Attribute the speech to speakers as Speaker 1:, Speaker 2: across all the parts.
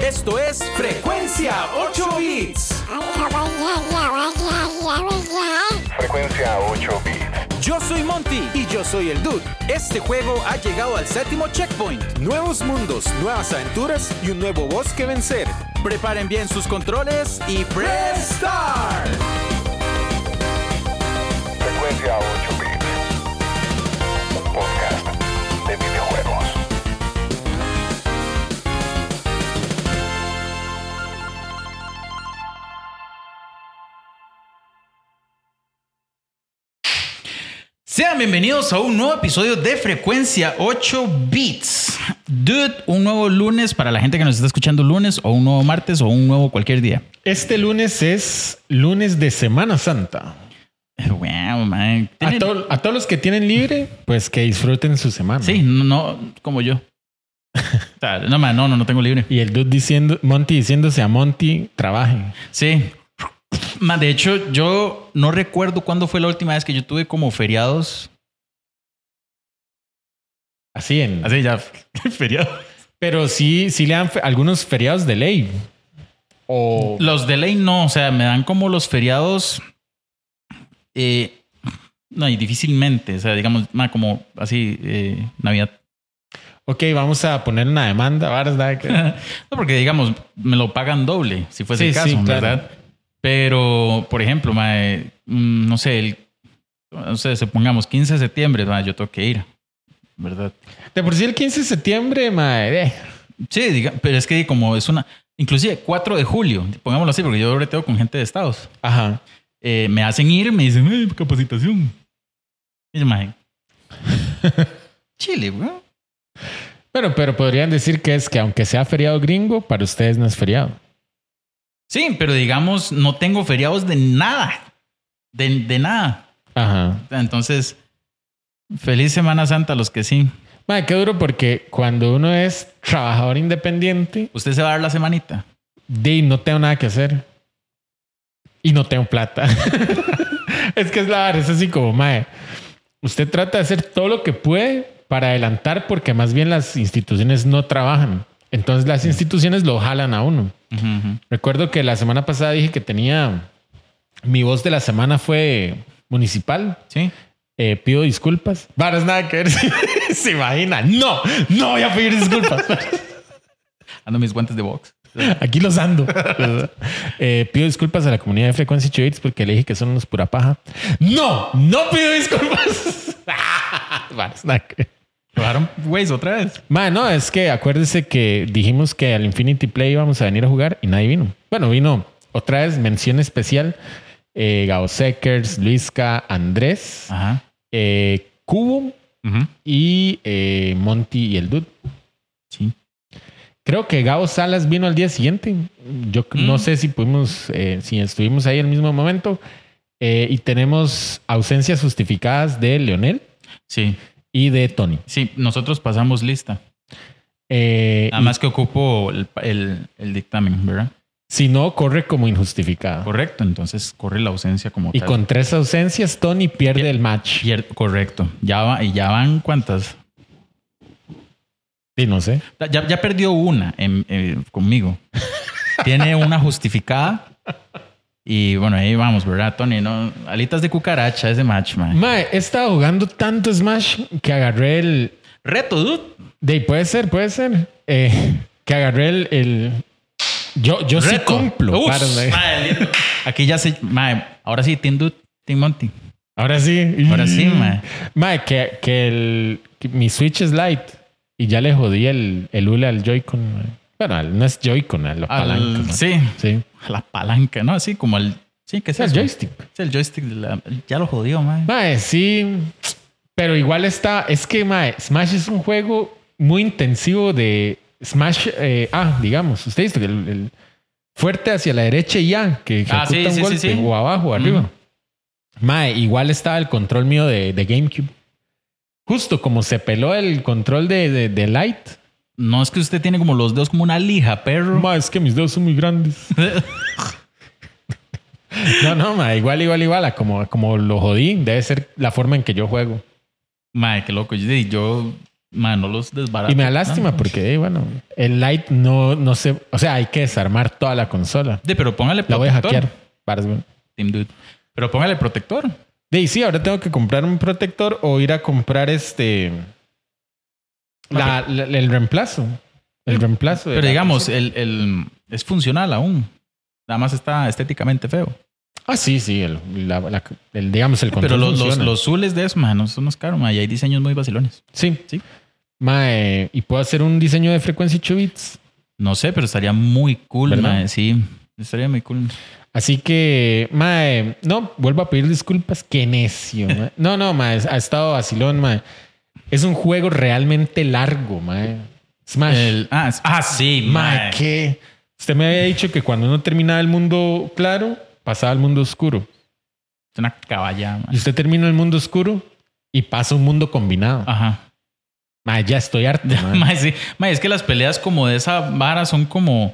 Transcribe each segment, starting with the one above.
Speaker 1: Esto es Frecuencia 8 Bits.
Speaker 2: Frecuencia 8 Bits.
Speaker 1: Yo soy Monty.
Speaker 3: Y yo soy el Dude.
Speaker 1: Este juego ha llegado al 7º checkpoint.
Speaker 3: Nuevos mundos, nuevas aventuras y un nuevo boss que vencer.
Speaker 1: Preparen bien sus controles y press start.
Speaker 2: Frecuencia 8 Bits. Un podcast de videojuegos.
Speaker 4: Sean bienvenidos a un nuevo episodio de Frecuencia 8 Bits. Dude, un nuevo lunes para la gente que nos está escuchando lunes, o un nuevo martes, o un nuevo cualquier día.
Speaker 5: Este lunes es lunes de Semana Santa.
Speaker 4: Wow, man.
Speaker 5: A todos los que tienen libre, pues que disfruten su semana.
Speaker 4: Sí, no como yo. No, man, no tengo libre.
Speaker 5: Y el Dude Monty diciéndose a Monty, trabaje.
Speaker 4: Sí. Man, de hecho, yo no recuerdo cuándo fue la última vez que yo tuve como feriados.
Speaker 5: Así
Speaker 4: ya, feriados.
Speaker 5: Pero sí le dan algunos feriados de ley. O
Speaker 4: Los de ley no, o sea, me dan como los feriados. No, y difícilmente, o sea, digamos, como así, Navidad.
Speaker 5: ok, vamos a poner una demanda, ¿verdad?
Speaker 4: No, porque digamos, me lo pagan doble, si fuese el caso,
Speaker 5: sí, claro.
Speaker 4: ¿verdad? Pero, por ejemplo, no sé, supongamos 15 de septiembre, yo tengo que ir, ¿verdad?
Speaker 5: De por sí el 15 de septiembre,
Speaker 4: Sí, pero es que como es inclusive 4 de julio, pongámoslo así, porque yo breteo con gente de Estados.
Speaker 5: Ajá.
Speaker 4: Me hacen ir, me dicen, capacitación. Y yo, Chile, güey.
Speaker 5: Bueno, pero podrían decir que es que aunque sea feriado gringo, para ustedes no es feriado.
Speaker 4: Sí, pero digamos, no tengo feriados de nada. De nada.
Speaker 5: Ajá.
Speaker 4: Entonces, feliz Semana Santa a los que sí.
Speaker 5: Qué duro porque cuando uno es trabajador independiente,
Speaker 4: ¿Usted se va a dar la semanita?
Speaker 5: no tengo nada que hacer. Y no tengo plata. Es que es así como, usted trata de hacer todo lo que puede para adelantar porque más bien las instituciones no trabajan. Entonces las instituciones lo jalan a uno.
Speaker 4: Uh-huh.
Speaker 5: Recuerdo que la semana pasada dije que mi voz de la semana fue municipal.
Speaker 4: Sí.
Speaker 5: Pido disculpas. Varas nada que ver. Se imagina. No voy a pedir disculpas.
Speaker 4: Ando mis guantes de box.
Speaker 5: Aquí los ando. Pido disculpas a la comunidad de Frecuencia 8 Bits porque le dije que son unos pura paja. No pido disculpas. Varas nada que ver.
Speaker 4: ¿Jugaron Waze otra vez?
Speaker 5: No, es que acuérdese que dijimos que al Infinity Play íbamos a venir a jugar y nadie vino. Bueno, vino otra vez, mención especial. Gao Sekers, Luisca, Andrés,
Speaker 4: Ajá.
Speaker 5: Cubo
Speaker 4: Uh-huh.
Speaker 5: y Monty y el Dude.
Speaker 4: Sí.
Speaker 5: Creo que Gao Salas vino al día siguiente. Yo no sé si si estuvimos ahí al mismo momento. Y tenemos ausencias justificadas de Leonel.
Speaker 4: Sí.
Speaker 5: Y de Tony.
Speaker 4: Sí, nosotros pasamos lista. Nada más que ocupo el dictamen, ¿verdad?
Speaker 5: Si no, corre como injustificada.
Speaker 4: Correcto, entonces corre la ausencia como
Speaker 5: Y
Speaker 4: tal.
Speaker 5: con 3 ausencias, Tony pierde el match.
Speaker 4: Correcto. Ya van ¿cuántas?
Speaker 5: Sí, no sé.
Speaker 4: Ya perdió una conmigo. Tiene una justificada. Y bueno, ahí vamos, ¿verdad, Tony? ¿No? Alitas de cucaracha ese match, man.
Speaker 5: He estado jugando tanto Smash que agarré el...
Speaker 4: Reto, dude.
Speaker 5: Puede ser. Que agarré el... Yo sí cumplo.
Speaker 4: Lindo. Aquí ya se... ahora sí, Team Dude, Team Monty.
Speaker 5: Ahora sí.
Speaker 4: Ahora sí, man.
Speaker 5: Que mi Switch es light y ya le jodí el hule al Joy-Con. Bueno, no es Joy-Con, a la palanca. ¿No?
Speaker 4: Sí. A la palanca, ¿no? Así como el... Sí, que es
Speaker 5: el
Speaker 4: eso?
Speaker 5: joystick.
Speaker 4: Es el joystick ya lo jodió, man.
Speaker 5: Sí. Pero igual está... Es que, Smash es un juego muy intensivo de... Smash... digamos. Usted dice que el fuerte hacia la derecha y ya. Que ejecuta un golpe. Sí. O abajo o arriba. Igual estaba el control mío de GameCube. Justo como se peló el control de Light.
Speaker 4: No, es que usted tiene como los dedos como una lija, perro.
Speaker 5: Es que mis dedos son muy grandes. Igual. Como lo jodí, debe ser la forma en que yo juego.
Speaker 4: Qué loco. Yo mae, no los desbarato.
Speaker 5: Y me da lástima porque, bueno, el Lite no se... O sea, hay que desarmar toda la consola.
Speaker 4: Pero póngale
Speaker 5: La voy a
Speaker 4: protector.
Speaker 5: hackear. Para, bueno.
Speaker 4: Team Dude. Pero póngale protector.
Speaker 5: Sí, ahora tengo que comprar un protector o ir a comprar el reemplazo. El reemplazo.
Speaker 4: Pero digamos, es funcional aún. Nada más está estéticamente feo.
Speaker 5: Ah, sí. Digamos, el control
Speaker 4: Pero
Speaker 5: funciona.
Speaker 4: los zules de eso, man, no son más caros, man, y hay diseños muy vacilones.
Speaker 5: Sí.
Speaker 4: Sí.
Speaker 5: Mae, ¿y puedo hacer un diseño de frecuencia 8 bits?
Speaker 4: No sé, pero estaría muy cool,
Speaker 5: ¿Verdad?
Speaker 4: man. Sí, estaría muy cool.
Speaker 5: Así que, mae, no, vuelvo a pedir disculpas. Qué necio, mae. No, mae, ha estado vacilón, mae. Es un juego realmente largo, mae. Smash.
Speaker 4: Sí,
Speaker 5: Mae,
Speaker 4: man.
Speaker 5: ¿qué? Usted me había dicho que cuando uno terminaba el mundo claro, pasaba al mundo oscuro.
Speaker 4: Es una caballada, man.
Speaker 5: Y usted termina el mundo oscuro y pasa un mundo combinado.
Speaker 4: Ajá.
Speaker 5: Mae, ya estoy harto, mae.
Speaker 4: Mae, sí. Mae, es que las peleas como de esa vara son como...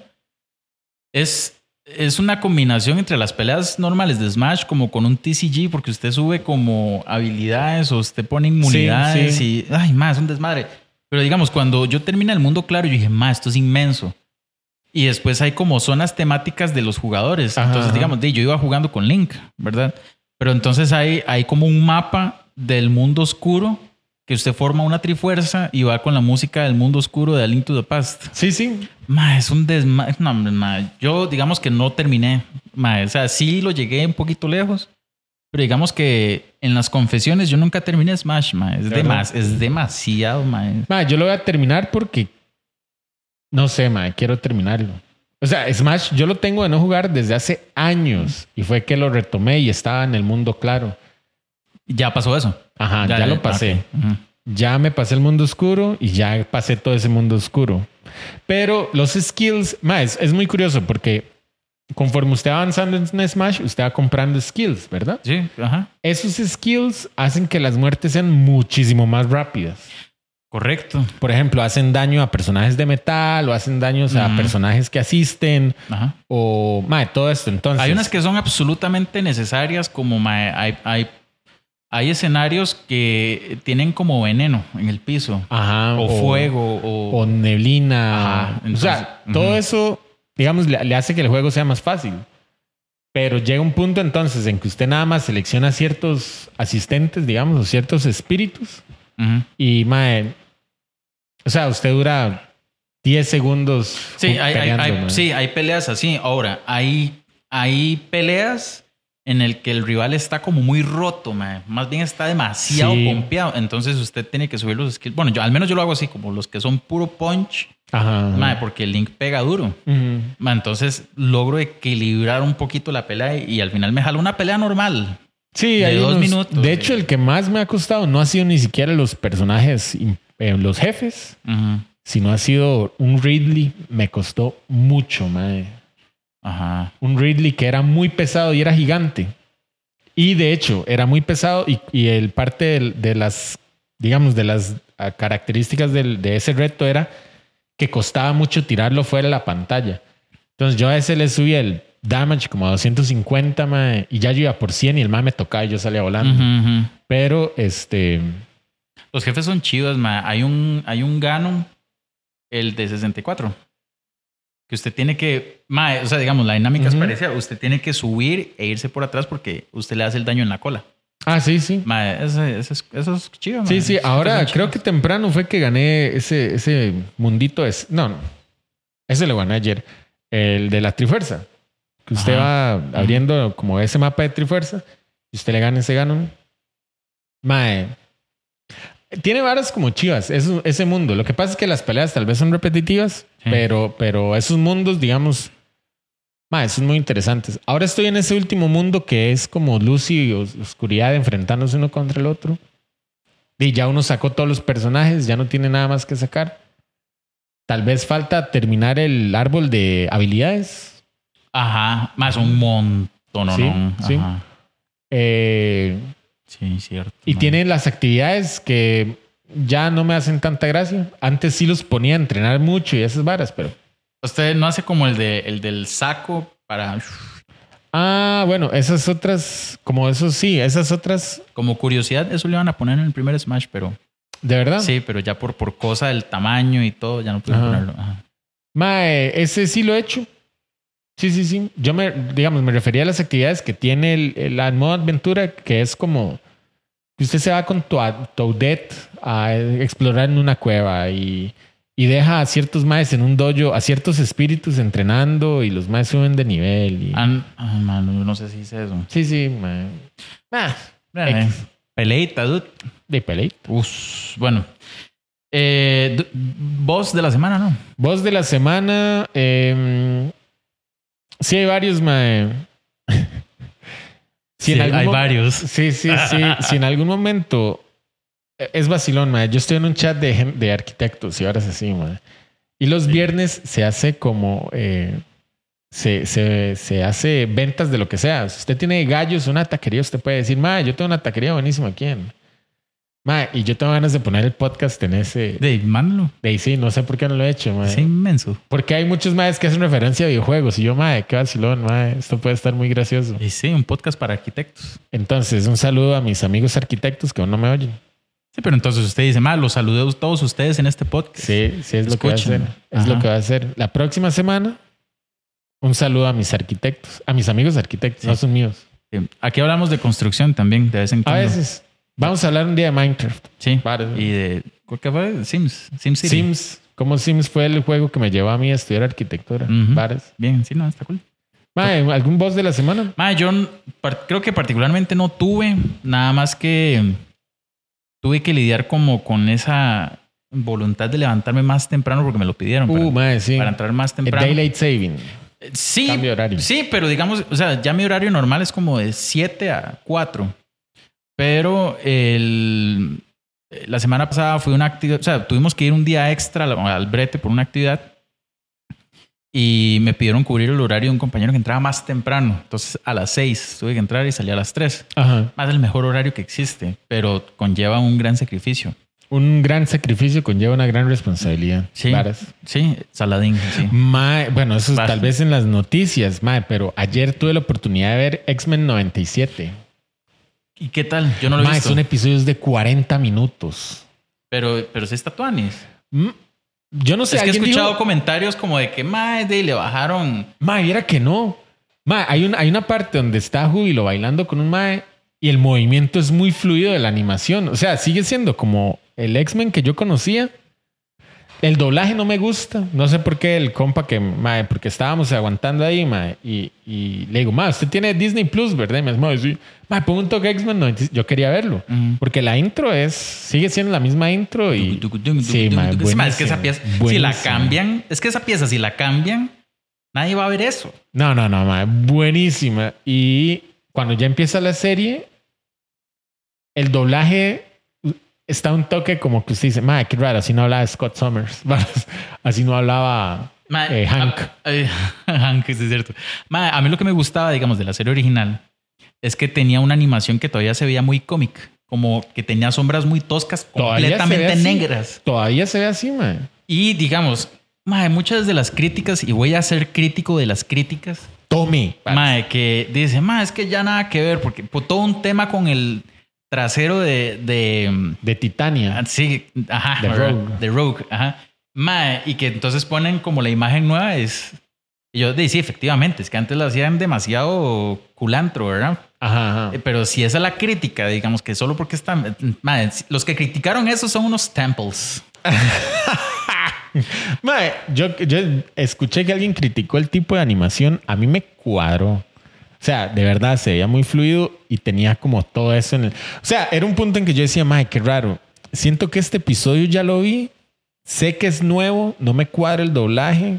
Speaker 4: Es una combinación entre las peleas normales de Smash como con un TCG, porque usted sube como habilidades o usted pone inmunidades
Speaker 5: Sí.
Speaker 4: y... Ay, mae, es un desmadre. Pero digamos, cuando yo terminé el mundo claro, yo dije, mae, esto es inmenso. Y después hay como zonas temáticas de los jugadores.
Speaker 5: Ajá,
Speaker 4: Entonces,
Speaker 5: ajá.
Speaker 4: digamos, yo iba jugando con Link, ¿verdad? Pero entonces hay como un mapa del mundo oscuro que usted forma una trifuerza y va con la música del mundo oscuro de A Link to the Past.
Speaker 5: Sí.
Speaker 4: Ma, es un desmadre. No, ma, yo digamos que no terminé. Ma, o sea, sí lo llegué un poquito lejos. Pero digamos que en las confesiones yo nunca terminé Smash, ma. Es demasiado, ma.
Speaker 5: Mae, yo lo voy a terminar porque... No sé, mae, quiero terminarlo. O sea, Smash yo lo tengo de no jugar desde hace años. Y fue que lo retomé y estaba en el mundo claro.
Speaker 4: Ya pasó eso.
Speaker 5: Ajá, ya lo pasé.
Speaker 4: Ok. Ujú.
Speaker 5: Ya me pasé el mundo oscuro y ya pasé todo ese mundo oscuro. Pero los skills, más es muy curioso porque conforme usted va avanzando en Smash, usted va comprando skills, ¿verdad?
Speaker 4: Sí, ajá.
Speaker 5: Esos skills hacen que las muertes sean muchísimo más rápidas.
Speaker 4: Correcto.
Speaker 5: Por ejemplo, hacen daño a personajes de metal o hacen daños a personajes que asisten
Speaker 4: Ajá.
Speaker 5: o todo esto. Entonces,
Speaker 4: Hay unas que son absolutamente necesarias, como hay escenarios que tienen como veneno en el piso.
Speaker 5: ajá,
Speaker 4: O fuego.
Speaker 5: o neblina.
Speaker 4: Ajá,
Speaker 5: O sea,
Speaker 4: entonces,
Speaker 5: todo eso, digamos, le hace que el juego sea más fácil. Pero llega un punto entonces en que usted nada más selecciona ciertos asistentes, digamos, o ciertos espíritus.
Speaker 4: Ujú.
Speaker 5: Y, mae, o sea, usted dura 10 segundos
Speaker 4: Sí,
Speaker 5: peleando, mae.
Speaker 4: sí, hay peleas así. Ahora, hay peleas en el que el rival está como muy roto, man. Más bien está demasiado
Speaker 5: Sí.
Speaker 4: pompeado. Entonces usted tiene que subir los skills. Bueno, al menos yo lo hago así, como los que son puro punch,
Speaker 5: Ajá.
Speaker 4: man, porque el Link pega duro.
Speaker 5: Ujú.
Speaker 4: Man, entonces logro equilibrar un poquito la pelea y al final me jalo una pelea normal.
Speaker 5: Sí,
Speaker 4: De
Speaker 5: hay
Speaker 4: 2
Speaker 5: unos-
Speaker 4: minutos.
Speaker 5: De hecho, el que más me ha costado no ha sido ni siquiera los personajes, los jefes,
Speaker 4: Ujú.
Speaker 5: sino ha sido un Ridley. Me costó mucho, mae.
Speaker 4: Ajá.
Speaker 5: Un Ridley que era muy pesado y era gigante. Y de hecho, era muy pesado y el parte de las, digamos, de las características de ese reto era que costaba mucho tirarlo fuera de la pantalla. Entonces yo a ese le subí el damage como a 250, mae, y ya yo iba por 100 y el mae me tocaba y yo salía volando.
Speaker 4: Ujú, ujú.
Speaker 5: Pero
Speaker 4: Los jefes son chidos, man. Hay un Ganon, el de 64, que usted tiene que, ma, o sea, digamos, la dinámica es
Speaker 5: Ujú.
Speaker 4: parecida. Usted tiene que subir e irse por atrás porque usted le hace el daño en la cola.
Speaker 5: ah, sí, sí.
Speaker 4: Ma, eso es chido, ma.
Speaker 5: Sí, sí.
Speaker 4: Esos
Speaker 5: Ahora
Speaker 4: son
Speaker 5: creo
Speaker 4: chidos.
Speaker 5: que temprano fue que gané ese mundito. No. Ese lo gané ayer. El de la Trifuerza. Que usted
Speaker 4: Ajá.
Speaker 5: va abriendo como ese mapa de Trifuerza y usted le gana ese Ganon. Mae. Tiene varas como chivas, ese mundo. Lo que pasa es que las peleas tal vez son repetitivas,
Speaker 4: Sí.
Speaker 5: pero esos mundos, digamos, mae, son muy interesantes. Ahora estoy en ese último mundo que es como luz y oscuridad enfrentándose uno contra el otro. Y ya uno sacó todos los personajes, ya no tiene nada más que sacar. Tal vez falta terminar el árbol de habilidades.
Speaker 4: Ajá, más un montón,
Speaker 5: Sí,
Speaker 4: no.
Speaker 5: sí.
Speaker 4: Ajá. Sí, cierto.
Speaker 5: Y
Speaker 4: ma.
Speaker 5: tiene las actividades que ya no me hacen tanta gracia. Antes sí los ponía a entrenar mucho y esas varas, pero...
Speaker 4: Usted no hace como el del saco para...
Speaker 5: Ah, bueno, esas otras... Como eso sí, esas otras...
Speaker 4: Como curiosidad, eso le van a poner en el primer Smash, pero...
Speaker 5: ¿De verdad?
Speaker 4: Sí, pero ya por cosa del tamaño y todo, ya no pude
Speaker 5: Ajá.
Speaker 4: ponerlo. Ajá.
Speaker 5: Mae, ese sí lo he hecho. Sí. Yo me refería a las actividades que tiene la modo aventura, que es como que usted se va con Toadette a explorar en una cueva y deja a ciertos maes en un dojo, a ciertos espíritus entrenando y los maes suben de nivel. Y...
Speaker 4: Mano, yo no sé si hice eso.
Speaker 5: Sí, mae. X.
Speaker 4: Peleita, dude.
Speaker 5: De peleita.
Speaker 4: Bueno. Voz de la semana, ¿no?
Speaker 5: Voz de la semana. Sí, hay varios, mae.
Speaker 4: Hay varios.
Speaker 5: Sí. Si en algún momento es vacilón, mae. Yo estoy en un chat de arquitectos y ahora es así, mae. Y los viernes se hace como se hace ventas de lo que sea. Si usted tiene gallos, una taquería, usted puede decir, mae, yo tengo una taquería buenísima aquí mae, y yo tengo ganas de poner el podcast en ese.
Speaker 4: Mándalo.
Speaker 5: Sí, no sé por qué no lo he hecho, mae.
Speaker 4: Es inmenso.
Speaker 5: Porque hay muchos maes que hacen referencia a videojuegos. Y yo, mae, qué vacilón, mae. Esto puede estar muy gracioso.
Speaker 4: Y sí, un podcast para arquitectos.
Speaker 5: Entonces, un saludo a mis amigos arquitectos que aún no me oyen.
Speaker 4: Sí, pero entonces usted dice, los saludo a todos ustedes en este podcast.
Speaker 5: Sí, es lo que va a hacer. Es lo que va a hacer. La próxima semana, un saludo a mis arquitectos. A mis amigos arquitectos, no son míos.
Speaker 4: Sí. Aquí hablamos de construcción también, de vez en cuando.
Speaker 5: A veces. Vamos a hablar un día de Minecraft.
Speaker 4: Sí.
Speaker 5: Vale.
Speaker 4: Y de... ¿Qué fue? SimCity.
Speaker 5: Sims. Como Sims fue el juego que me llevó a mí a estudiar arquitectura. Vares.
Speaker 4: Bien, sí, no, está cool.
Speaker 5: Mae, ¿algún voz de la semana?
Speaker 4: Yo creo que particularmente no tuve, nada más que tuve que lidiar como con esa voluntad de levantarme más temprano porque me lo pidieron
Speaker 5: sí.
Speaker 4: para entrar más temprano.
Speaker 5: Daylight saving.
Speaker 4: Sí,
Speaker 5: cambio de horario.
Speaker 4: Sí, pero digamos, o sea, ya mi horario normal es como de 7 a 4. Pero la semana pasada fue una actividad, o sea, tuvimos que ir un día extra al brete por una actividad y me pidieron cubrir el horario de un compañero que entraba más temprano. Entonces a las 6 tuve que entrar y salí a las 3.
Speaker 5: Ajá.
Speaker 4: Más el mejor horario que existe, pero conlleva un gran sacrificio.
Speaker 5: Un gran sacrificio conlleva una gran responsabilidad.
Speaker 4: Sí, sí, Saladín. Sí.
Speaker 5: Mae, bueno, eso es tal vez en las noticias, mae, pero ayer tuve la oportunidad de ver X-Men 97.
Speaker 4: ¿Y qué tal? Yo no lo he visto.
Speaker 5: Son episodios de 40 minutos.
Speaker 4: Pero sí está tuanis.
Speaker 5: Yo no sé.
Speaker 4: Es que he escuchado comentarios como de que le bajaron.
Speaker 5: Mae, era que no. Mae, hay una parte donde está Júbilo bailando con un mae y el movimiento es muy fluido de la animación. O sea, sigue siendo como el X-Men que yo conocía. El doblaje no me gusta. No sé por qué el compa porque estábamos aguantando ahí, mae, y le digo, usted tiene Disney Plus, ¿verdad? Y me dice, sí. Pon un toque X-Men 90. Yo quería verlo. Porque la intro sigue siendo la misma intro y... Sí, mae,
Speaker 4: es que esa pieza, si la cambian, si la cambian, nadie va a ver eso.
Speaker 5: No, mae, buenísima. Y cuando ya empieza la serie, el doblaje... Está un toque como que usted dice, qué raro, así no hablaba Scott Summers. Así no hablaba Hank.
Speaker 4: Hank, sí es cierto. A mí lo que me gustaba, digamos, de la serie original es que tenía una animación que todavía se veía muy cómic. Como que tenía sombras muy toscas, completamente negras.
Speaker 5: Todavía se ve así, mae.
Speaker 4: Y digamos, muchas de las críticas, y voy a ser crítico de las críticas.
Speaker 5: Tome.
Speaker 4: Que dice, es que ya nada que ver, porque todo un tema con el... trasero de
Speaker 5: Titania.
Speaker 4: Sí, ajá.
Speaker 5: De
Speaker 4: Rogue, ajá. Y que entonces ponen como la imagen nueva y yo sí, efectivamente, es que antes la hacían demasiado culantro, ¿verdad?
Speaker 5: Ajá.
Speaker 4: Pero si esa es la crítica, digamos que solo porque están... los que criticaron eso son unos temples.
Speaker 5: Yo escuché que alguien criticó el tipo de animación. A mí me cuadró. O sea, de verdad se veía muy fluido y tenía como todo eso en el... O sea, era un punto en que yo decía, qué raro. Siento que este episodio ya lo vi. Sé que es nuevo. No me cuadra el doblaje.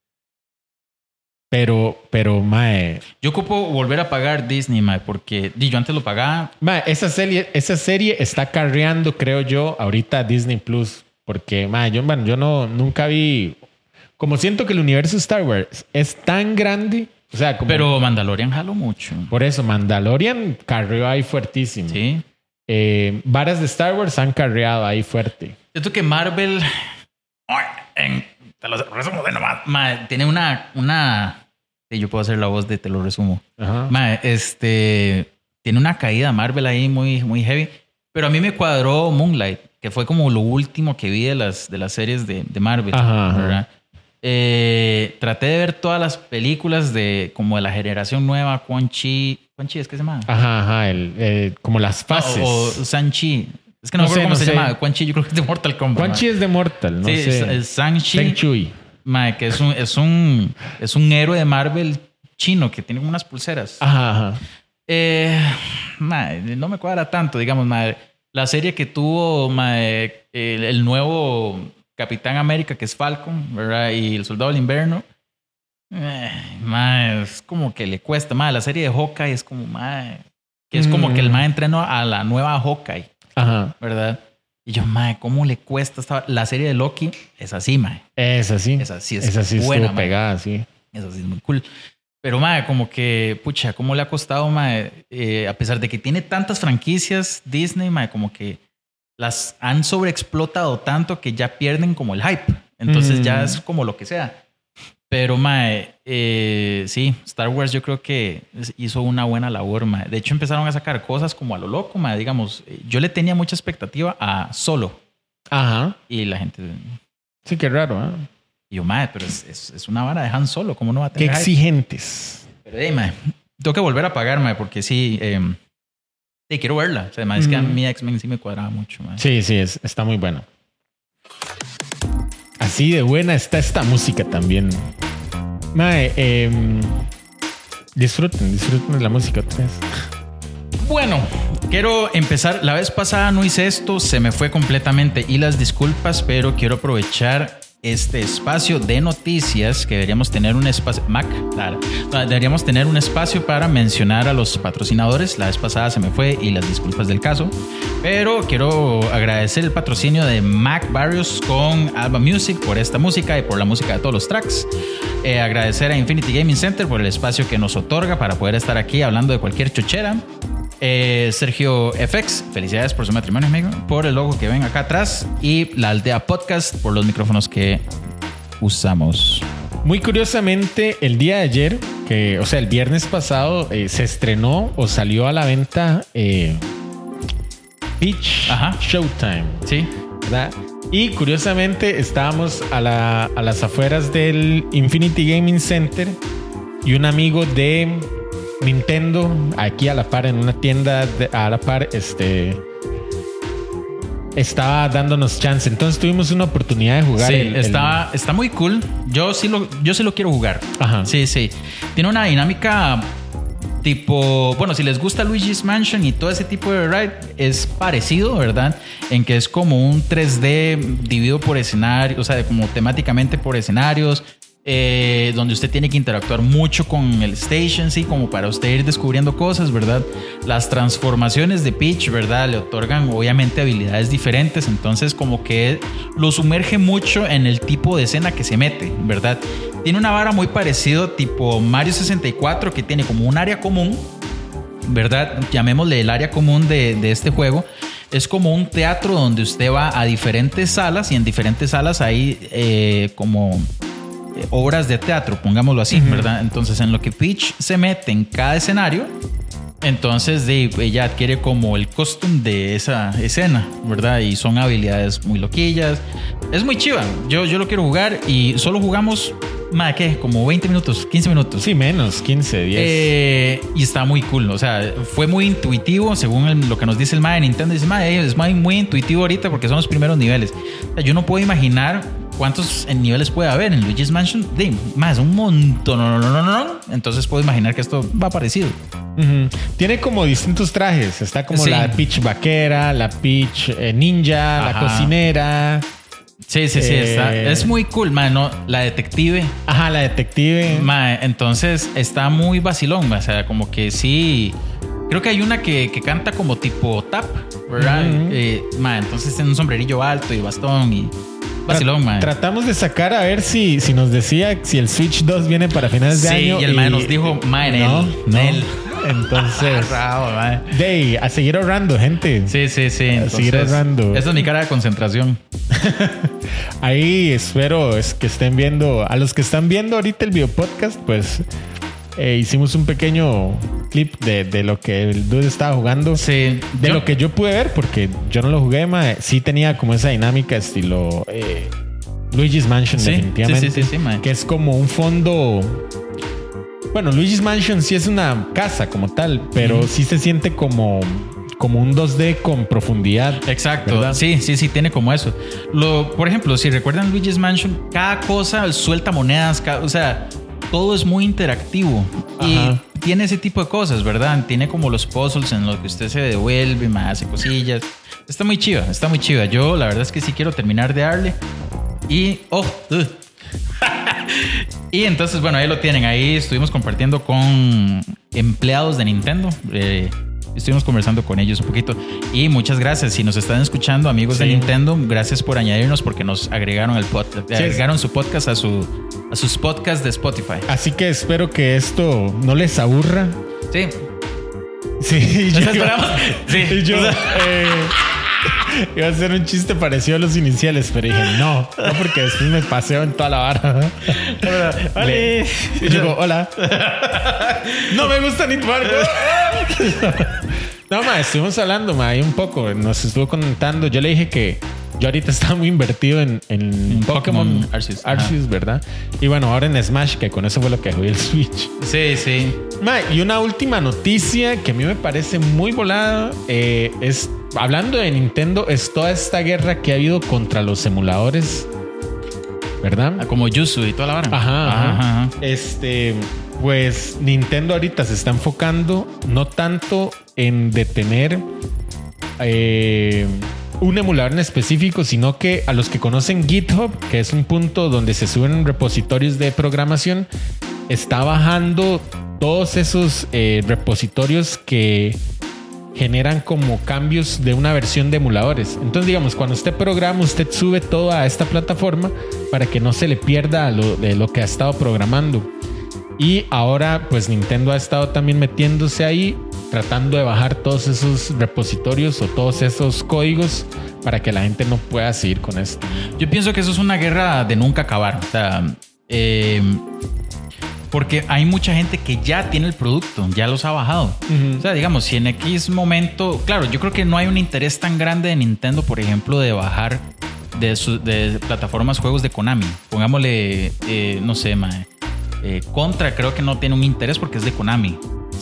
Speaker 5: Pero,
Speaker 4: yo ocupo volver a pagar Disney, porque yo antes lo pagaba.
Speaker 5: Esa serie está carreando, creo yo, ahorita Disney Plus. Porque, yo nunca vi... Como siento que el universo Star Wars es tan grande... O sea,
Speaker 4: pero Mandalorian jaló mucho.
Speaker 5: Por eso, Mandalorian carreó ahí fuertísimo.
Speaker 4: Sí.
Speaker 5: Varas de Star Wars han carreado ahí fuerte.
Speaker 4: Siento que Marvel... te lo resumo de nomás. Tiene una... Yo puedo hacer la voz de te lo resumo.
Speaker 5: Ajá.
Speaker 4: Tiene una caída Marvel ahí muy, muy heavy. Pero a mí me cuadró Moonlight, que que fue como lo último que vi de las series de Marvel,
Speaker 5: Ajá.
Speaker 4: ¿verdad? Traté de ver todas las películas de como de la generación nueva, Quan Chi es que se llama.
Speaker 5: Ajá. Como las fases.
Speaker 4: O Shang-Chi. Es que no me acuerdo cómo se llama. Quan Chi, yo creo que es de Mortal Kombat.
Speaker 5: Quan Chi es de Mortal, no
Speaker 4: sí,
Speaker 5: sé.
Speaker 4: es Shang-Chi.
Speaker 5: Shang-Chi.
Speaker 4: Mae, que es un héroe de Marvel chino que tiene como unas pulseras.
Speaker 5: Ajá.
Speaker 4: Mae, no me cuadra tanto, digamos, mae. La serie que tuvo mae, el nuevo Capitán América, que es Falcon, ¿verdad? Y el Soldado del Invierno. Mae, es como que le cuesta. Mae, la serie de Hawkeye es como, mae, que es como que el mae entrenó a la nueva Hawkeye.
Speaker 5: Ajá.
Speaker 4: ¿Verdad? Y yo, mae, ¿cómo le cuesta? La serie de Loki es así, mae.
Speaker 5: Esa sí
Speaker 4: es buena,
Speaker 5: estuvo pegada, sí.
Speaker 4: Esa sí es muy cool. Pero, mae, como que, pucha, ¿cómo le ha costado, mae? A pesar de que tiene tantas franquicias, Disney, mae, como que las han sobreexplotado tanto que ya pierden como el hype. Entonces ya es como lo que sea. Pero, mae, sí, Star Wars yo creo que hizo una buena labor, mae. De hecho, empezaron a sacar cosas como a lo loco, mae. Digamos, yo le tenía mucha expectativa a Solo.
Speaker 5: Ajá.
Speaker 4: Y la gente...
Speaker 5: Sí, qué raro, ¿eh?
Speaker 4: Y yo, mae, pero es una vara de Han Solo. ¿Cómo no va a
Speaker 5: Qué
Speaker 4: tener hype?
Speaker 5: exigentes.
Speaker 4: Pero, mae, tengo que volver a pagar, mae, porque sí, quiero verla. O sea, mae, es que a mí X-Men sí me cuadraba mucho, mae.
Speaker 5: Sí, está muy buena. Así de buena está esta música también. Mae, disfruten de la música otra vez.
Speaker 4: Bueno, quiero empezar. La vez pasada no hice esto, se me fue completamente y las disculpas, pero quiero aprovechar este espacio de noticias que deberíamos tener un espacio. Deberíamos tener un espacio para mencionar a los patrocinadores. La vez pasada se me fue y las disculpas del caso. Pero quiero agradecer el patrocinio de Mac Barrios con Alba Music por esta música y por la música de todos los tracks. Agradecer a Infinity Gaming Center por el espacio que nos otorga para poder estar aquí hablando de cualquier chochera. Sergio FX, felicidades por su matrimonio, amigo, por el logo que ven acá atrás, y La Aldea Podcast por los micrófonos que usamos.
Speaker 5: Muy curiosamente, el día de ayer, el viernes pasado, se estrenó o salió a la venta Peach Showtime.
Speaker 4: Sí,
Speaker 5: ¿verdad? Y curiosamente estábamos a las afueras del Infinity Gaming Center y un amigo de Nintendo aquí a la par, en una tienda a la par, estaba dándonos chance. Entonces tuvimos una oportunidad de jugar.
Speaker 4: Sí, está muy cool. Yo sí lo quiero jugar.
Speaker 5: Ajá.
Speaker 4: Sí. Tiene una dinámica tipo, bueno, si les gusta Luigi's Mansion y todo ese tipo de ride, es parecido, ¿verdad? En que es como un 3D dividido por escenarios, o sea, como temáticamente por escenarios. Donde usted tiene que interactuar mucho con el station, sí, como para usted ir descubriendo cosas, ¿verdad? Las transformaciones de Peach, ¿verdad? Le otorgan obviamente habilidades diferentes, entonces como que lo sumerge mucho en el tipo de escena que se mete, ¿verdad? Tiene una vara muy parecido tipo Mario 64, que tiene como un área común, ¿verdad? Llamémosle el área común de este juego. Es como un teatro donde usted va a diferentes salas y en diferentes salas hay como obras de teatro, pongámoslo así, ¿verdad? Entonces, en lo que Peach se mete en cada escenario, entonces ella adquiere como el costume de esa escena, ¿verdad? Y son habilidades muy loquillas. Es muy chiva. Yo lo quiero jugar y solo jugamos, ¿qué? Como 20 minutos, 15 minutos.
Speaker 5: Sí, menos, 15, 10.
Speaker 4: Y está muy cool. O sea, fue muy intuitivo, según lo que nos dice el de Nintendo. Dice, es muy intuitivo ahorita porque son los primeros niveles. O sea, yo no puedo imaginar cuántos niveles puede haber en Luigi's Mansion. Más un montón. No. Entonces puedo imaginar que esto va parecido.
Speaker 5: Tiene como distintos trajes. Está como la Peach vaquera, la Peach ninja, la cocinera.
Speaker 4: Sí, es muy cool, ¿no? La detective.
Speaker 5: Ajá, la detective.
Speaker 4: Entonces está muy vacilón, o sea, como que sí. Creo que hay una que canta como tipo tap, ¿verdad? Entonces tiene un sombrerillo alto y bastón y vacilón,
Speaker 5: Tratamos de sacar a ver si nos decía si el Switch 2 viene para finales de año.
Speaker 4: Sí, y el nos dijo,
Speaker 5: no. Entonces, a seguir ahorrando, gente.
Speaker 4: Sí.
Speaker 5: A seguir ahorrando.
Speaker 4: Esa es mi cara de concentración.
Speaker 5: Ahí espero que estén viendo. A los que están viendo ahorita el video podcast, pues hicimos un pequeño clip de lo que el dude estaba jugando.
Speaker 4: Sí.
Speaker 5: De lo que yo pude ver, porque yo no lo jugué, mae. Sí tenía como esa dinámica estilo Luigi's Mansion,
Speaker 4: Sí,
Speaker 5: definitivamente.
Speaker 4: sí, mae.
Speaker 5: Que es como un fondo... Bueno, Luigi's Mansion sí es una casa como tal, pero sí se siente como un 2D con profundidad.
Speaker 4: Exacto,
Speaker 5: ¿verdad?
Speaker 4: sí, tiene como eso. Por ejemplo, si recuerdan Luigi's Mansion, cada cosa suelta monedas, o sea, todo es muy interactivo.
Speaker 5: Ajá.
Speaker 4: Y tiene ese tipo de cosas, ¿verdad? Tiene como los puzzles en los que usted se devuelve, más hace cosillas. Está muy chiva. Yo la verdad es que sí quiero terminar de darle. Y, y entonces, bueno, ahí lo tienen. Ahí estuvimos compartiendo con empleados de Nintendo. Estuvimos conversando con ellos un poquito. Y muchas gracias. Si nos están escuchando, amigos de Nintendo, gracias por añadirnos porque nos agregaron el podcast. Agregaron su podcast a sus podcasts de Spotify.
Speaker 5: Así que espero que esto no les aburra.
Speaker 4: Sí.
Speaker 5: Sí,
Speaker 4: ¿Nos esperamos? Sí.
Speaker 5: Y yo iba a hacer un chiste parecido a los iniciales, pero dije no, porque después me paseo en toda la vara.
Speaker 4: Vale.
Speaker 5: Y yo digo, hola. No me gusta ni tu barco. No, ma, estuvimos hablando, ma, ahí un poco. Nos estuvo contando. Yo le dije que yo ahorita estaba muy invertido en Pokémon Arceus, ¿verdad? Y bueno, ahora en Smash, que con eso fue lo que jugué el Switch.
Speaker 4: Sí.
Speaker 5: Ma, y una última noticia que a mí me parece muy volada es, hablando de Nintendo, es toda esta guerra que ha habido contra los emuladores, ¿verdad?
Speaker 4: Como Yuzu y toda la vara.
Speaker 5: Ajá. Pues Nintendo ahorita se está enfocando no tanto en detener un emulador en específico, sino que a los que conocen GitHub, que es un punto donde se suben repositorios de programación, está bajando todos esos repositorios que generan como cambios de una versión de emuladores. Entonces, digamos, cuando usted programa, usted sube todo a esta plataforma para que no se le pierda lo que ha estado programando. Y ahora, pues Nintendo ha estado también metiéndose ahí, tratando de bajar todos esos repositorios o todos esos códigos para que la gente no pueda seguir con esto.
Speaker 4: Yo pienso que eso es una guerra de nunca acabar. O sea, porque hay mucha gente que ya tiene el producto, ya los ha bajado. O sea, digamos, si en X momento... Claro, yo creo que no hay un interés tan grande de Nintendo, por ejemplo, de bajar de plataformas juegos de Konami. Pongámosle, no sé, mae. Contra creo que no tiene un interés porque es de Konami.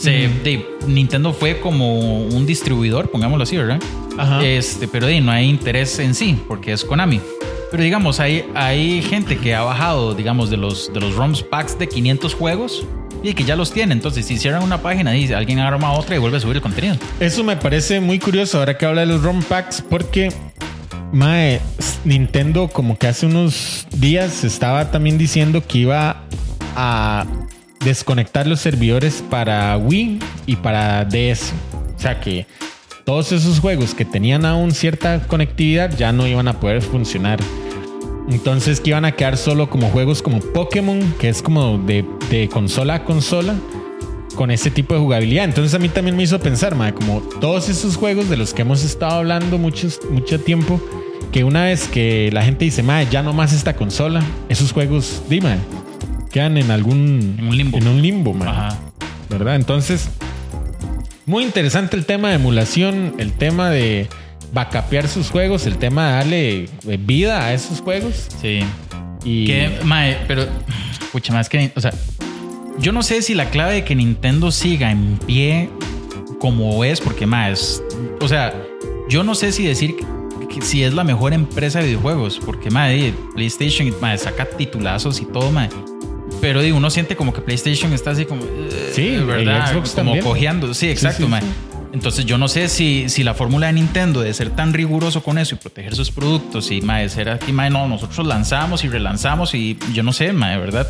Speaker 4: Nintendo fue como un distribuidor, pongámoslo así, ¿verdad? Ajá. Pero no hay interés en sí porque es Konami. Pero digamos, hay gente que ha bajado, digamos, de los ROMs packs de 500 juegos y que ya los tiene. Entonces, si hicieran una página y alguien arma otra y vuelve a subir el contenido.
Speaker 5: Eso me parece muy curioso ahora que habla de los ROM packs, porque mae, Nintendo como que hace unos días estaba también diciendo que iba a desconectar los servidores para Wii y para DS. O sea que todos esos juegos que tenían aún cierta conectividad ya no iban a poder funcionar. Entonces que iban a quedar solo como juegos como Pokémon, que es como de consola a consola, con ese tipo de jugabilidad. Entonces a mí también me hizo pensar, mae, como todos esos juegos de los que hemos estado hablando mucho tiempo, que una vez que la gente dice, mae, ya no más esta consola, esos juegos, dime, quedan en un limbo, man.
Speaker 4: Ajá.
Speaker 5: ¿Verdad? Entonces, muy interesante el tema de emulación, el tema de backupear sus juegos, el tema de darle vida a esos juegos.
Speaker 4: Sí.
Speaker 5: Y
Speaker 4: pero, escucha, más que, o sea, yo no sé si la clave de que Nintendo siga en pie como es, porque más, o sea, yo no sé si decir que si es la mejor empresa de videojuegos, porque PlayStation saca titulazos y todo, pero uno siente como que PlayStation está así como
Speaker 5: sí,
Speaker 4: ¿verdad?
Speaker 5: Xbox
Speaker 4: como
Speaker 5: también.
Speaker 4: cojeando. Sí, exacto, sí. Entonces yo no sé si la fórmula de Nintendo de ser tan riguroso con eso y proteger sus productos y de ser aquí, no, nosotros lanzamos y relanzamos y yo no sé, ¿verdad?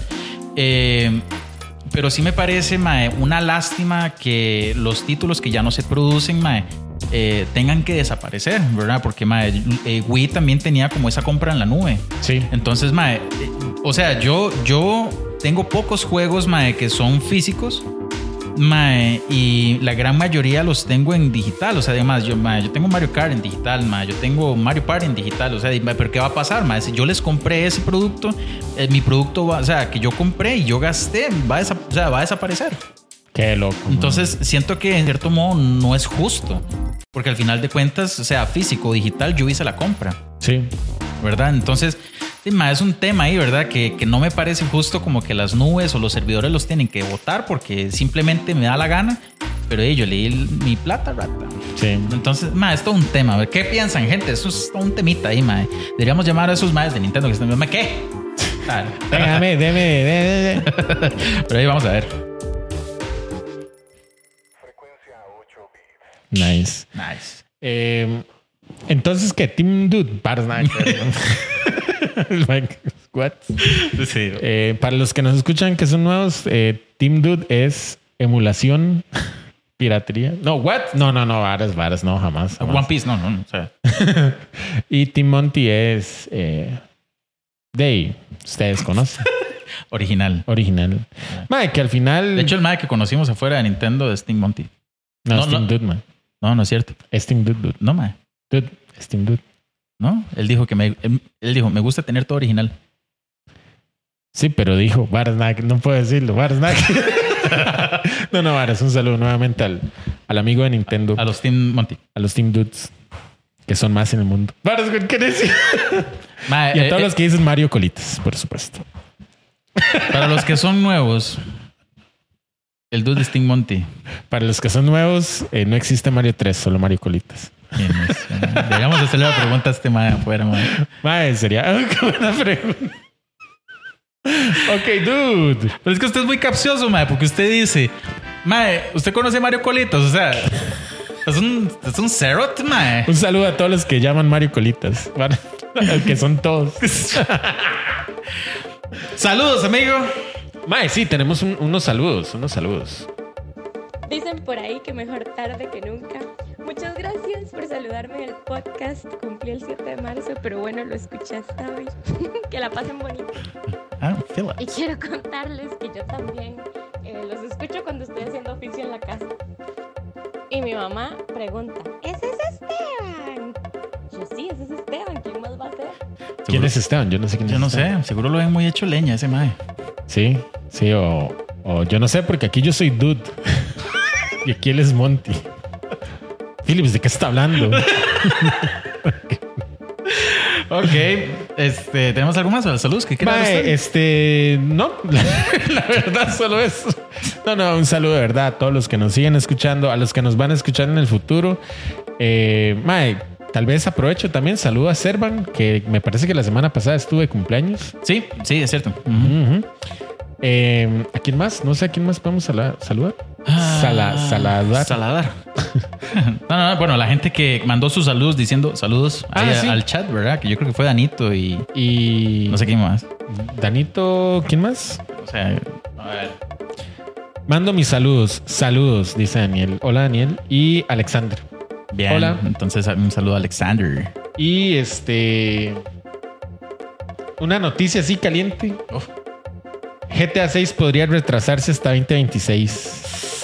Speaker 4: Pero sí me parece, una lástima que los títulos que ya no se producen, tengan que desaparecer, ¿verdad? Porque Wii también tenía como esa compra en la nube.
Speaker 5: Sí.
Speaker 4: Entonces, o sea, yo tengo pocos juegos, que son físicos Mae, y la gran mayoría los tengo en digital. O sea, además, yo tengo Mario Kart en digital, mae. Yo tengo Mario Party en digital. O sea, ¿pero qué va a pasar, mae? Si yo les compré ese producto, mi producto va, o sea, que yo compré y yo gasté, va a desaparecer.
Speaker 5: Qué loco.
Speaker 4: Entonces, siento que en cierto modo no es justo. Porque al final de cuentas, sea físico o digital, yo hice la compra.
Speaker 5: Sí.
Speaker 4: ¿Verdad? Entonces, es un tema ahí, ¿verdad? Que no me parece justo como que las nubes o los servidores los tienen que votar porque simplemente me da la gana. Pero yo leí mi plata, rata.
Speaker 5: Sí.
Speaker 4: Entonces, es todo un tema. A ver, ¿qué piensan, gente? Eso es todo un temita ahí, Deberíamos llamar a esos maes de Nintendo que están... ¿Qué? Dale.
Speaker 5: Déjame.
Speaker 4: Pero ahí vamos a ver.
Speaker 2: Frecuencia 8 bits.
Speaker 5: Nice. Entonces, ¿qué? Team Dude. What?
Speaker 4: Sí.
Speaker 5: Para los que nos escuchan que son nuevos, Team Dude es emulación, piratería. No, what? No, varas, no, jamás.
Speaker 4: One Piece, no. O sea.
Speaker 5: Y Team Monty es ustedes conocen.
Speaker 4: Original.
Speaker 5: Mae, que al final.
Speaker 4: De hecho, el mae que conocimos afuera de Nintendo es Team Monty.
Speaker 5: No, es Team Dude, man.
Speaker 4: No es cierto.
Speaker 5: Es Team Dude.
Speaker 4: No, mae.
Speaker 5: Dude, es Team Dude.
Speaker 4: No, él dijo él dijo, me gusta tener todo original.
Speaker 5: Sí, pero dijo, Barsnack, no puedo decirlo, Barsnack. No, Varas, un saludo nuevamente al amigo de Nintendo.
Speaker 4: A los Team Monty.
Speaker 5: A los Team Dudes, que son más en el mundo. Varas, ¿qué decir? Y a todos los que dicen Mario Colitas, por supuesto.
Speaker 4: Para los que son nuevos, el Dude es Team Monty.
Speaker 5: Para los que son nuevos, no existe Mario 3, solo Mario Colitas.
Speaker 4: Deberíamos hacerle la pregunta a este mae afuera, mae.
Speaker 5: Mae, sería qué buena pregunta. Ok, dude.
Speaker 4: Pero es que usted es muy capcioso, mae, porque usted dice, mae, ¿usted conoce a Mario Colitas? O sea, es un cerot, mae.
Speaker 5: Un saludo a todos los que llaman Mario Colitas. Que son todos.
Speaker 4: Saludos, amigo.
Speaker 5: Mae, sí, tenemos unos saludos.
Speaker 6: Dicen por ahí que mejor tarde que nunca. Muchas gracias por saludarme en el podcast. Cumplí el 7 de marzo, pero bueno, lo escuché hasta hoy. Que la pasen bonito. Y quiero contarles que yo también los escucho cuando estoy haciendo oficio en la casa. Y mi mamá pregunta, ¿ese es Esteban? Yo sí, ese es Esteban. ¿Quién más va a ser?
Speaker 5: ¿Quién es Esteban? Yo no sé quién es.
Speaker 4: Yo no sé. Seguro lo ven muy hecho leña ese mae.
Speaker 5: Sí, o yo no sé, porque aquí yo soy Dude. Y aquí él es Monty. Philips, ¿de qué está hablando?
Speaker 4: Ok. ¿Tenemos algo más? ¿Saludos? ¿Qué quieras usted?
Speaker 5: No. La verdad, solo eso. No, un saludo de verdad a todos los que nos siguen escuchando, a los que nos van a escuchar en el futuro. Tal vez aprovecho también. Saludo a Servan, que me parece que la semana pasada estuve de cumpleaños.
Speaker 4: Sí, es cierto.
Speaker 5: ¿A quién más? No sé a quién más podemos saludar.
Speaker 4: Saladar. No, bueno, la gente que mandó sus saludos diciendo saludos
Speaker 5: sí.
Speaker 4: al chat, ¿verdad? Que yo creo que fue Danito y no sé quién más.
Speaker 5: Danito, ¿quién más?
Speaker 4: O sea, a ver.
Speaker 5: Mando mis saludos. Saludos, dice Daniel. Hola, Daniel. Y Alexander.
Speaker 4: Bien. Hola. Entonces, un saludo a Alexander.
Speaker 5: Y una noticia así caliente. GTA 6 podría retrasarse hasta 2026.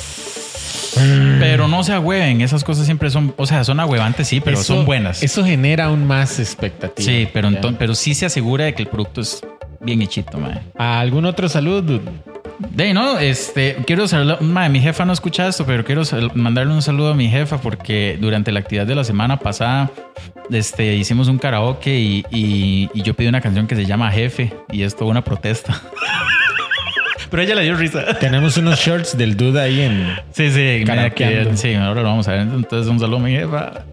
Speaker 4: Pero no se agüeven. Esas cosas siempre son... O sea, son agüevantes, sí, pero son buenas.
Speaker 5: Eso genera aún más expectativa.
Speaker 4: Sí, pero sí se asegura de que el producto es bien hechito, mae.
Speaker 5: ¿Algún otro saludo, dude?
Speaker 4: Quiero saludar... Mi jefa no escucha esto, pero quiero mandarle un saludo a mi jefa porque durante la actividad de la semana pasada hicimos un karaoke y yo pedí una canción que se llama Jefe y es toda una protesta. Pero ella le dio risa.
Speaker 5: Tenemos unos shorts del dude ahí en...
Speaker 4: Sí, sí, ahora lo vamos a ver. Entonces, un saludo a mi jefa.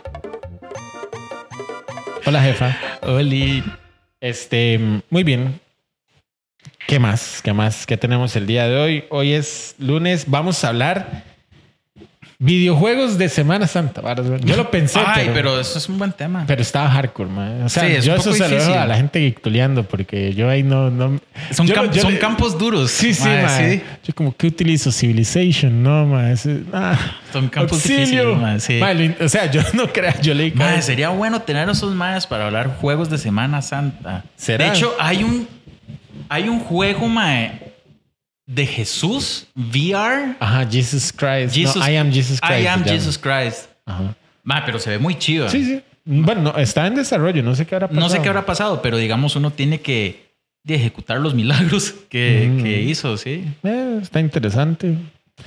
Speaker 5: Hola, jefa.
Speaker 4: Oli.
Speaker 5: Muy bien. ¿Qué más? ¿Qué tenemos el día de hoy? Hoy es lunes. Vamos a hablar videojuegos de Semana Santa. Yo lo pensé.
Speaker 4: pero eso es un buen tema.
Speaker 5: Pero estaba hardcore, man. O sea,
Speaker 4: sí,
Speaker 5: yo eso se lo dejo a la gente geektuleando porque yo ahí no...
Speaker 4: Son campos duros.
Speaker 5: Sí, man. Sí. Yo como, ¿qué utilizo? Civilization, no, man.
Speaker 4: Son campos
Speaker 5: auxilio.
Speaker 4: difíciles, man. Sí.
Speaker 5: Man, o sea, yo no creo. Yo leí...
Speaker 4: Man, sería bueno tener esos manes para hablar juegos de Semana Santa.
Speaker 5: ¿Será?
Speaker 4: De hecho, hay un juego, mae, de Jesús VR.
Speaker 5: Ajá, Jesus Christ. No, I am Jesus Christ.
Speaker 4: I am Jesus Christ. Ajá. Pero se ve muy chido.
Speaker 5: Sí. Bueno, está en desarrollo. No sé qué habrá pasado.
Speaker 4: No sé qué habrá pasado, pero digamos uno tiene que ejecutar los milagros que hizo, sí.
Speaker 5: Está interesante.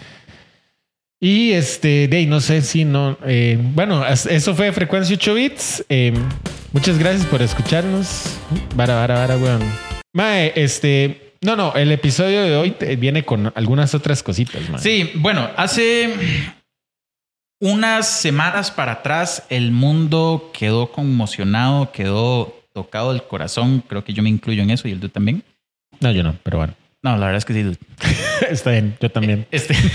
Speaker 5: Y no sé si no. Bueno, eso fue Frecuencia 8 Bits. Muchas gracias por escucharnos. Vara, weón. Mae, No, el episodio de hoy viene con algunas otras cositas, mae.
Speaker 4: Sí, bueno, hace unas semanas para atrás el mundo quedó conmocionado, quedó tocado el corazón. Creo que yo me incluyo en eso y el dude también.
Speaker 5: No, yo no, pero bueno.
Speaker 4: No, la verdad es que sí, dude.
Speaker 5: Está bien, yo también.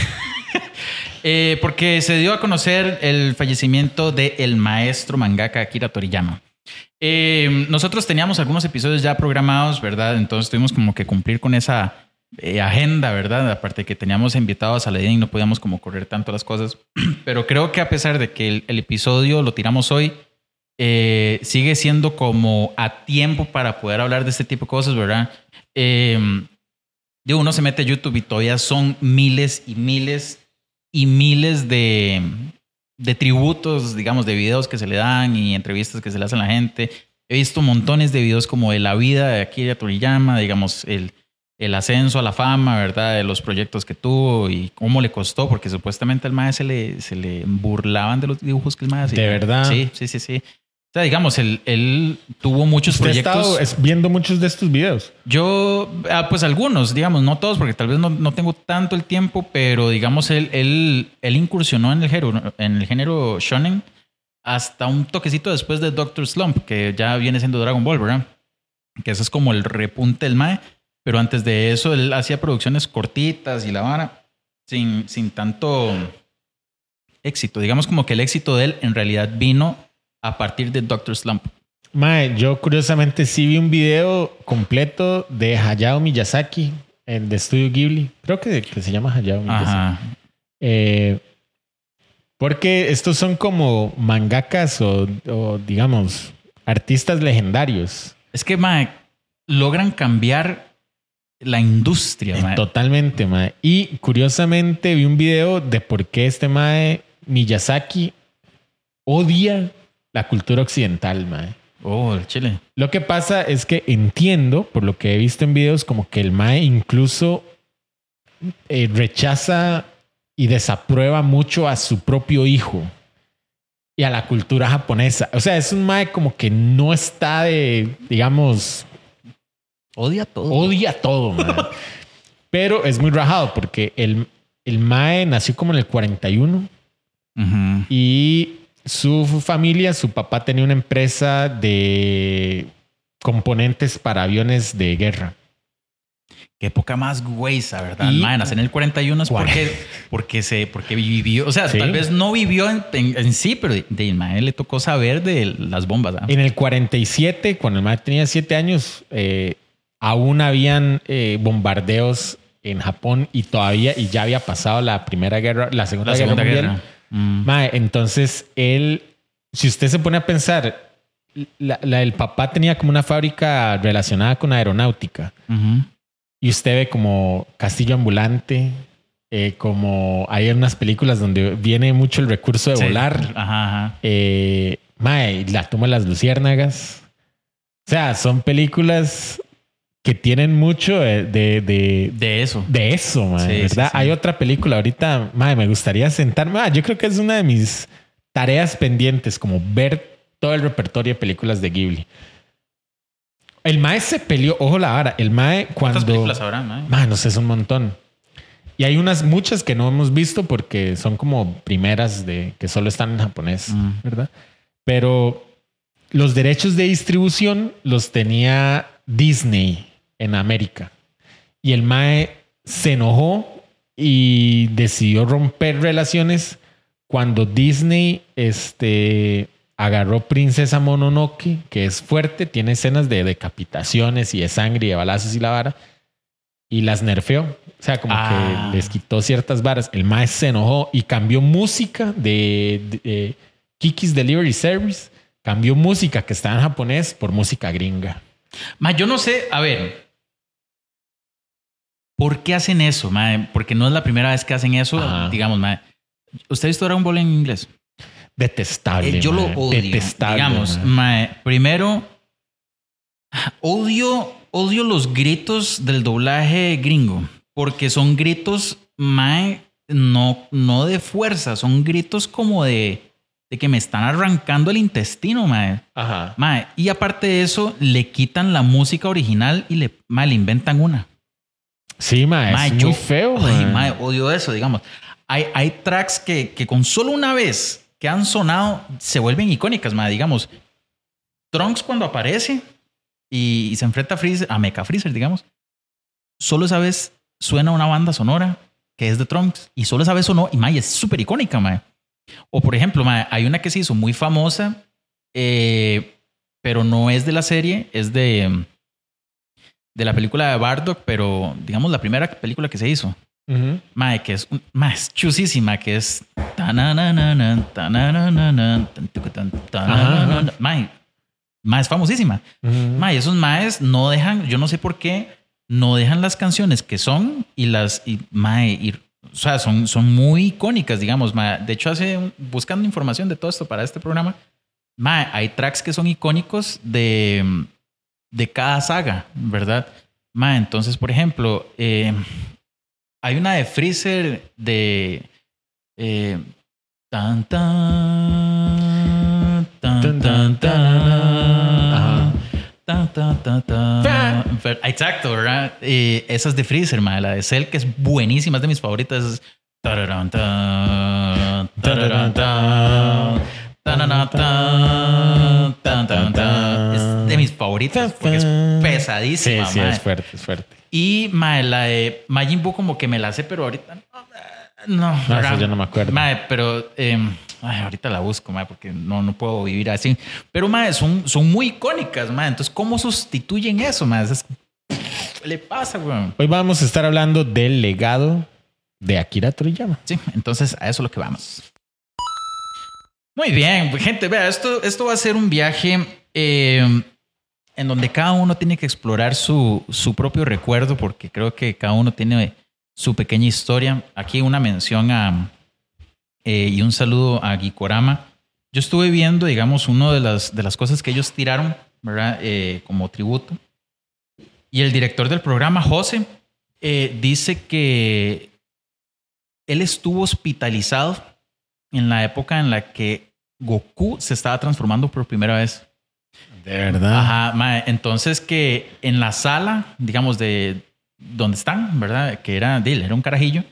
Speaker 4: Porque se dio a conocer el fallecimiento del maestro mangaka Akira Toriyama. Nosotros teníamos algunos episodios ya programados, ¿verdad? Entonces tuvimos como que cumplir con esa agenda, ¿verdad? Aparte que teníamos invitados a la y no podíamos como correr tanto las cosas. Pero creo que a pesar de que el episodio lo tiramos hoy, sigue siendo como a tiempo para poder hablar de este tipo de cosas, ¿verdad? Uno se mete a YouTube y todavía son miles y miles y miles de tributos, digamos, de videos que se le dan y entrevistas que se le hacen a la gente. He visto montones de videos como de la vida de Akira Toriyama, digamos, el ascenso a la fama, ¿verdad? De los proyectos que tuvo y cómo le costó, porque supuestamente al mae se le burlaban de los dibujos que el mae hacía.
Speaker 5: ¿De verdad?
Speaker 4: Sí. O sea, digamos, él tuvo muchos proyectos.
Speaker 5: ¿Usted ha estado viendo muchos de estos videos?
Speaker 4: Yo, pues algunos, digamos, no todos, porque tal vez no tengo tanto el tiempo, pero digamos, él incursionó en el género shonen hasta un toquecito después de Dr. Slump, que ya viene siendo Dragon Ball, ¿verdad? Que ese es como el repunte del mae. Pero antes de eso, él hacía producciones cortitas y la vara sin tanto éxito. Digamos como que el éxito de él en realidad vino a partir de Dr. Slump.
Speaker 5: Mae, yo curiosamente sí vi un video completo de Hayao Miyazaki, el de Estudio Ghibli. Creo que se llama Hayao Miyazaki. Porque estos son como mangakas o digamos, artistas legendarios.
Speaker 4: Es que, mae, logran cambiar la industria, mae.
Speaker 5: Totalmente, mae. Y curiosamente vi un video de por qué este mae Miyazaki odia la cultura occidental, mae.
Speaker 4: Oh, el Chile.
Speaker 5: Lo que pasa es que entiendo, por lo que he visto en videos, como que el mae incluso rechaza y desaprueba mucho a su propio hijo y a la cultura japonesa. O sea, es un mae como que no está digamos...
Speaker 4: Odia todo.
Speaker 5: Odia todo, mae. Pero es muy rajado porque el mae nació como en el 41 y... Su familia, su papá tenía una empresa de componentes para aviones de guerra.
Speaker 4: Qué época más güeyza, ¿verdad? Mae, nacer en el 41 es porque vivió. O sea, sí. Tal vez no vivió en sí, pero de mae le tocó saber de las bombas, ¿verdad?
Speaker 5: En el 47, cuando el mae tenía 7 años, aún habían bombardeos en Japón y ya había pasado la Segunda Guerra Mundial. Mae, entonces si usted se pone a pensar, el papá tenía como una fábrica relacionada con aeronáutica y usted ve como Castillo Ambulante, como hay unas películas donde viene mucho el recurso de volar. Mae, La tumba de las luciérnagas. O sea, son películas que tienen mucho de
Speaker 4: eso.
Speaker 5: De eso, man, sí, ¿verdad? Sí. Hay otra película ahorita, man, me gustaría sentarme. Yo creo que es una de mis tareas pendientes, como ver todo el repertorio de películas de Ghibli. El mae se peleó, ojo la vara, el mae cuando...
Speaker 4: ¿Cuántas películas habrá, mae?
Speaker 5: Man, no sé, es un montón. Y hay muchas que no hemos visto porque son como primeras que solo están en japonés, ¿verdad? Pero los derechos de distribución los tenía Disney en América. Y el mae se enojó y decidió romper relaciones cuando Disney agarró Princesa Mononoke, que es fuerte, tiene escenas de decapitaciones y de sangre y de balazos y la vara, y las nerfeó. O sea, como que les quitó ciertas varas. El mae se enojó y cambió música de Kiki's Delivery Service. Cambió música que estaba en japonés por música gringa.
Speaker 4: Ma, yo no sé, a ver, ¿Por qué hacen eso, mae? Porque no es la primera vez que hacen eso. Ajá. Digamos, mae. ¿Usted ha visto Dragon Ball en inglés?
Speaker 5: Detestable.
Speaker 4: Yo lo odio.
Speaker 5: Detestable.
Speaker 4: Digamos, mae. Primero, odio los gritos del doblaje gringo. Porque son gritos, mae, no de fuerza. Son gritos como de que me están arrancando el intestino, mae.
Speaker 5: Ajá.
Speaker 4: Mae. Y aparte de eso, le quitan la música original y le inventan una.
Speaker 5: Sí, mae, es muy feo, mae.
Speaker 4: Ay, mae, odio eso, digamos. Hay tracks que con solo una vez que han sonado se vuelven icónicas, mae. Digamos, Trunks cuando aparece y se enfrenta a Mecha Freezer, digamos, solo esa vez suena una banda sonora que es de Trunks y solo esa vez sonó y mae, es súper icónica, mae. O por ejemplo, mae, hay una que se hizo muy famosa, pero no es de la serie, es de la película de Bardock, pero digamos la primera película que se hizo. Uh-huh. Mae, que es más chusísima, que es mae, es famosísima. Uh-huh. Mae, esos maes no dejan, yo no sé por qué no dejan las canciones que son o sea, son muy icónicas, digamos. Mae. De hecho, buscando información de todo esto para este programa, mae, hay tracks que son icónicos de cada saga, ¿verdad? Mae, entonces, por ejemplo, hay una de Freezer de tan tan tan tan tan. Exacto, ¿verdad? Esa es de Freezer, mae. La de Cell, que es buenísima, es de mis favoritas. Es de mis favoritas porque es pesadísima.
Speaker 5: Sí, es fuerte.
Speaker 4: Y mae, la de Majin Buu como que me la sé, pero ahorita no,
Speaker 5: eso yo no me acuerdo.
Speaker 4: Mae, pero ahorita la busco, mae, porque no puedo vivir así. Pero mae, son muy icónicas, mae. Entonces, ¿cómo sustituyen eso, mae? ¿Qué le pasa, güey?
Speaker 5: Hoy vamos a estar hablando del legado de Akira Toriyama.
Speaker 4: Sí, entonces a eso es lo que vamos. Muy bien, gente, vea, esto va a ser un viaje en donde cada uno tiene que explorar su propio recuerdo, porque creo que cada uno tiene su pequeña historia. Aquí una mención y un saludo a Gikorama. Yo estuve viendo, digamos, una de las cosas que ellos tiraron, ¿verdad? Como tributo. Y el director del programa, José, dice que él estuvo hospitalizado en la época en la que Goku se estaba transformando por primera vez.
Speaker 5: De verdad.
Speaker 4: Ajá, mae. Entonces que en la sala, digamos, de donde están, ¿verdad? Que era un carajillo.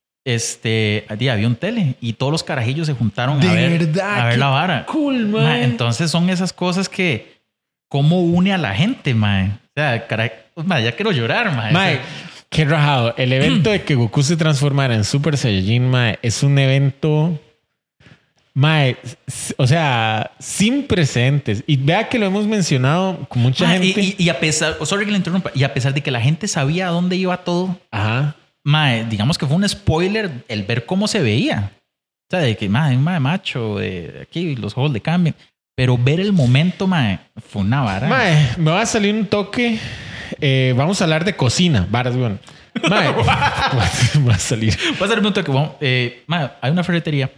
Speaker 4: Había un tele y todos los carajillos se juntaron a ver la vara.
Speaker 5: Cool, mae.
Speaker 4: Entonces son esas cosas que cómo une a la gente, mae. O sea, ya quiero llorar, mae.
Speaker 5: Mae, qué rajado. El evento de que Goku se transformara en Super Saiyajin, mae, es un evento, mae, o sea, sin precedentes. Y vea que lo hemos mencionado con mucha gente.
Speaker 4: Y a pesar, sorry que le interrumpa, y a pesar de que la gente sabía a dónde iba todo,
Speaker 5: ajá,
Speaker 4: mae, digamos que fue un spoiler el ver cómo se veía. O sea, de que, mae, un mae macho, de aquí los ojos le cambian. Pero ver el momento, mae, fue una vara.
Speaker 5: Mae, me va a salir un toque. Vamos a hablar de cocina, varas, bueno. Mae, va a salir.
Speaker 4: Va a salir un toque. Mae, hay una ferretería.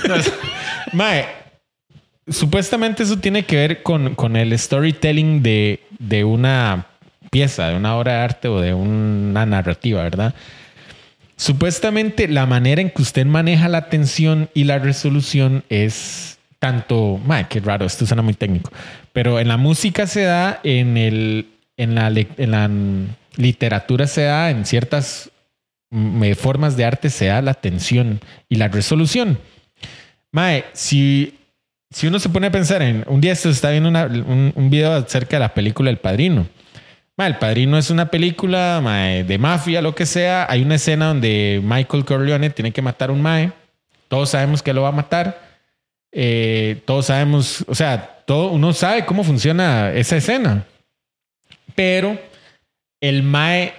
Speaker 5: Mae, supuestamente eso tiene que ver con el storytelling de una pieza, de una obra de arte o de una narrativa, ¿verdad? Supuestamente la manera en que usted maneja la tensión y la resolución es tanto... Mae, qué raro, esto suena muy técnico. Pero en la música se da, en la literatura se da, en ciertas formas de arte se da la tensión y la resolución. Mae, si uno se pone a pensar en... Un día se está viendo un video acerca de la película El Padrino. Mae, El Padrino es una película, mae, de mafia, lo que sea. Hay una escena donde Michael Corleone tiene que matar a un mae. Todos sabemos que lo va a matar. Todos sabemos... O sea, uno sabe cómo funciona esa escena. Pero el mae...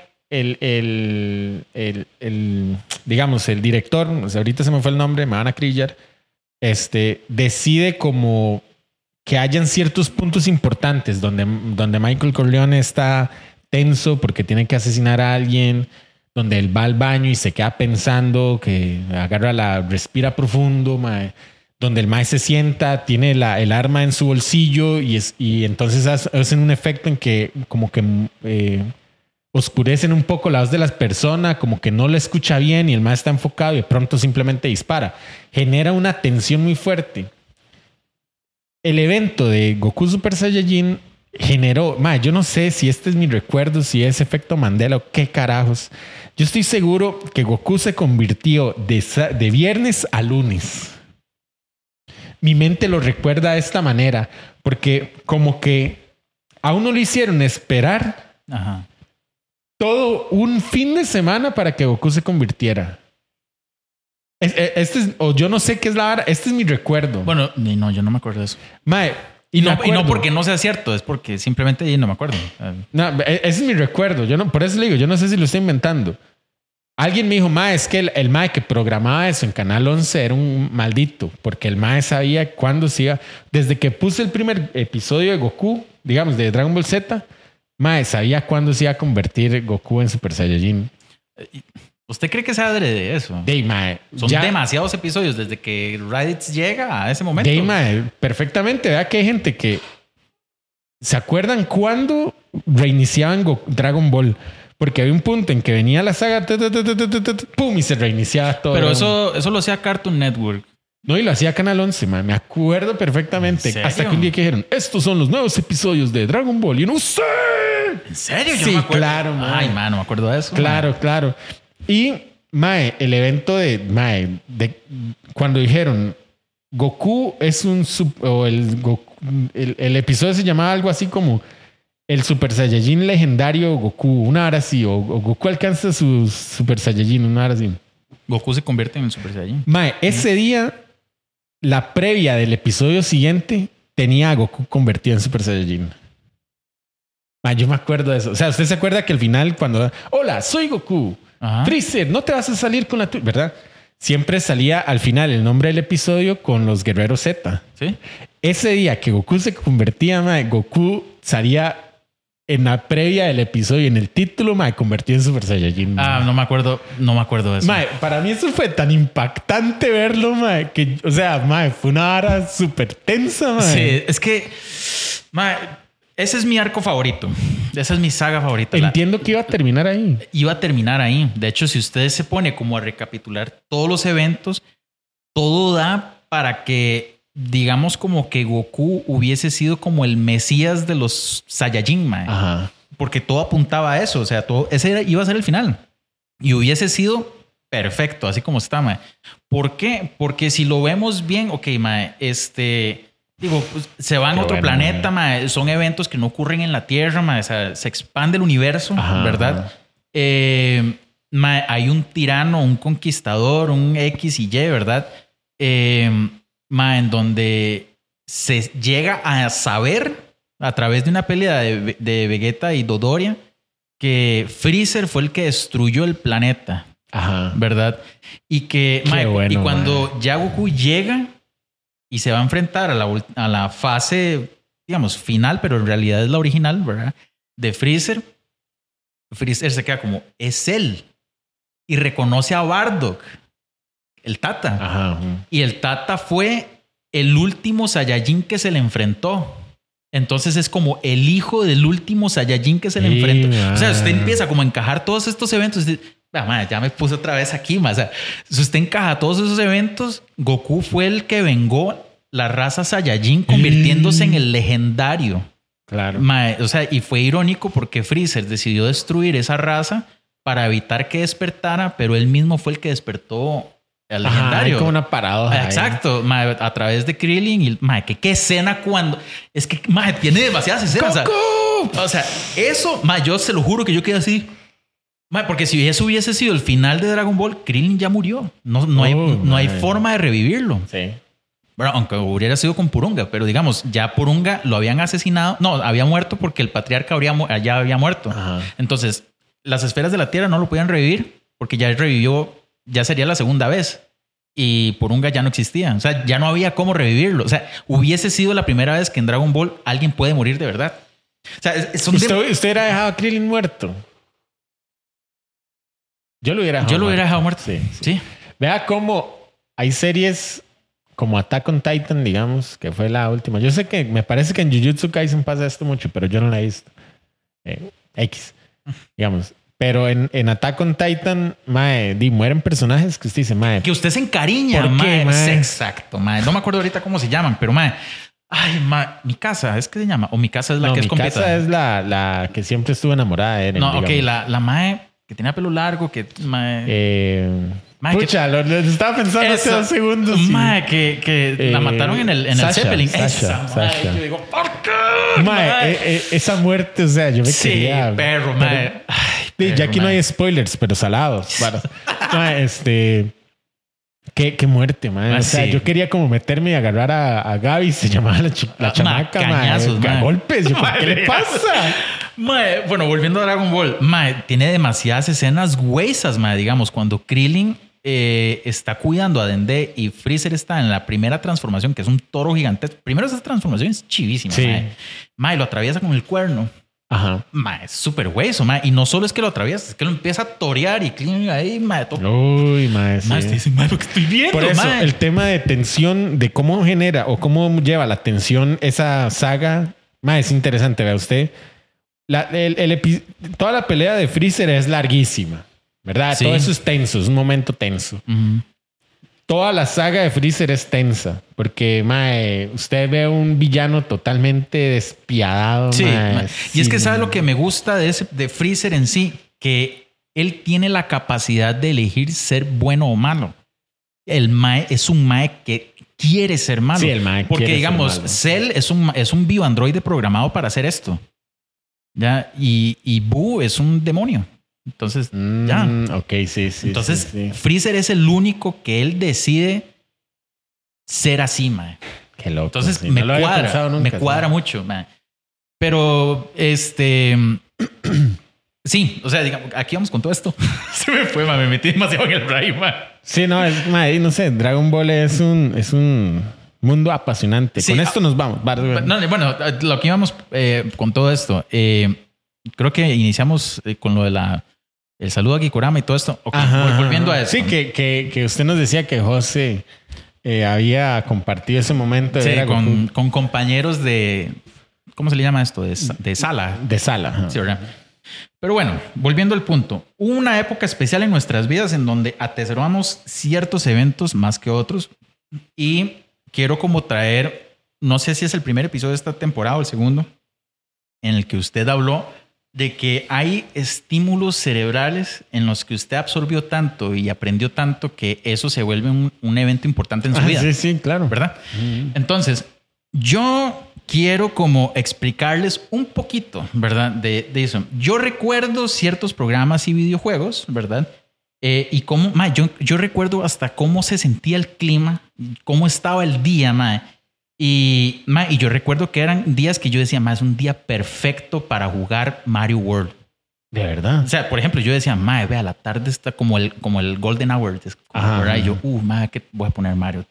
Speaker 5: digamos, el director, o sea, ahorita se me fue el nombre, me van a crillar, decide como que hayan ciertos puntos importantes donde Michael Corleone está tenso porque tiene que asesinar a alguien, donde él va al baño y se queda pensando, que respira profundo, mae, donde el mae se sienta, tiene el arma en su bolsillo y entonces hacen un efecto en que como que oscurecen un poco la voz de las personas, como que no le escucha bien y el mae está enfocado y de pronto simplemente dispara. Genera una tensión muy fuerte. El evento de Goku Super Saiyajin generó, yo no sé si este es mi recuerdo, si es efecto Mandela o qué carajos. Yo estoy seguro que Goku se convirtió de viernes a lunes. Mi mente lo recuerda de esta manera, porque como que a uno le hicieron esperar todo un fin de semana para que Goku se convirtiera. O yo no sé qué es la vara. Este es mi recuerdo.
Speaker 4: Bueno, no, yo no me acuerdo de eso. Y no porque no sea cierto, es porque simplemente no me acuerdo.
Speaker 5: No, ese es mi recuerdo. Por eso le digo, yo no sé si lo estoy inventando. Alguien me dijo, es que el mae que programaba eso en Canal 11 era un maldito, porque el mae sabía cuándo se iba. Desde que puse el primer episodio de Goku, digamos, de Dragon Ball Z, sabía cuándo se iba a convertir Goku en Super Saiyajin.
Speaker 4: ¿Usted cree que se adrede eso? Son demasiados episodios desde que Raditz llega a ese momento.
Speaker 5: Perfectamente. Vea que hay gente que se acuerdan cuándo reiniciaban Dragon Ball. Porque había un punto en que venía la saga, pum, y se reiniciaba todo.
Speaker 4: Pero eso lo hacía Cartoon Network.
Speaker 5: No, y lo hacía Canal 11, me acuerdo perfectamente. Hasta que un día que dijeron, estos son los nuevos episodios de Dragon Ball. Y no sé.
Speaker 4: ¿En serio? Yo
Speaker 5: sí,
Speaker 4: no me acuerdo.
Speaker 5: Claro,
Speaker 4: Ay, no me acuerdo de eso.
Speaker 5: Claro. Y, el evento de cuando dijeron Goku es el episodio se llamaba algo así como el Super Saiyajin legendario Goku, una hora así, o Goku alcanza su Super Saiyajin, una hora así.
Speaker 4: Goku se convierte en el Super Saiyajin.
Speaker 5: Ese día, la previa del episodio siguiente tenía a Goku convertido en Super Saiyajin. Yo me acuerdo de eso. O sea, usted se acuerda que al final cuando hola, soy Goku. Freezer, no te vas a salir con la tuya, ¿verdad? Siempre salía al final el nombre del episodio con los Guerreros Z.
Speaker 4: ¿Sí?
Speaker 5: Ese día que Goku se convertía, Goku salía en la previa del episodio, en el título, convertido en Super Saiyajin.
Speaker 4: No me acuerdo de eso.
Speaker 5: Para mí eso fue tan impactante verlo, que, o sea, fue una hora súper tensa,
Speaker 4: Sí, es que, ese es mi arco favorito. Esa es mi saga favorita.
Speaker 5: Entiendo que iba a terminar ahí.
Speaker 4: Iba a terminar ahí. De hecho, si usted se pone como a recapitular todos los eventos, todo da para que, digamos, como que Goku hubiese sido como el mesías de los Saiyajin, porque todo apuntaba a eso. O sea, ese iba a ser el final. Y hubiese sido perfecto, así como está, ¿Por qué? Porque si lo vemos bien, pues, se van a otro planeta, son eventos que no ocurren en la Tierra, o sea, se expande el universo, ¿verdad? Hay un tirano, un conquistador, un X y Y, ¿verdad? En donde se llega a saber a través de una pelea de Vegeta y Dodoria que Freezer fue el que destruyó el planeta, ¿verdad? Y que cuando ya Goku llega y se va a enfrentar a la fase, digamos, final, pero en realidad es la original, ¿verdad? De Freezer. Freezer se queda como, es él. Y reconoce a Bardock, el Tata. Y el Tata fue el último Saiyajin que se le enfrentó. Entonces es como el hijo del último Saiyajin que se le enfrentó. O sea, usted empieza como a encajar todos estos eventos. Ya me puse otra vez aquí, O sea, si usted encaja todos esos eventos, Goku fue el que vengó la raza Saiyajin convirtiéndose en el legendario.
Speaker 5: Claro.
Speaker 4: O sea, y fue irónico porque Freezer decidió destruir esa raza para evitar que despertara, pero él mismo fue el que despertó al legendario.
Speaker 5: Como una paradoja.
Speaker 4: Exacto. A través de Krillin. Y qué escena cuando... Es que tiene demasiadas escenas. O sea, eso, yo se lo juro que yo quedé así... Porque si eso hubiese sido el final de Dragon Ball, Krillin ya murió. No hay forma de revivirlo.
Speaker 5: Sí.
Speaker 4: Bueno, aunque hubiera sido con Purunga, pero digamos, ya Purunga lo habían asesinado. No, había muerto porque el patriarca ya había muerto. Entonces, las esferas de la Tierra no lo podían revivir porque ya revivió, ya sería la segunda vez. Y Purunga ya no existía. O sea, ya no había cómo revivirlo. O sea, hubiese sido la primera vez que en Dragon Ball alguien puede morir de verdad. O sea,
Speaker 5: ¿Usted hubiera dejado a Krillin muerto? Yo lo hubiera
Speaker 4: dejado muerto. Sí.
Speaker 5: Vea cómo hay series como Attack on Titan, digamos, que fue la última. Yo sé que me parece que en Jujutsu Kaisen pasa esto mucho, pero yo no la he visto. Digamos. Pero en Attack on Titan, mae, mueren personajes que usted dice, mae.
Speaker 4: Que usted se encariña, mae. Exacto, mae. No me acuerdo ahorita cómo se llaman, pero mae. Ay, mae, mi casa, ¿es que se llama? O mi casa es la que es completa.
Speaker 5: Mi casa es la que siempre estuvo enamorada de Eren.
Speaker 4: No, digamos. Ok, la mae que tenía pelo largo, que mae.
Speaker 5: Pucha, lo estaba pensando hace 2 segundos.
Speaker 4: Mae, que la mataron en el Zeppelin. Sasha. Yo digo, ¿por qué?
Speaker 5: Mae, esa muerte, o sea, yo me quería...
Speaker 4: Sí, perro, mae.
Speaker 5: Ya aquí no hay spoilers, pero salados. Mae, Qué muerte, mae. O sea, yo quería como meterme y agarrar a Gaby, se llamaba la chamaca,
Speaker 4: cañazos,
Speaker 5: mae. Golpes. Yo, ¿qué le pasa?
Speaker 4: Mae, bueno, volviendo a Dragon Ball, mae, tiene demasiadas escenas huesas, mae, digamos, cuando Krillin está cuidando a Dende y Freezer está en la primera transformación, que es un toro gigantesco. Primero, esa transformación es chivísima,
Speaker 5: sí.
Speaker 4: Mae, lo atraviesa con el cuerno.
Speaker 5: Ajá.
Speaker 4: Mae, es súper hueso, mae. Y no solo es que lo atraviesa, es que lo empieza a torear y Krillin ahí, mae.
Speaker 5: Uy, mae, sí.
Speaker 4: Mae, te dice, mae, lo que estoy viendo,
Speaker 5: por eso,
Speaker 4: mae.
Speaker 5: El tema de tensión, de cómo genera o cómo lleva la tensión esa saga, mae, es interesante, vea usted. Toda la pelea de Freezer es larguísima, ¿verdad? Sí. Todo eso es tenso, es un momento tenso. Toda la saga de Freezer es tensa, porque mae, usted ve un villano totalmente despiadado.
Speaker 4: Sí,
Speaker 5: mae,
Speaker 4: y es que sabe lo que me gusta de Freezer en sí, que él tiene la capacidad de elegir ser bueno o malo. El mae es un mae que quiere ser malo.
Speaker 5: Sí, el mae
Speaker 4: porque
Speaker 5: quiere
Speaker 4: digamos,
Speaker 5: ser malo.
Speaker 4: Cell es un bioandroide programado para hacer esto. ¿Ya? Y Boo es un demonio. Entonces, ya.
Speaker 5: Ok, sí.
Speaker 4: Entonces,
Speaker 5: sí.
Speaker 4: Freezer es el único que él decide ser así, mae.
Speaker 5: Qué loco.
Speaker 4: Entonces,
Speaker 5: sí.
Speaker 4: me
Speaker 5: nunca,
Speaker 4: cuadra mucho, mae. Pero, sí, o sea, digamos, aquí vamos con todo esto. Se me fue, mae. Me metí demasiado en el drive, mae.
Speaker 5: Sí, no, mae, no sé. Dragon Ball es un mundo apasionante. Sí, con esto nos vamos.
Speaker 4: No, bueno, lo que íbamos con todo esto, creo que iniciamos con lo de el saludo a Gikurama y todo esto. Okay, volviendo a eso.
Speaker 5: Sí, que usted nos decía que José había compartido ese momento.
Speaker 4: Sí, con compañeros de... ¿Cómo se le llama esto? De sala.
Speaker 5: De sala. Ajá.
Speaker 4: Sí, ¿verdad? Pero bueno, volviendo al punto. Hubo una época especial en nuestras vidas en donde atesoramos ciertos eventos más que otros y quiero como traer, no sé si es el primer episodio de esta temporada o el segundo, en el que usted habló de que hay estímulos cerebrales en los que usted absorbió tanto y aprendió tanto que eso se vuelve un evento importante en su vida.
Speaker 5: Sí, claro.
Speaker 4: ¿Verdad? Entonces, yo quiero como explicarles un poquito, ¿verdad? De eso. Yo recuerdo ciertos programas y videojuegos, ¿verdad? Y cómo, yo recuerdo hasta cómo se sentía el clima, cómo estaba el día, y yo recuerdo que eran días que yo decía, es un día perfecto para jugar Mario World.
Speaker 5: De verdad.
Speaker 4: O sea, por ejemplo, yo decía, vea, la tarde está como el Golden Hour. ¿Verdad? Y yo, ¿qué voy a poner Mario?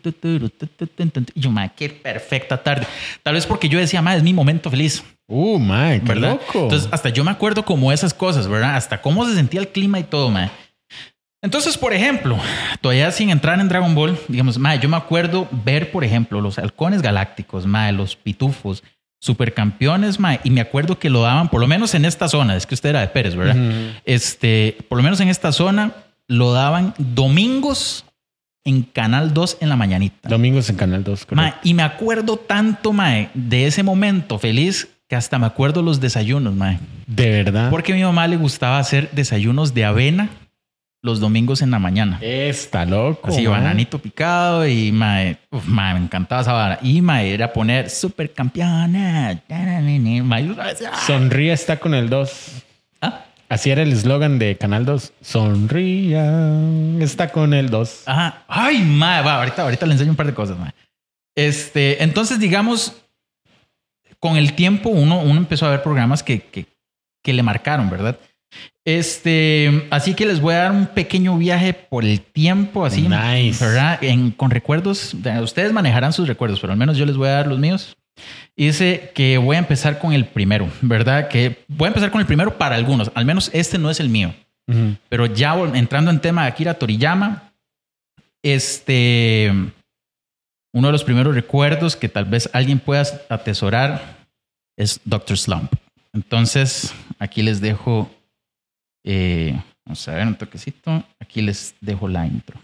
Speaker 4: Y yo, qué perfecta tarde. Tal vez porque yo decía, es mi momento feliz.
Speaker 5: Qué
Speaker 4: ¿verdad?
Speaker 5: loco.
Speaker 4: Entonces, hasta yo me acuerdo como esas cosas, ¿verdad? Hasta cómo se sentía el clima y todo, Entonces, por ejemplo, todavía sin entrar en Dragon Ball, digamos, yo me acuerdo ver, por ejemplo, los halcones galácticos, los pitufos, supercampeones, y me acuerdo que lo daban, por lo menos en esta zona, es que usted era de Pérez, ¿verdad? Por lo menos en esta zona lo daban domingos en Canal 2 en la mañanita.
Speaker 5: Domingos en Canal 2, correcto.
Speaker 4: Y me acuerdo tanto, de ese momento feliz que hasta me acuerdo los desayunos,
Speaker 5: ¿De verdad?
Speaker 4: Porque a mi mamá le gustaba hacer desayunos de avena los domingos en la mañana.
Speaker 5: Está loco.
Speaker 4: Así, bananito picado y me encantaba esa vara. Y era poner supercampeona.
Speaker 5: Sonría está con el 2. Así era el eslogan de Canal 2. Sonría está con el 2.
Speaker 4: Ajá. Ay, ahorita le enseño un par de cosas, entonces, digamos, con el tiempo uno empezó a ver programas que le marcaron, ¿verdad? Así que les voy a dar un pequeño viaje por el tiempo, así,
Speaker 5: nice.
Speaker 4: ¿verdad? Con recuerdos. Ustedes manejarán sus recuerdos, pero al menos yo les voy a dar los míos. Y dice que voy a empezar con el primero, ¿verdad? Que voy a empezar con el primero para algunos. Al menos este no es el mío.
Speaker 5: Uh-huh.
Speaker 4: Pero ya entrando en tema de Akira Toriyama, uno de los primeros recuerdos que tal vez alguien pueda atesorar es Dr. Slump. Entonces, aquí les dejo, vamos a ver un toquecito, aquí les dejo la intro.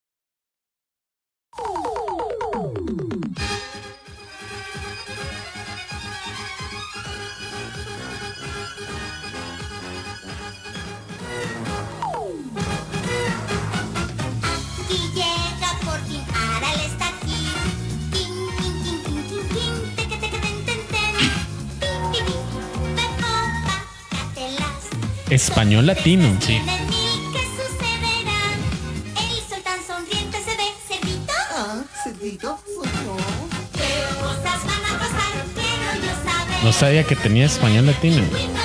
Speaker 5: Español latino.
Speaker 4: Sí.
Speaker 5: No sabía que tenía español latino.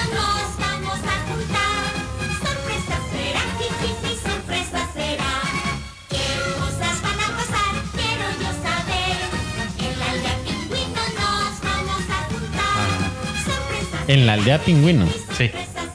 Speaker 5: En la aldea Pingüino.
Speaker 4: Sí.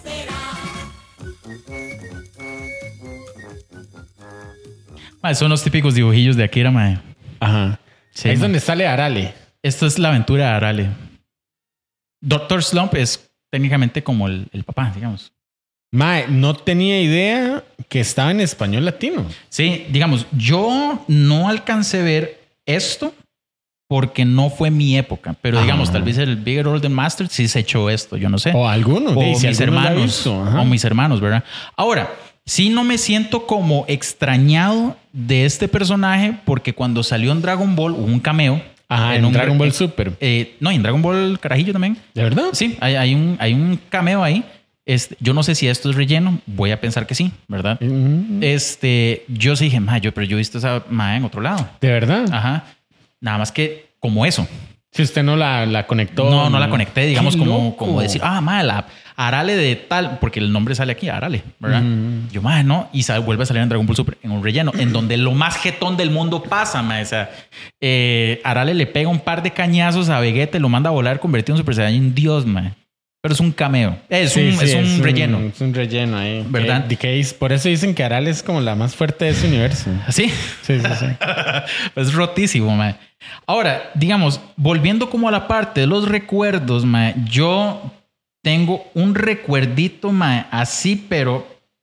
Speaker 4: Son los típicos dibujillos de Akira, mae.
Speaker 5: Ajá.
Speaker 4: Sí,
Speaker 5: ahí es donde sale Arale.
Speaker 4: Esto es la aventura de Arale. Dr. Slump es técnicamente como el papá, digamos.
Speaker 5: Mae, no tenía idea que estaba en español latino.
Speaker 4: Sí, digamos, yo no alcancé a ver esto porque no fue mi época. Pero digamos, tal vez el Bigger Older Master sí se echó esto, yo no sé.
Speaker 5: O alguno.
Speaker 4: O
Speaker 5: si
Speaker 4: mis hermanos. O mis hermanos, ¿verdad? Ahora, sí no me siento como extrañado de este personaje porque cuando salió en Dragon Ball hubo un cameo.
Speaker 5: Ajá, en Dragon Ball Super.
Speaker 4: No, en Dragon Ball Carajillo también.
Speaker 5: ¿De verdad?
Speaker 4: Sí, hay un cameo ahí. Yo no sé si esto es relleno. Voy a pensar que sí, ¿verdad?
Speaker 5: Uh-huh.
Speaker 4: Yo sí dije, pero yo he visto esa en otro lado.
Speaker 5: ¿De verdad?
Speaker 4: Ajá. Nada más que como eso.
Speaker 5: Si usted no la conectó.
Speaker 4: No la conecté, digamos, como decir, la Arale de tal, porque el nombre sale aquí, Arale, ¿verdad?
Speaker 5: Mm.
Speaker 4: Yo, no. Y vuelve a salir en Dragon Ball Super, en un relleno, en donde lo más jetón del mundo pasa, o sea, Arale le pega un par de cañazos a Vegeta y lo manda a volar convertido en Super Saiyajin Dios, Pero es un cameo. Es un relleno.
Speaker 5: Es un relleno ahí.
Speaker 4: ¿Verdad?
Speaker 5: Por eso dicen que Arale es como la más fuerte de ese universo.
Speaker 4: ¿Sí?
Speaker 5: Sí.
Speaker 4: Es rotísimo, Ahora, digamos, volviendo como a la parte de los recuerdos, yo tengo un recuerdito, así, pero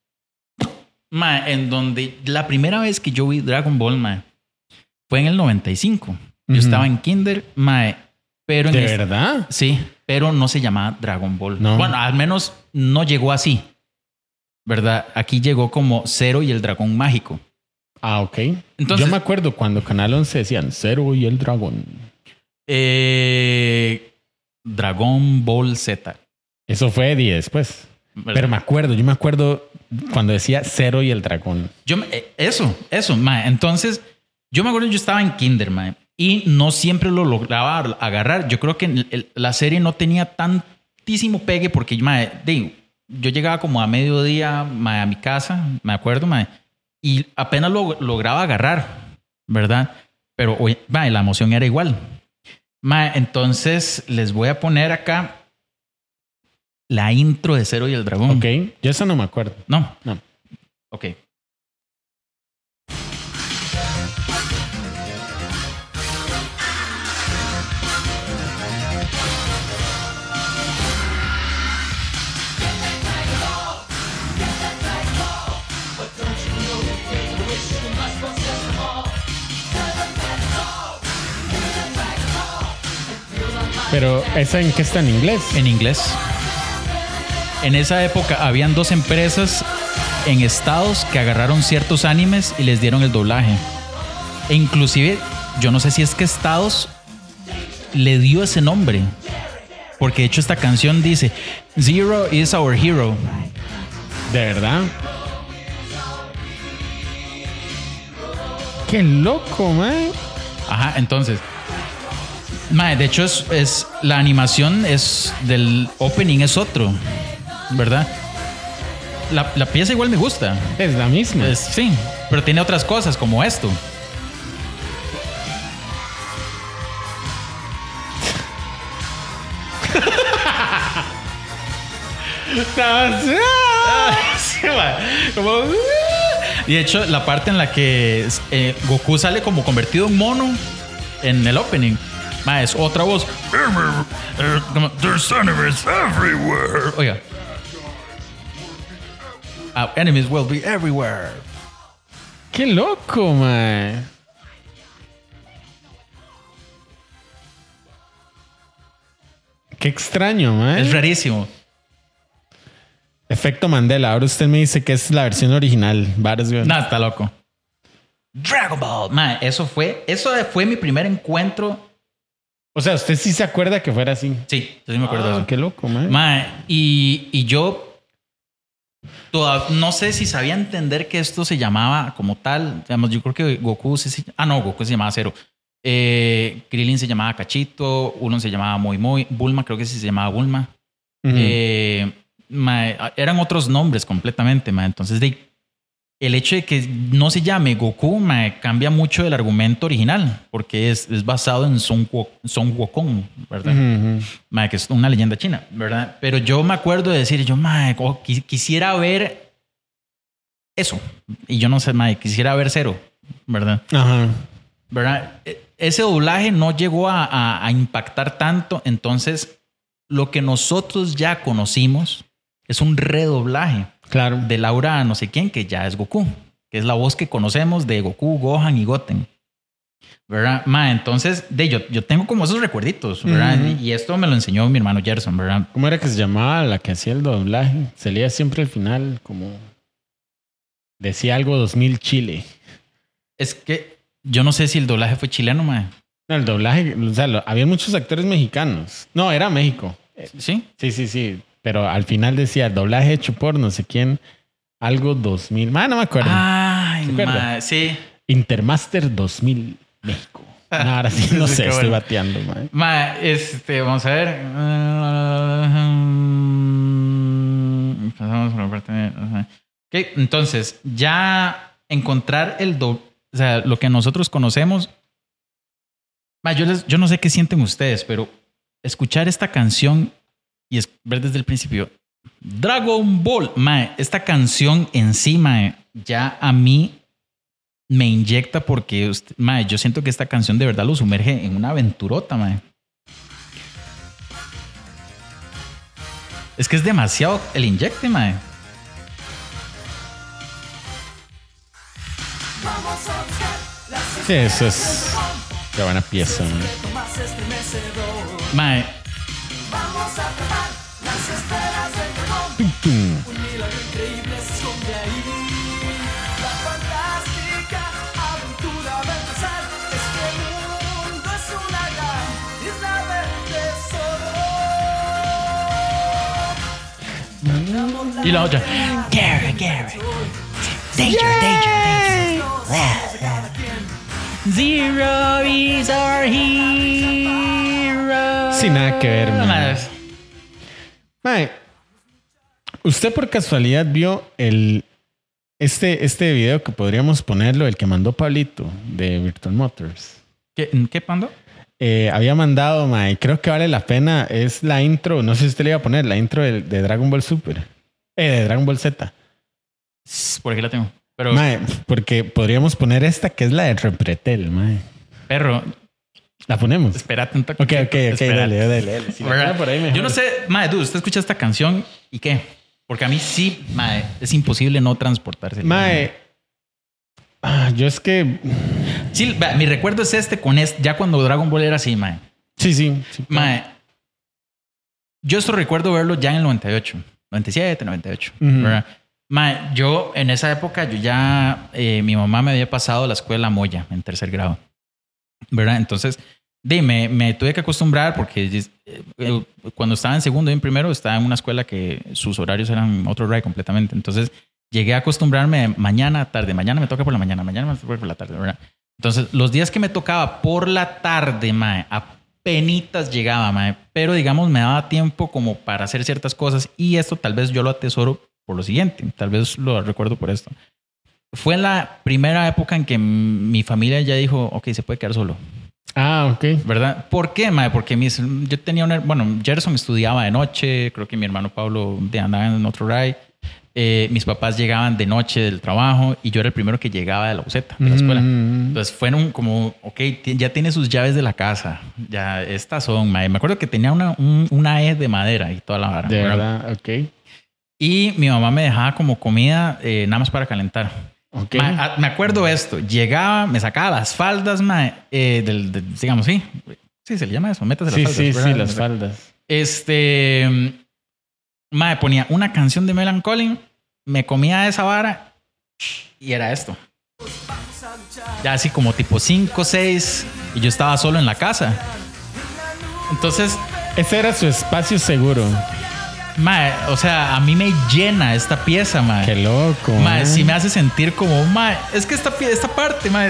Speaker 4: en donde la primera vez que yo vi Dragon Ball, fue en el 95. Yo estaba en kinder, pero
Speaker 5: ¿De verdad?
Speaker 4: Sí, pero no se llamaba Dragon Ball.
Speaker 5: No.
Speaker 4: Bueno, al menos no llegó así, ¿verdad? Aquí llegó como Zero y el dragón mágico.
Speaker 5: Ah, ok.
Speaker 4: Entonces,
Speaker 5: yo me acuerdo cuando Canal 11 decían Zero y el dragón.
Speaker 4: Dragon Ball Z.
Speaker 5: Eso fue después.
Speaker 4: ¿Verdad?
Speaker 5: Pero yo me acuerdo cuando decía Zero y el dragón.
Speaker 4: Eso. Entonces, yo me acuerdo, yo estaba en kinder, y no siempre lo lograba agarrar. Yo creo que la serie no tenía tantísimo pegue porque yo llegaba como a mediodía a mi casa, me acuerdo, y apenas lo lograba agarrar, ¿verdad? Pero la emoción era igual. Entonces les voy a poner acá la intro de Zero y el dragón.
Speaker 5: Ok, yo eso no me acuerdo.
Speaker 4: No. Ok.
Speaker 5: Pero ¿esa en qué está en inglés?
Speaker 4: En inglés. En esa época habían 2 empresas en estados que agarraron ciertos animes y les dieron el doblaje. E inclusive, yo no sé si es que estados le dio ese nombre. Porque de hecho esta canción dice Zero is our hero.
Speaker 5: ¿De verdad? ¡Qué loco,
Speaker 4: Ajá, entonces... de hecho es la animación es del opening es otro, ¿verdad? La pieza igual me gusta.
Speaker 5: Es la misma.
Speaker 4: Sí, pero tiene otras cosas como esto.
Speaker 5: Como...
Speaker 4: Y de hecho, la parte en la que Goku sale como convertido en mono en el opening, ma, es otra voz. There's enemies everywhere. Oiga. Our enemies will be everywhere.
Speaker 5: ¡Qué loco, man! ¡Qué extraño, man!
Speaker 4: Es rarísimo.
Speaker 5: Efecto Mandela. Ahora usted me dice que es la versión original.
Speaker 4: No, está loco. Dragon Ball. Man, eso fue mi primer encuentro.
Speaker 5: O sea, ¿usted sí se acuerda que fuera así?
Speaker 4: Sí, yo sí me acuerdo de eso.
Speaker 5: ¡Qué loco, man!
Speaker 4: Man, y yo no sé si sabía entender que esto se llamaba como tal. Digamos, yo creo que Goku Goku se llamaba Zero. Krillin se llamaba Cachito. Ulon se llamaba Moi Moi. Bulma creo que sí se llamaba Bulma.
Speaker 5: Uh-huh.
Speaker 4: Eran otros nombres completamente. Entonces, el hecho de que no se llame Goku cambia mucho el argumento original, porque es basado en Son Wukong, ¿verdad?
Speaker 5: Uh-huh.
Speaker 4: Que es una leyenda china, ¿verdad? Pero yo me acuerdo de decir, quisiera ver eso. Y yo no sé, quisiera ver Zero, ¿verdad?
Speaker 5: Ajá.
Speaker 4: ¿Verdad? Ese doblaje no llegó a impactar tanto. Entonces, lo que nosotros ya conocimos es un redoblaje.
Speaker 5: Claro.
Speaker 4: De Laura no sé quién, que ya es Goku, que es la voz que conocemos de Goku, Gohan y Goten, ¿verdad? Entonces, yo tengo como esos recuerditos, ¿verdad? Uh-huh. Y esto me lo enseñó mi hermano Gerson, ¿verdad?
Speaker 5: ¿Cómo era que se llamaba la que hacía el doblaje? Se leía siempre al final como... Decía algo 2000 Chile.
Speaker 4: Es que yo no sé si el doblaje fue chileno, man.
Speaker 5: No, el doblaje... O sea, había muchos actores mexicanos. No, era México.
Speaker 4: ¿Sí?
Speaker 5: Sí. Pero al final decía doblaje hecho por no sé quién, algo 2000. No me acuerdo.
Speaker 4: Ay, sí.
Speaker 5: Intermaster 2000 México. Ahora sí, no sé, estoy bateando.
Speaker 4: Vamos a ver. Pasamos por la parte. Ok, entonces, ya encontrar o sea, lo que nosotros conocemos. Yo no sé qué sienten ustedes, pero escuchar esta canción y es ver desde el principio Dragon Ball, esta canción encima ya a mí me inyecta porque yo siento que esta canción de verdad lo sumerge en una aventurota, es que es demasiado el inyecte,
Speaker 5: Sí, eso es qué buena pieza,
Speaker 7: Vamos a atrapar las esferas del dragón. Un milagro increíble se esconde ahí. La fantástica aventura va a empezar. Este mundo es una gran isla del tesoro.
Speaker 4: Y la otra. Gary. Danger. Zero is our hero.
Speaker 5: Sin nada que ver, ¿usted por casualidad vio este video que podríamos ponerlo, el que mandó Pablito de Virtual Motors?
Speaker 4: ¿Qué mandó?
Speaker 5: Había mandado, creo que vale la pena. Es la intro, no sé si usted le iba a poner, la intro de Dragon Ball Super. De Dragon Ball Z.
Speaker 4: Por aquí la tengo. Pero,
Speaker 5: porque podríamos poner esta que es la de Repretel,
Speaker 4: Perro.
Speaker 5: ¿La ponemos?
Speaker 4: Espérate un toque.
Speaker 5: Ok, dale. Si por ahí mejor.
Speaker 4: Yo no sé, usted escucha esta canción y qué. Porque a mí sí, es imposible no transportarse.
Speaker 5: Yo es que...
Speaker 4: Sí, mi recuerdo es con ya cuando Dragon Ball era así,
Speaker 5: Sí.
Speaker 4: Yo esto recuerdo verlo ya en el 98. 97, 98.
Speaker 5: Uh-huh.
Speaker 4: ¿Verdad? Yo en esa época, mi mamá me había pasado la escuela Moya en 3er grado. ¿Verdad? Entonces, me tuve que acostumbrar porque cuando estaba en segundo y en primero estaba en una escuela que sus horarios eran otro horario completamente. Entonces, llegué a acostumbrarme mañana, tarde. Mañana me toca por la mañana, mañana me toca por la tarde, ¿verdad? Entonces, los días que me tocaba por la tarde, apenitas llegaba, pero digamos me daba tiempo como para hacer ciertas cosas y esto tal vez yo lo atesoro por lo siguiente, tal vez lo recuerdo por esto. Fue la primera época en que mi familia ya dijo, ok, se puede quedar solo.
Speaker 5: Ok.
Speaker 4: ¿Verdad? ¿Por qué, Porque yo tenía Gerson estudiaba de noche, creo que mi hermano Pablo andaba en otro ride, mis papás llegaban de noche del trabajo y yo era el primero que llegaba de la buseta de la escuela. Entonces fueron como, ok, ya tiene sus llaves de la casa. Ya estas son, mae. Me acuerdo que tenía una E de madera y toda la vara.
Speaker 5: De verdad, ok.
Speaker 4: Y mi mamá me dejaba como comida nada más para calentar.
Speaker 5: Okay.
Speaker 4: Mae, me acuerdo esto. Llegaba, me sacaba las faldas, mae, digamos, sí. Sí, se le llama eso. Métase las faldas.
Speaker 5: Sí, las faldas.
Speaker 4: Mae, ponía una canción de Melancholy, me comía esa vara y era esto. Ya así como tipo 5, 6 y yo estaba solo en la casa. Entonces...
Speaker 5: Ese era su espacio seguro.
Speaker 4: Mae, o sea, a mí me llena esta pieza, mae.
Speaker 5: Qué loco.
Speaker 4: Mae, sí me hace sentir como, mae, es que esta parte, mae,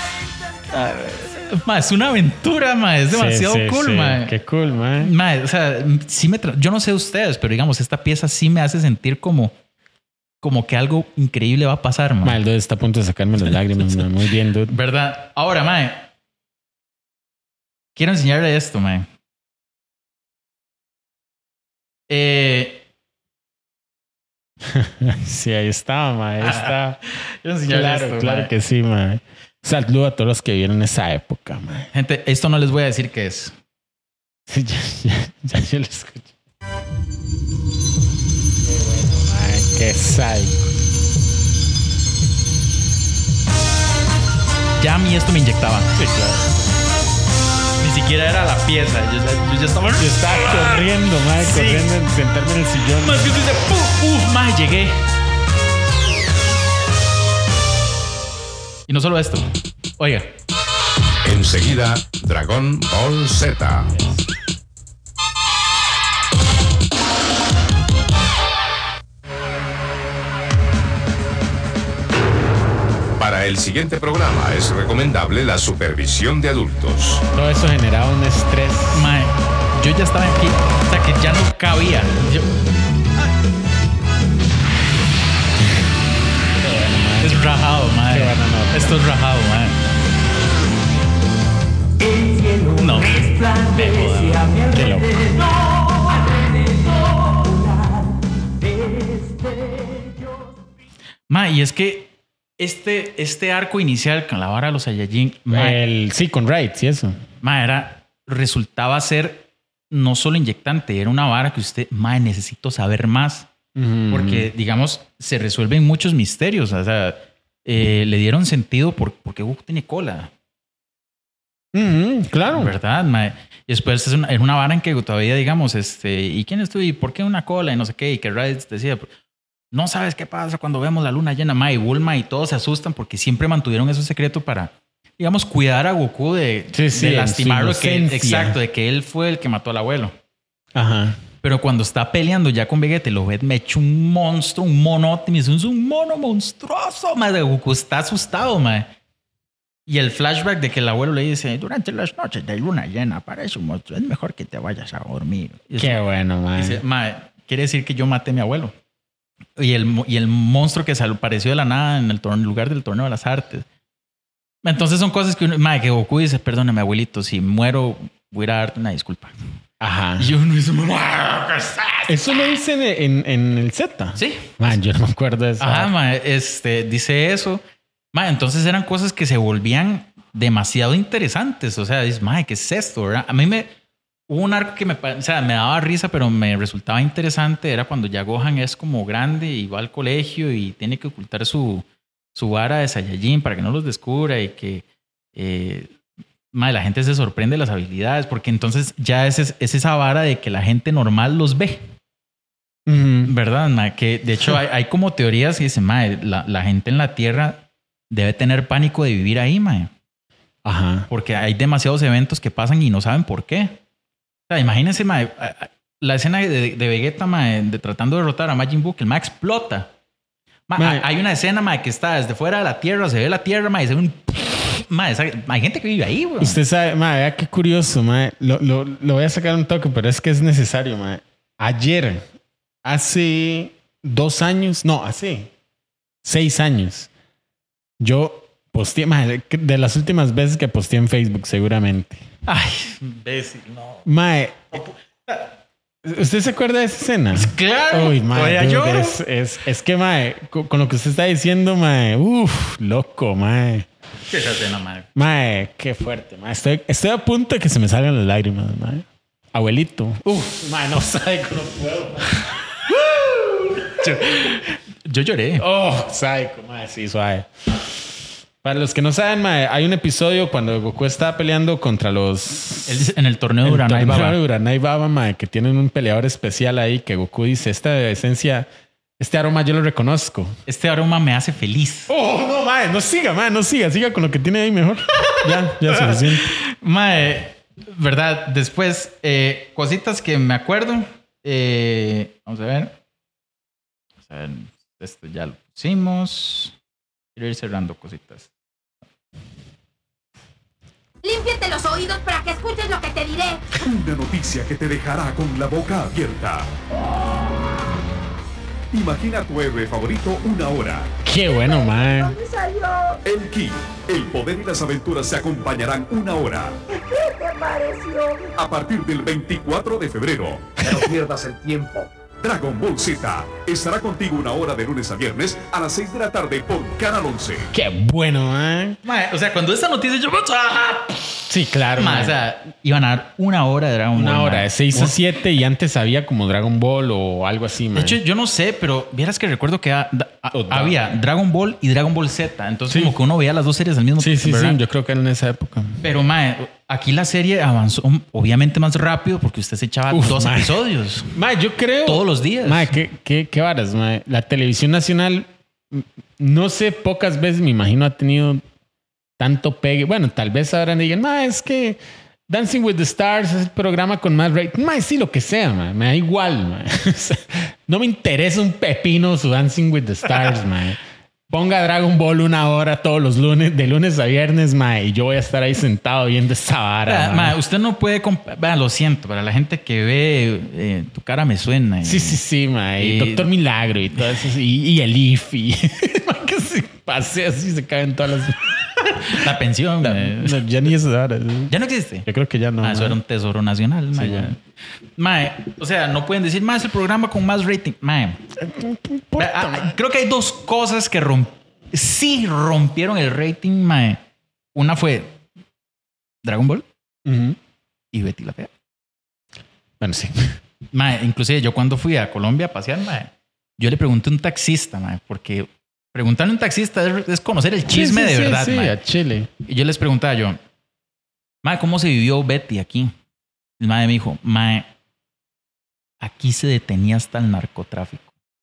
Speaker 4: mae, es una aventura, mae, es demasiado cool, mae.
Speaker 5: Qué cool, mae.
Speaker 4: Mae, o sea, sí yo no sé ustedes, pero digamos, esta pieza sí me hace sentir como que algo increíble va a pasar, mae.
Speaker 5: Mae, el dude está a punto de sacarme las lágrimas, mae. Muy bien, dude.
Speaker 4: ¿Verdad? Ahora, mae, quiero enseñarle esto, mae.
Speaker 5: Sí, ahí está, mae. Ahí está.
Speaker 4: Quiero enseñarle esto,
Speaker 5: Claro
Speaker 4: mae.
Speaker 5: que sí, mae. Saludo a todos los que vieron esa época, mae.
Speaker 4: Gente, esto no les voy a decir qué es.
Speaker 5: Sí, ya yo lo escuché. Qué bueno, mae. Qué psycho.
Speaker 4: Ya a mí esto me inyectaba.
Speaker 5: Sí, claro.
Speaker 4: Ni siquiera era la pieza. Yo ya estaba...
Speaker 5: Yo estaba corriendo, mae.
Speaker 4: Sí.
Speaker 5: Corriendo, sentarme en el sillón.
Speaker 4: Más que usted dice, mae, llegué. Y no solo esto. Oiga.
Speaker 8: Enseguida, Dragon Ball Z. Para el siguiente programa es recomendable la supervisión de adultos.
Speaker 5: Todo eso generaba un estrés.
Speaker 4: Mae, yo ya estaba aquí. O sea, que ya no cabía. Es rajado, mae.
Speaker 5: Qué buena nota.
Speaker 4: Esto es rajado, mae. No. Me joda.
Speaker 5: Qué loco.
Speaker 4: Mae, y es que este arco inicial con la vara de los Saiyajin, mae,
Speaker 5: Sí, con raids y eso.
Speaker 4: mae, resultaba ser no solo inyectante, era una vara que usted, mae, necesito saber más. Porque, digamos, se resuelven muchos misterios. O sea, le dieron sentido porque Goku tiene cola.
Speaker 5: Claro.
Speaker 4: ¿Verdad, mae? Y después era una vara en que todavía, digamos, ¿y quién es tú? ¿Y por qué una cola? Y no sé qué. Y que Raditz decía, no sabes qué pasa cuando vemos la luna llena, mae. Y Bulma y todos se asustan porque siempre mantuvieron eso secreto para, digamos, cuidar a Goku de lastimarlo. Exacto, de que él fue el que mató al abuelo.
Speaker 5: Ajá.
Speaker 4: Pero cuando está peleando ya con Vegeta, lo ve, me echa un monstruo, un monote, me dice, es un mono monstruoso, mae. Goku está asustado, mae. Y el flashback de que el abuelo le dice, durante las noches de luna llena aparece un monstruo, es mejor que te vayas a dormir.
Speaker 5: Qué bueno, mae.
Speaker 4: Dice, mae, quiere decir que yo maté a mi abuelo. Y el monstruo que apareció de la nada en el lugar del torneo de las artes. Entonces son cosas que, mae, que Goku dice, perdóname, abuelito, si muero voy a ir a darte una disculpa.
Speaker 5: Ajá.
Speaker 4: Y uno dice,
Speaker 5: eso lo dice en el Z.
Speaker 4: Sí.
Speaker 5: Man, yo no me acuerdo de eso.
Speaker 4: Ajá, mae, dice eso. Mae, entonces eran cosas que se volvían demasiado interesantes. O sea, dices, mae, ¿qué es esto? ¿Verdad? A mí hubo un arco que me daba risa, pero me resultaba interesante. Era cuando ya Gohan es como grande y va al colegio y tiene que ocultar su vara de Saiyajin para que no los descubra y que mae, la gente se sorprende de las habilidades, porque entonces ya es esa vara de que la gente normal los ve. ¿Verdad, mae? Que de hecho hay como teorías que dicen, mae, la gente en la Tierra debe tener pánico de vivir ahí, mae.
Speaker 5: Ajá.
Speaker 4: Porque hay demasiados eventos que pasan y no saben por qué. O sea, imagínense, mae, la escena de Vegeta, mae, tratando de derrotar a Majin Buu, que el mae explota. Mae, hay una escena, mae, que está desde fuera de la Tierra, se ve la Tierra, mae, se ve un... Mae, hay gente que vive ahí, güey.
Speaker 5: Usted sabe, mae, vea qué curioso, mae. Lo voy a sacar un toque, pero es que es necesario, mae. Ayer, hace 2 años, no, hace 6 años, yo posteé, mae, de las últimas veces que posteé en Facebook, seguramente.
Speaker 4: Ay, imbécil, no.
Speaker 5: Mae, ¿Usted se acuerda de esa escena?
Speaker 4: Claro.
Speaker 5: Uy, mae,
Speaker 4: todavía
Speaker 5: dude,
Speaker 4: lloro.
Speaker 5: es que, mae, con lo que usted está diciendo, mae, loco, mae.
Speaker 4: ¿Qué es esa escena, mae?
Speaker 5: Mae, qué fuerte, mae. Estoy a punto de que se me salgan las lágrimas, mae. Abuelito. Mae, no psycho, no puedo.
Speaker 4: Yo lloré.
Speaker 5: Psycho, mae, sí, suave. Para los que no saben, mae, hay un episodio cuando Goku está peleando contra los...
Speaker 4: En el torneo de Uranai Baba.
Speaker 5: Uranai Baba, mae, que tienen un peleador especial ahí que Goku dice, esta esencia, este aroma yo lo reconozco.
Speaker 4: Este aroma me hace feliz.
Speaker 5: No, mae, no siga. Siga con lo que tiene ahí mejor. ya es suficiente.
Speaker 4: Mae, verdad, después, cositas que me acuerdo. Vamos a ver. Esto ya lo pusimos. Quiero ir cerrando cositas.
Speaker 9: Límpiate los oídos para que escuches lo que te diré.
Speaker 10: Una noticia que te dejará con la boca abierta. Imagina tu héroe favorito una hora.
Speaker 5: Qué bueno, mae.
Speaker 9: ¿Dónde salió?
Speaker 10: El Ki, el poder y las aventuras se acompañarán una hora.
Speaker 9: ¿Qué te pareció?
Speaker 10: A partir del 24 de febrero.
Speaker 11: No pierdas el tiempo.
Speaker 10: Dragon Ball Z estará contigo una hora de lunes a viernes a las 6 de la tarde por Canal 11.
Speaker 5: Qué bueno, mae.
Speaker 4: O sea, cuando esta noticia yo...
Speaker 5: Sí, claro.
Speaker 4: O sea, iban a dar una hora de Dragon Ball.
Speaker 5: Una hora, de 6 a 7 y antes había como Dragon Ball o algo así, mae.
Speaker 4: De hecho, yo no sé, pero vieras que recuerdo que había Dragon Ball y Dragon Ball Z. Entonces, como que uno veía las dos series al mismo tiempo.
Speaker 5: Sí, yo creo que era en esa época.
Speaker 4: Pero, mae, aquí la serie avanzó obviamente más rápido porque usted se echaba 2 episodios.
Speaker 5: Mae, yo creo...
Speaker 4: Todos los días.
Speaker 5: Mae, qué varas, mae. La televisión nacional, no sé, pocas veces me imagino ha tenido tanto pegue. Bueno, tal vez ahora digan, es que Dancing with the Stars es el programa con más rating. Mae, sí, lo que sea, mae. Me da igual, mae. O sea, no me interesa un pepino su Dancing with the Stars, mae. Ponga Dragon Ball una hora todos los lunes, de lunes a viernes, mae, y yo voy a estar ahí sentado viendo esa vara.
Speaker 4: Mae, usted no puede... lo siento, para la gente que ve Tu cara me suena.
Speaker 5: Sí, mae. Y Doctor Milagro y todo eso. Y el IF. Y que se pase así, se caen todas las...
Speaker 4: La pensión.
Speaker 5: No, ya ni eso ahora.
Speaker 4: ¿Ya no existe?
Speaker 5: Yo creo que ya no.
Speaker 4: Eso era un tesoro nacional.
Speaker 5: Sí,
Speaker 4: mae, o sea, no pueden decir, mae, es el programa con más rating. Mae. Creo que hay 2 cosas que sí rompieron el rating, mae. Una fue Dragon Ball y Betty la Fea.
Speaker 5: Bueno, sí.
Speaker 4: Mae, inclusive yo cuando fui a Colombia a pasear, mae, yo le pregunté a un taxista, mae, porque preguntarle a un taxista es conocer el chisme de verdad,
Speaker 5: sí,
Speaker 4: mae.
Speaker 5: A Chile.
Speaker 4: Y yo les preguntaba mae, ¿cómo se vivió Betty aquí? El mae me dijo, mae, aquí se detenía hasta el narcotráfico.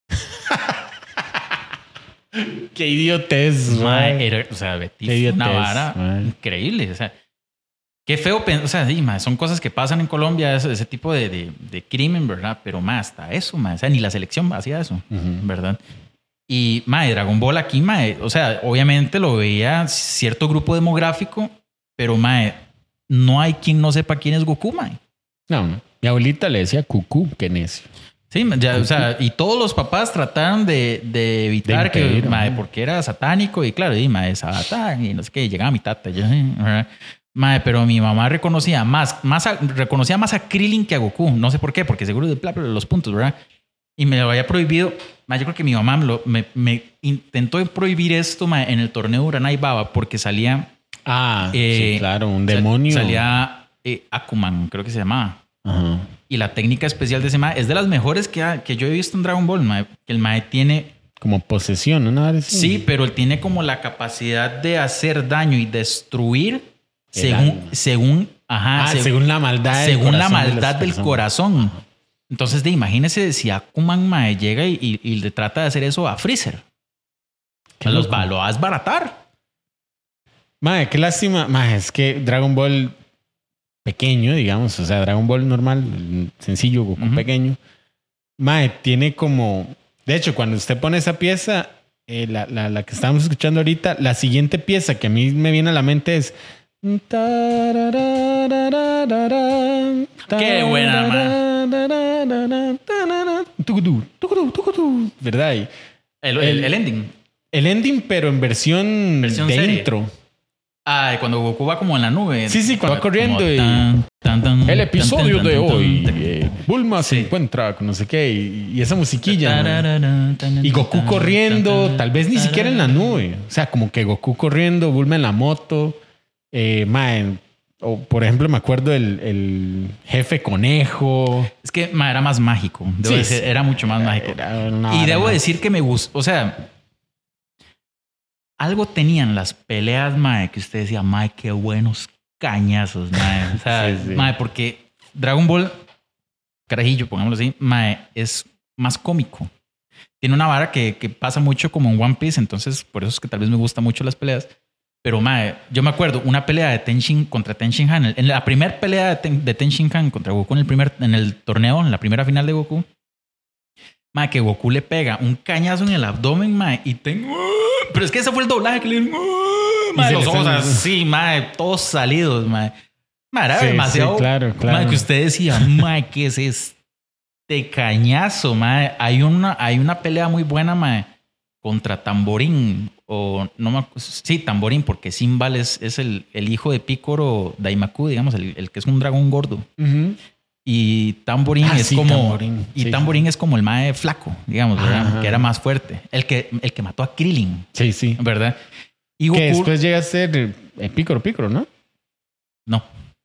Speaker 5: Qué idiotez,
Speaker 4: mae. O sea, Betty fue una vara increíble. O sea, qué feo. O sea, sí, mae, son cosas que pasan en Colombia, ese tipo de crimen, ¿verdad? Pero mae, hasta eso, mae. O sea, ni la selección hacía eso, ¿verdad? Y, mae, Dragon Ball aquí, mae, o sea, obviamente lo veía cierto grupo demográfico, pero, mae, no hay quien no sepa quién es Goku, mae.
Speaker 5: No. Mi abuelita le decía cucú, qué necio.
Speaker 4: Sí, ya, o sea, y todos los papás trataron de evitar que, mae, porque era satánico y claro, y mae, satán y no sé qué, llegaba mi tata. Mae, pero mi mamá reconocía más a Krillin que a Goku. No sé por qué, porque seguro de los puntos, ¿verdad? Y me lo había prohibido. Mae, yo creo que mi mamá me intentó prohibir esto, mae, en el torneo de Uranai Baba porque salía...
Speaker 5: sí, claro, un demonio.
Speaker 4: Salía Akuman, creo que se llamaba.
Speaker 5: Ajá.
Speaker 4: Y la técnica especial de ese mae es de las mejores que yo he visto en Dragon Ball, mae. Que el mae tiene...
Speaker 5: Como posesión, ¿no?
Speaker 4: Sí, pero él tiene como la capacidad de hacer daño y destruir según
Speaker 5: la maldad
Speaker 4: del corazón. Entonces, imagínese si Akuman, mae, llega y le trata de hacer eso a Freezer. Lo va a desbaratar.
Speaker 5: Mae, qué lástima. Mae, es que Dragon Ball pequeño, digamos, o sea, Dragon Ball normal, sencillo, Goku pequeño. Mae, tiene como... De hecho, cuando usted pone esa pieza, la que estamos escuchando ahorita, la siguiente pieza que a mí me viene a la mente es...
Speaker 4: ¡Qué buena, mae!
Speaker 5: ¿Verdad?
Speaker 4: El ending.
Speaker 5: El ending, pero en versión de
Speaker 4: serie.
Speaker 5: intro.
Speaker 4: Ah, cuando Goku va como en la nube.
Speaker 5: Sí, cuando va corriendo.
Speaker 4: Como
Speaker 5: Y el episodio de hoy, Bulma se encuentra con no sé qué, y esa musiquilla. Y Goku corriendo, tal vez ni siquiera en la nube. O sea, como que Goku corriendo, Bulma en la moto. O por ejemplo, me acuerdo el jefe conejo.
Speaker 4: Es que era más mágico. Debo decir, era mucho más mágico. Y debo decir que me gustó. O sea, algo tenían las peleas, mae, que usted decía, mae, qué buenos cañazos, mae. O sea, mae, porque Dragon Ball, carajillo, pongámoslo así, mae, es más cómico. Tiene una vara que pasa mucho como en One Piece, entonces por eso es que tal vez me gustan mucho las peleas. Pero, mae, yo me acuerdo una pelea de Tenshin contra Tenshin Han. En la primera pelea de Tenshin Han contra Goku en el torneo, en la primera final de Goku, mae, que Goku le pega un cañazo en el abdomen, mae, y tengo... Pero es que ese fue el doblaje que le dieron. Mae, los ojos así, mae, todos salidos, mae. Mae, era demasiado...
Speaker 5: claro.
Speaker 4: Mae, que usted decía, mae, ¿qué es este cañazo, mae? Hay una pelea muy buena, mae, contra Tamborín. Sí, Tamborín, porque Simbal es el hijo de Picoro Daimaku, digamos, el que es un dragón gordo. Uh-huh. Y Tamborín es como... Tamborín. Y Tamborín es como el mae flaco, digamos, ¿verdad? Que era más fuerte. El que mató a Krillin.
Speaker 5: Sí.
Speaker 4: ¿Verdad? Y Goku,
Speaker 5: que después llega a ser Picoro, ¿no?
Speaker 4: No.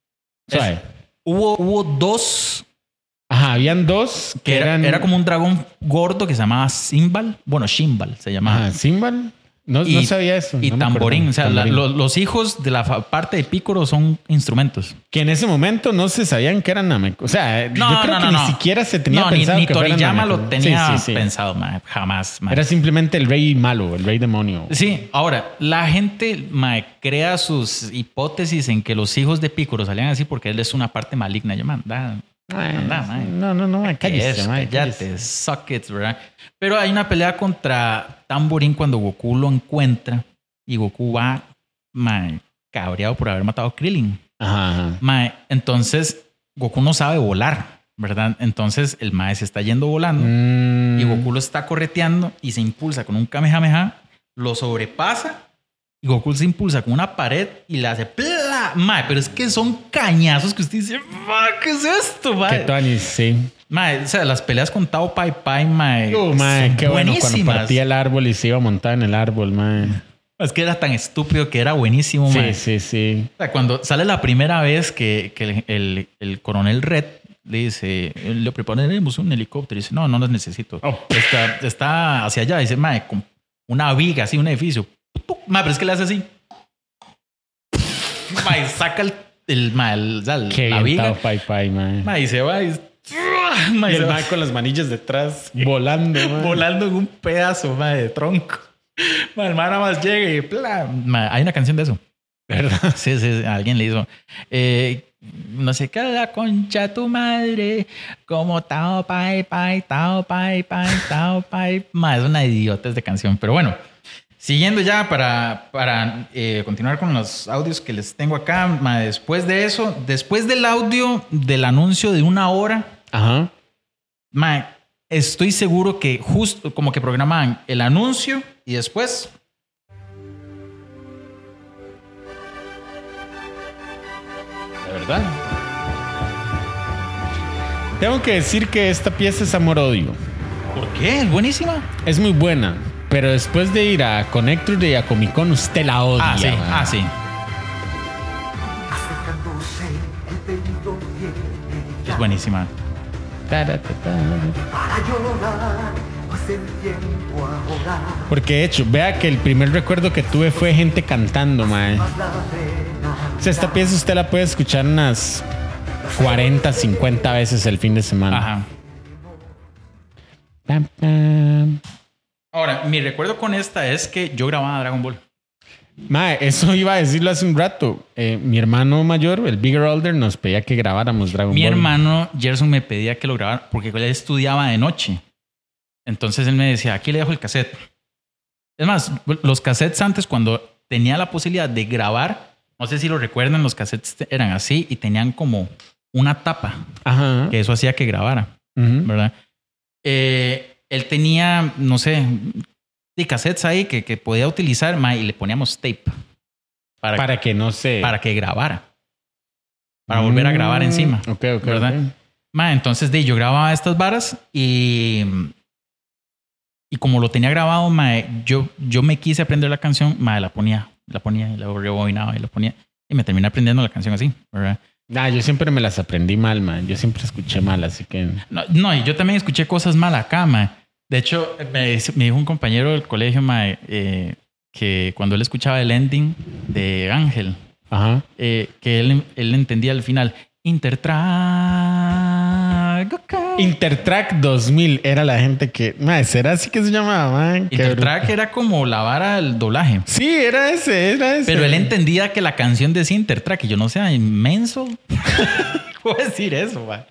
Speaker 4: Hubo dos...
Speaker 5: Ajá, habían dos que
Speaker 4: era como un dragón gordo que se llamaba Simbal. Bueno, Shimbal se llamaba.
Speaker 5: Ajá, Simbal. No sabía eso.
Speaker 4: Y Tamborín. O sea, los hijos de la parte de Picoro son instrumentos.
Speaker 5: Que en ese momento no se sabían que eran Namekusei. O sea, yo creo que ni siquiera se tenía pensado
Speaker 4: ni
Speaker 5: que fueran
Speaker 4: Toriyama
Speaker 5: Namekusei.
Speaker 4: lo tenía pensado, mae, jamás. Mae.
Speaker 5: Era simplemente el rey malo, el rey demonio.
Speaker 4: Sí, ahora, la gente, mae, crea sus hipótesis en que los hijos de Picoro salían así porque él es una parte maligna. Yo,
Speaker 5: No, cállate,
Speaker 4: suck it, ¿verdad? Pero hay una pelea contra Tamborín cuando Goku lo encuentra y Goku va, mae, cabreado por haber matado a Krillin.
Speaker 5: Ajá.
Speaker 4: Mae, entonces Goku no sabe volar, ¿verdad? Entonces el mae se está yendo volando y Goku lo está correteando y se impulsa con un Kamehameha, lo sobrepasa. Y Goku se impulsa con una pared y le hace ¡pla! Mae, pero es que son cañazos que usted dice, ¿qué es esto, mae?
Speaker 5: Qué tuanis, sí.
Speaker 4: Mae, o sea, las peleas con Tao Pai Pai, mae.
Speaker 5: Mae, qué bueno cuando partía el árbol y se iba a montar en el árbol, mae.
Speaker 4: Es que era tan estúpido que era buenísimo, mae.
Speaker 5: Sí.
Speaker 4: O sea, cuando sale la primera vez que el coronel Red le dice, le prepararemos un helicóptero. Y dice, no los necesito. Está hacia allá. Dice, mae, con una viga, así, un edificio. Ma, pero es que le hace así. Ma, y saca la viga. Ma, y se va. Y el ma
Speaker 5: con las manillas detrás, volando.
Speaker 4: Volando en un pedazo, ma, de tronco. Ma, el ma nada más llega y ma, hay una canción de eso.
Speaker 5: ¿Verdad?
Speaker 4: Sí, alguien le hizo. No sé qué, la concha de tu madre. Como Tao Pai Pai, Tao Pai Pai, Tao Pai. Ma, es una idiota de canción, pero bueno. Siguiendo ya para continuar con los audios que les tengo acá, después de eso, después del audio del anuncio de 1 hora,
Speaker 5: ajá,
Speaker 4: estoy seguro que justo como que programaban el anuncio y después...
Speaker 5: ¿De verdad? Tengo que decir que esta pieza es amor-odio.
Speaker 4: ¿Por qué? Es buenísima.
Speaker 5: Es muy buena. Pero después de ir a Connector y a Comic Con, usted la odia.
Speaker 4: Sí. Es buenísima.
Speaker 5: Porque de hecho, vea que el primer recuerdo que tuve fue gente cantando, mae. O sea, esta pieza usted la puede escuchar unas 40, 50 veces el fin de semana.
Speaker 4: Ajá. Ahora, mi recuerdo con esta es que yo grababa Dragon Ball.
Speaker 5: Mae, eso iba a decirlo hace un rato. Mi hermano mayor, el Bigger Older, nos pedía que grabáramos Dragon Ball.
Speaker 4: Mi hermano Gerson me pedía que lo grabara porque él estudiaba de noche. Entonces él me decía, aquí le dejo el cassette. Es más, los cassettes antes, cuando tenía la posibilidad de grabar, no sé si lo recuerdan, los cassettes eran así y tenían como una tapa.
Speaker 5: Ajá.
Speaker 4: Que eso hacía que grabara, ¿verdad? Él tenía, no sé, de cassettes ahí que podía utilizar, y le poníamos tape.
Speaker 5: Para que no se...
Speaker 4: Para que grabara. Para volver a grabar encima.
Speaker 5: Ok,
Speaker 4: ¿verdad?
Speaker 5: Okay.
Speaker 4: Ma, entonces yo grababa estas varas y como lo tenía grabado, ma, yo me quise aprender la canción, ma, la ponía y la rebobinaba y la ponía y me terminé aprendiendo la canción así, ¿verdad?
Speaker 5: Yo siempre me las aprendí mal, man. Yo siempre escuché mal, así que...
Speaker 4: No, y yo también escuché cosas mal acá, ma. De hecho, me dijo un compañero del colegio, ma, que cuando él escuchaba el ending de Ángel,
Speaker 5: ajá,
Speaker 4: que él entendía al final,
Speaker 5: Intertrack 2000 era la gente que... ¿será así que se llamaba, man?
Speaker 4: Intertrack era como la vara del doblaje.
Speaker 5: Sí, era ese.
Speaker 4: Pero él entendía que la canción decía Intertrack y yo no sé, inmenso. ¿Puedo decir eso, man?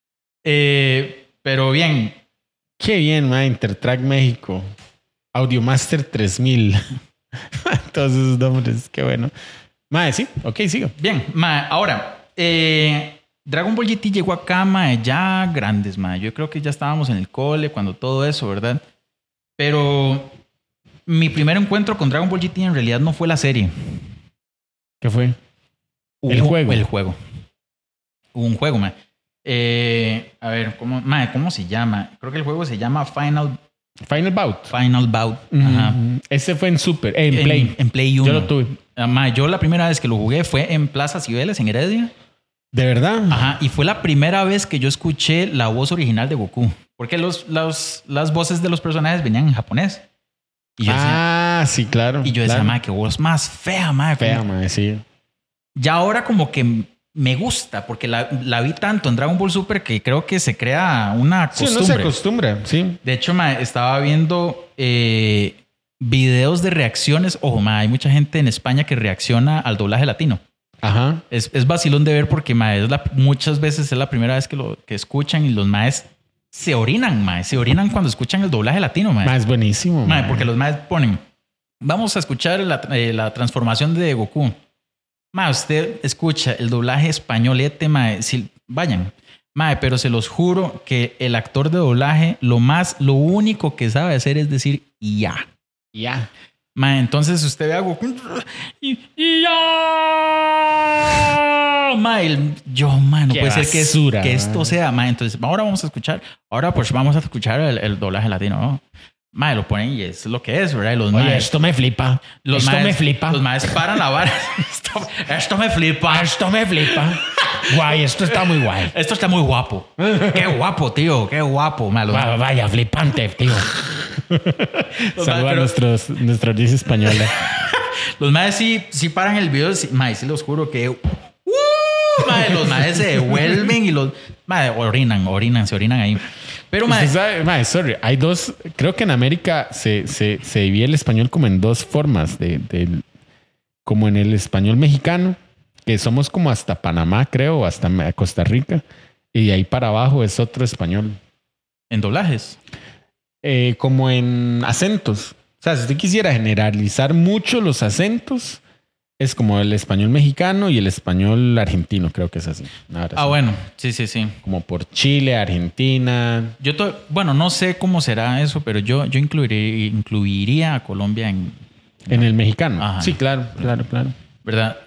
Speaker 4: Pero bien.
Speaker 5: Qué bien, man. Intertrack México. Audiomaster 3000. Todos esos nombres. Qué bueno. Mae, sí. Ok, sigo.
Speaker 4: Bien, mae. Ahora... Dragon Ball GT llegó acá, mae, ya grandes, mae. Yo creo que ya estábamos en el cole cuando todo eso, ¿verdad? Pero mi primer encuentro con Dragon Ball GT en realidad no fue la serie.
Speaker 5: ¿Qué fue?
Speaker 4: El juego. Hubo un juego, mae. A ver, ¿cómo se llama? Creo que el juego se llama Final
Speaker 5: Bout.
Speaker 4: Ajá.
Speaker 5: Ese fue en en Play.
Speaker 4: En Play 1.
Speaker 5: Yo lo tuve.
Speaker 4: Mae, yo la primera vez que lo jugué fue en Plaza Cibeles, en Heredia.
Speaker 5: ¿De verdad?
Speaker 4: Ajá, y fue la primera vez que yo escuché la voz original de Goku. Porque las voces de los personajes venían en japonés. Y yo decía,
Speaker 5: sí, claro.
Speaker 4: Y yo decía, mae, qué voz más fea, mae.
Speaker 5: Fea, mae, sí.
Speaker 4: Ya ahora como que me gusta, porque la vi tanto en Dragon Ball Super que creo que se crea una costumbre.
Speaker 5: Sí, no se acostumbra, sí.
Speaker 4: De hecho, mae, estaba viendo videos de reacciones. Ojo, mae, hay mucha gente en España que reacciona al doblaje latino.
Speaker 5: Ajá.
Speaker 4: Es vacilón de ver porque, mae, muchas veces es la primera vez que escuchan y los maes se orinan, mae. Se orinan cuando escuchan el doblaje latino, mae.
Speaker 5: Es buenísimo,
Speaker 4: mae. Porque los maes ponen, vamos a escuchar la transformación de Goku. Mae, usted escucha el doblaje españolete, mae. Vayan. Mae, pero se los juro que el actor de doblaje lo único que sabe hacer es decir ya.
Speaker 5: Ya.
Speaker 4: Mae, entonces usted ve a Goku y ya. Mae, no puede ser que esto sea, mae. Entonces, ahora vamos a escuchar el doblaje latino, ¿no? Mae, lo ponen y es lo que es, ¿verdad? Y los
Speaker 5: Oye,
Speaker 4: maes,
Speaker 5: esto me flipa.
Speaker 4: Los maes paran la vara. Esto me flipa. Guay, esto está muy guay. Esto está muy guapo. Qué guapo, tío. Qué guapo. Mae,
Speaker 5: vaya, flipante, tío. Saludos a nuestros 10 españoles.
Speaker 4: Los maes sí paran el video. Sí los juro que... Mae, los maes se devuelven y los... Mae, se orinan ahí. Pero, mae...
Speaker 5: sorry. Hay dos... Creo que en América se divide el español como en dos formas. Como en el español mexicano, que somos como hasta Panamá, creo, o hasta Costa Rica. Y de ahí para abajo es otro español.
Speaker 4: ¿En doblajes?
Speaker 5: Como en acentos. O sea, si usted quisiera generalizar mucho los acentos, es como el español mexicano y el español argentino, creo que es así.
Speaker 4: Bueno, sí.
Speaker 5: Como por Chile, Argentina.
Speaker 4: Bueno, no sé cómo será eso, pero yo incluiría a Colombia en
Speaker 5: el mexicano.
Speaker 4: Ajá.
Speaker 5: Sí, claro.
Speaker 4: ¿Verdad?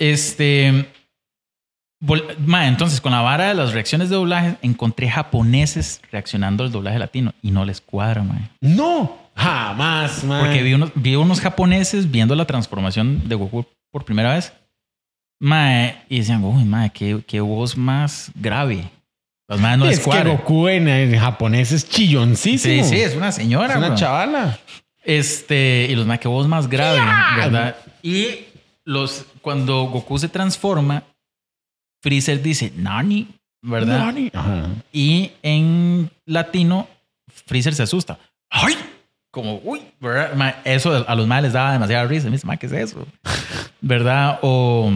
Speaker 4: Entonces, con la vara de las reacciones de doblaje, encontré japoneses reaccionando al doblaje latino y no les cuadra, mae.
Speaker 5: ¡No! Jamás, mae.
Speaker 4: Porque vi unos japoneses viendo la transformación de Goku por primera vez, mae, y decían, uy, mae, qué voz más grave. Los maes no les cuadra.
Speaker 5: Es que Goku en japonés es chilloncísimo.
Speaker 4: Sí, es una señora.
Speaker 5: Es una chavala.
Speaker 4: Y los maes, qué voz más grave, ¿verdad? Y cuando Goku se transforma, Freezer dice Nani, ¿verdad?
Speaker 5: Nani. Ajá.
Speaker 4: Y en latino, Freezer se asusta. ¡Ay! Como, uy, ¿verdad? Eso a los maes les daba demasiada risa. Me dice, ¿qué es eso? ¿Verdad? O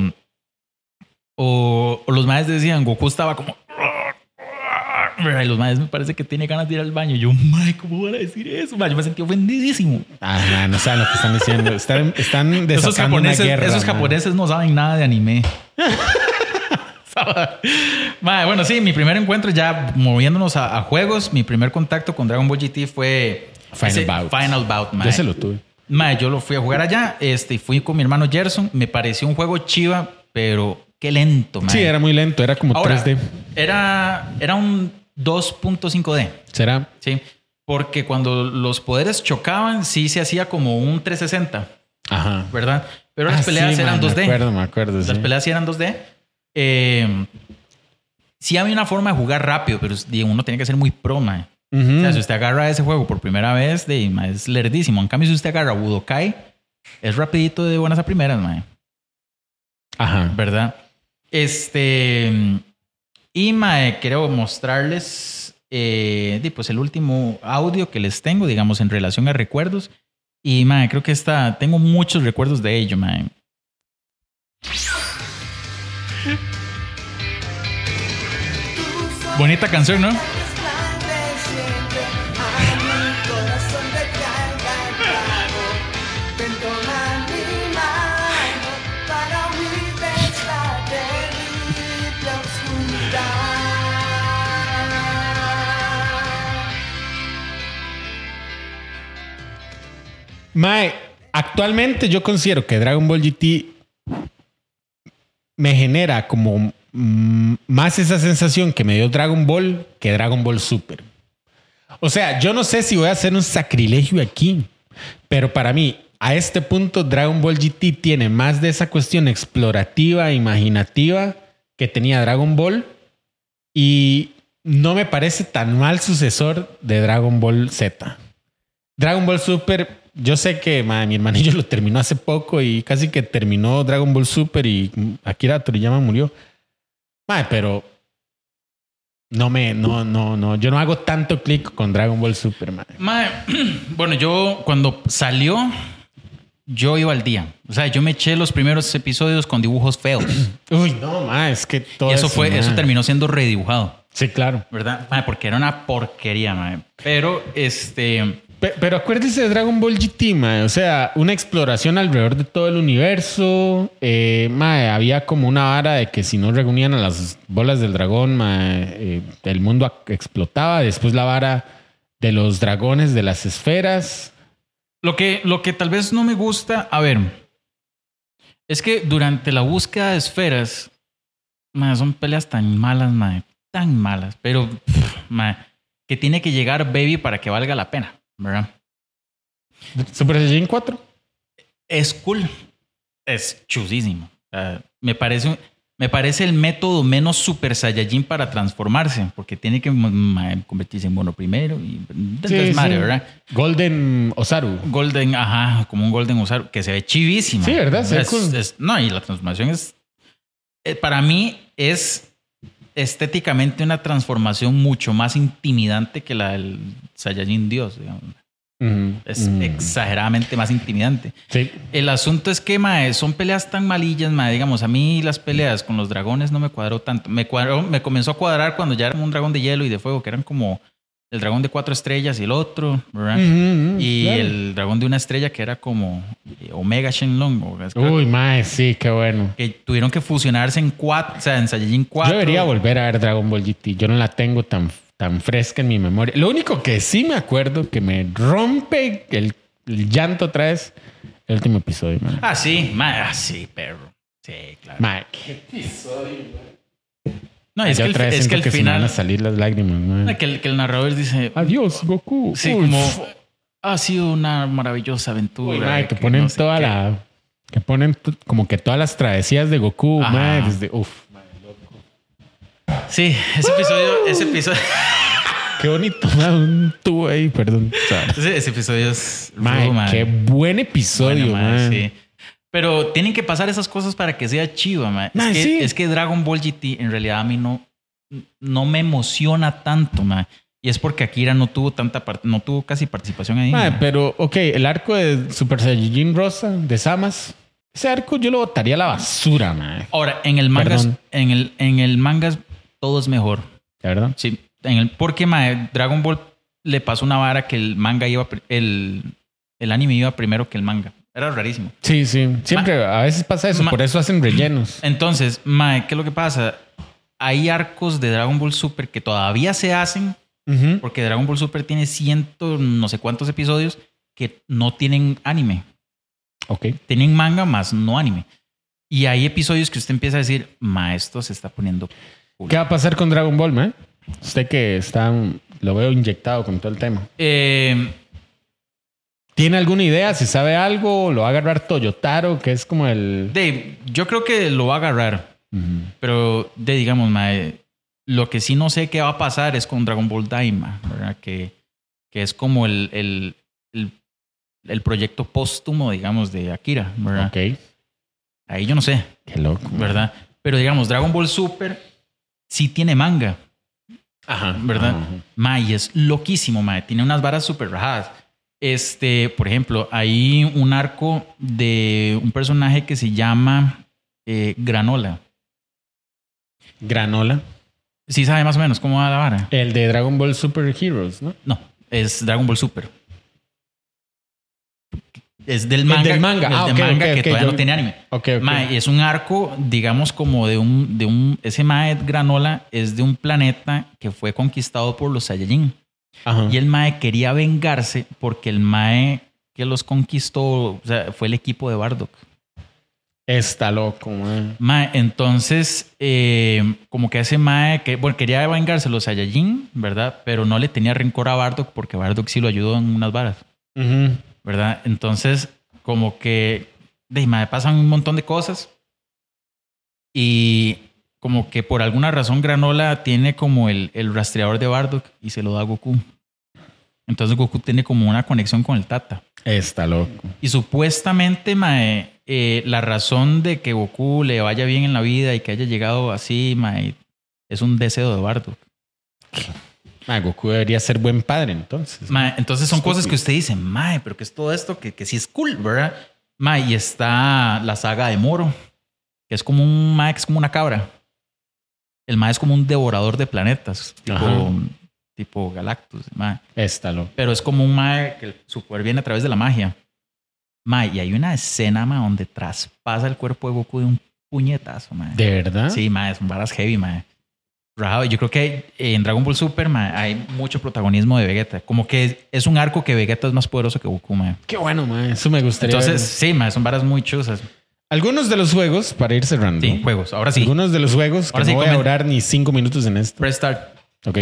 Speaker 4: los maes decían, Goku estaba como... Y los maes me parece que tiene ganas de ir al baño. Y yo, ¿cómo van a decir eso? Yo me sentí ofendidísimo.
Speaker 5: No saben lo que están diciendo. Están desatando una guerra.
Speaker 4: Esos japoneses no saben nada de anime. Bueno, sí, mi primer encuentro ya moviéndonos a juegos. Mi primer contacto con Dragon Ball GT fue
Speaker 5: Final Bout.
Speaker 4: Final Bout, man.
Speaker 5: Yo se lo tuve.
Speaker 4: Mae, yo lo fui a jugar allá. Fui con mi hermano Gerson. Me pareció un juego chiva, pero qué lento, mae.
Speaker 5: Sí, era muy lento. Era como
Speaker 4: Ahora,
Speaker 5: 3D.
Speaker 4: Era un 2.5D.
Speaker 5: ¿Será?
Speaker 4: Sí. Porque cuando los poderes chocaban, sí se hacía como un 360.
Speaker 5: Ajá.
Speaker 4: ¿Verdad? Pero las peleas eran 2D.
Speaker 5: Me acuerdo.
Speaker 4: Las peleas sí eran 2D. Sí había una forma de jugar rápido, pero uno tenía que ser muy pro, mae. O sea, si usted agarra ese juego por primera vez, es lerdísimo. En cambio, si usted agarra Budokai, es rapidito de buenas a primeras, mae.
Speaker 5: Ajá.
Speaker 4: ¿Verdad? Y, mae, quiero mostrarles pues el último audio que les tengo, digamos, en relación a recuerdos. Y, mae, creo que tengo muchos recuerdos de ello, mae. Bonita canción, ¿no?
Speaker 5: Mae, actualmente yo considero que Dragon Ball GT me genera como más esa sensación que me dio Dragon Ball que Dragon Ball Super. O sea, yo no sé si voy a hacer un sacrilegio aquí, pero para mí, a este punto, Dragon Ball GT tiene más de esa cuestión explorativa, imaginativa que tenía Dragon Ball, y no me parece tan mal sucesor de Dragon Ball Z. Dragon Ball Super, yo sé que mi hermanillo lo terminó hace poco y casi que terminó Dragon Ball Super y Akira Toriyama murió. Pero yo no hago tanto clic con Dragon Ball Super,
Speaker 4: bueno, yo cuando salió, yo iba al día. O sea, yo me eché los primeros episodios con dibujos feos.
Speaker 5: Uy, no, es que todo
Speaker 4: eso terminó siendo redibujado.
Speaker 5: Sí, claro.
Speaker 4: ¿Verdad? Porque era una porquería, Pero
Speaker 5: Pero acuérdese de Dragon Ball GT, o sea, una exploración alrededor de todo el universo. Había como una vara de que si no reunían a las bolas del dragón, el mundo explotaba. Después la vara de los dragones de las esferas.
Speaker 4: Lo que tal vez no me gusta, a ver, es que durante la búsqueda de esferas, son peleas tan malas, pero que tiene que llegar Baby para que valga la pena. ¿Verdad?
Speaker 5: Super Saiyajin 4
Speaker 4: es cool, es chusísimo. Me parece el método menos Super Saiyajin para transformarse, porque tiene que convertirse en mono primero y desmadre, ¿verdad?
Speaker 5: Golden Osaru.
Speaker 4: Como un Golden Osaru que se ve chivísimo.
Speaker 5: Sí, ¿verdad?
Speaker 4: Y la transformación es para mí es estéticamente una transformación mucho más intimidante que la del Saiyajin Dios, digamos. Es exageradamente más intimidante.
Speaker 5: Sí.
Speaker 4: El asunto es que, son peleas tan malillas, digamos, a mí las peleas con los dragones no me cuadró tanto. Me comenzó a cuadrar cuando ya era un dragón de hielo y de fuego, que eran como el dragón de 4 estrellas y el otro, ¿verdad? Y claro, el dragón de 1 estrella que era como Omega Shenlong.
Speaker 5: Uy, sí, qué bueno.
Speaker 4: Que tuvieron que fusionarse en 4, o sea, en Saiyajin 4.
Speaker 5: Yo debería volver a ver Dragon Ball GT. Yo no la tengo tan fresca en mi memoria. Lo único que sí me acuerdo que me rompe el llanto otra vez, el último episodio.
Speaker 4: Sí, perro. Sí, claro.
Speaker 5: ¿Qué episodio,
Speaker 4: No, es que el final
Speaker 5: se me van a salir las lágrimas.
Speaker 4: Que el narrador dice
Speaker 5: adiós, Goku.
Speaker 4: Sí, como ha sido una maravillosa aventura.
Speaker 5: Uy, que ponen que ponen como que todas las travesías de Goku, desde loco.
Speaker 4: Sí, ese episodio.
Speaker 5: Qué bonito, un tubo ahí, perdón.
Speaker 4: Ese episodio es
Speaker 5: qué buen episodio,
Speaker 4: sí. Pero tienen que pasar esas cosas para que sea chiva, es que Dragon Ball GT en realidad a mí no me emociona tanto, y es porque Akira no tuvo casi participación ahí.
Speaker 5: Pero, el arco de Super Saiyajin Rosa, de Samas, ese arco yo lo botaría a la basura,
Speaker 4: Ahora, en el manga, en el manga todo es mejor.
Speaker 5: ¿De verdad?
Speaker 4: Sí. Porque Dragon Ball le pasó una vara que el manga el anime iba primero que el manga. Era rarísimo.
Speaker 5: Sí. Siempre, a veces pasa eso. Por eso hacen rellenos.
Speaker 4: Entonces, ¿qué es lo que pasa? Hay arcos de Dragon Ball Super que todavía se hacen, porque Dragon Ball Super tiene no sé cuántos episodios, que no tienen anime.
Speaker 5: Ok.
Speaker 4: Tienen manga más no anime. Y hay episodios que usted empieza a decir, esto se está poniendo cool.
Speaker 5: ¿Qué va a pasar con Dragon Ball, man? Usted que lo veo inyectado con todo el tema. ¿Tiene alguna idea? Si sabe algo, lo va a agarrar Toyotaro, que es como el...
Speaker 4: Yo creo que lo va a agarrar. Pero, digamos, lo que sí no sé qué va a pasar es con Dragon Ball Daima, ¿verdad? Que es como el proyecto póstumo, digamos, de Akira, ¿verdad?
Speaker 5: Ok.
Speaker 4: Ahí yo no sé.
Speaker 5: Qué loco.
Speaker 4: ¿Verdad? Pero, digamos, Dragon Ball Super sí tiene manga.
Speaker 5: Ajá.
Speaker 4: ¿Verdad? Y es loquísimo, tiene unas varas súper rajadas. Por ejemplo, hay un arco de un personaje que se llama Granola.
Speaker 5: ¿Granola?
Speaker 4: Sí, sabe más o menos cómo va la vara.
Speaker 5: El de Dragon Ball Super Heroes, ¿no?
Speaker 4: No, es Dragon Ball Super. Es del manga.
Speaker 5: Del manga.
Speaker 4: Que todavía no tiene anime.
Speaker 5: Okay.
Speaker 4: Es un arco, digamos, como de un ese mae Granola es de un planeta que fue conquistado por los Saiyajin.
Speaker 5: Ajá.
Speaker 4: Y el mae quería vengarse porque el mae que los conquistó, fue el equipo de Bardock.
Speaker 5: Está loco, mae.
Speaker 4: Entonces, como que ese mae quería vengarse los Saiyajin, ¿verdad? Pero no le tenía rencor a Bardock porque Bardock sí lo ayudó en unas varas. ¿Verdad? Entonces, como que pasan un montón de cosas y como que por alguna razón Granola tiene como el rastreador de Bardock y se lo da a Goku. Entonces Goku tiene como una conexión con el Tata.
Speaker 5: Está loco.
Speaker 4: Y supuestamente, la razón de que Goku le vaya bien en la vida y que haya llegado así, es un deseo de Bardock.
Speaker 5: Goku debería ser buen padre, entonces.
Speaker 4: Entonces son cosas que usted dice, pero que es todo esto que sí es cool, ¿verdad? Y está la saga de Moro, que es como que es como una cabra. El es como un devorador de planetas, tipo Galactus.
Speaker 5: Está loco.
Speaker 4: Pero es como un que su poder viene a través de la magia. Y hay una escena donde traspasa el cuerpo de Goku de un puñetazo.
Speaker 5: ¿De verdad?
Speaker 4: Sí, son varas heavy. Rajado. Yo creo que en Dragon Ball Super hay mucho protagonismo de Vegeta. Como que es un arco que Vegeta es más poderoso que Goku.
Speaker 5: Qué bueno, eso me gustaría.
Speaker 4: Entonces, sí, son varas muy chusas.
Speaker 5: Algunos de los juegos, para ir cerrando.
Speaker 4: Sí, juegos. Ahora sí.
Speaker 5: Algunos de los juegos que no voy a durar ni 5 minutos en esto.
Speaker 4: Press start.
Speaker 5: Ok.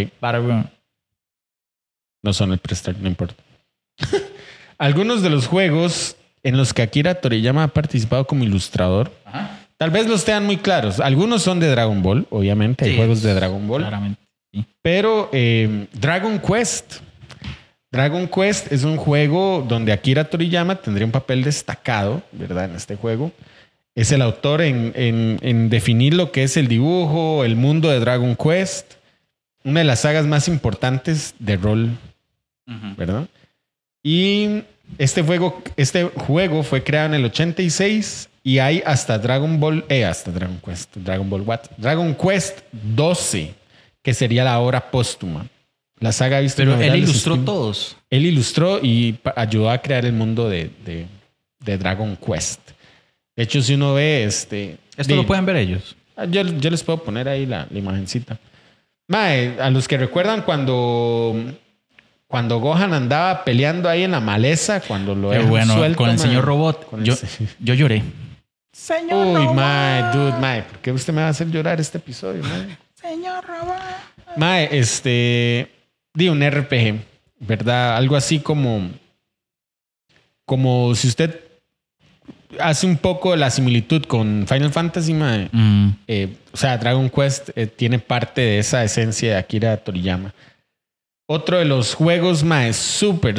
Speaker 5: No son el press start, no importa. Algunos de los juegos en los que Akira Toriyama ha participado como ilustrador. Ajá. Tal vez los tengan muy claros. Algunos son de Dragon Ball, obviamente. Hay juegos de Dragon Ball.
Speaker 4: Claramente. Sí.
Speaker 5: Pero Dragon Quest. Dragon Quest es un juego donde Akira Toriyama tendría un papel destacado, ¿verdad? En este juego. Es el autor en definir lo que es el dibujo, el mundo de Dragon Quest. Una de las sagas más importantes de rol, ¿verdad? Y este juego fue creado en el 86 y hay hasta Dragon Quest 12, que sería la obra póstuma. La saga
Speaker 4: Pero él ilustró todos.
Speaker 5: Él ilustró y ayudó a crear el mundo de Dragon Quest. De hecho, si uno ve
Speaker 4: Esto lo pueden ver ellos.
Speaker 5: Yo les puedo poner ahí la imagencita. A los que recuerdan cuando Gohan andaba peleando ahí en la maleza, cuando lo dejan suelto,
Speaker 4: con el señor Robot. Yo lloré.
Speaker 5: Señor Robot. Dude, ¿por qué usted me va a hacer llorar este episodio,
Speaker 6: Señor Robot.
Speaker 5: Un RPG, ¿verdad? Algo así como si usted hace un poco la similitud con Final Fantasy, Dragon Quest tiene parte de esa esencia de Akira Toriyama. Otro de los juegos súper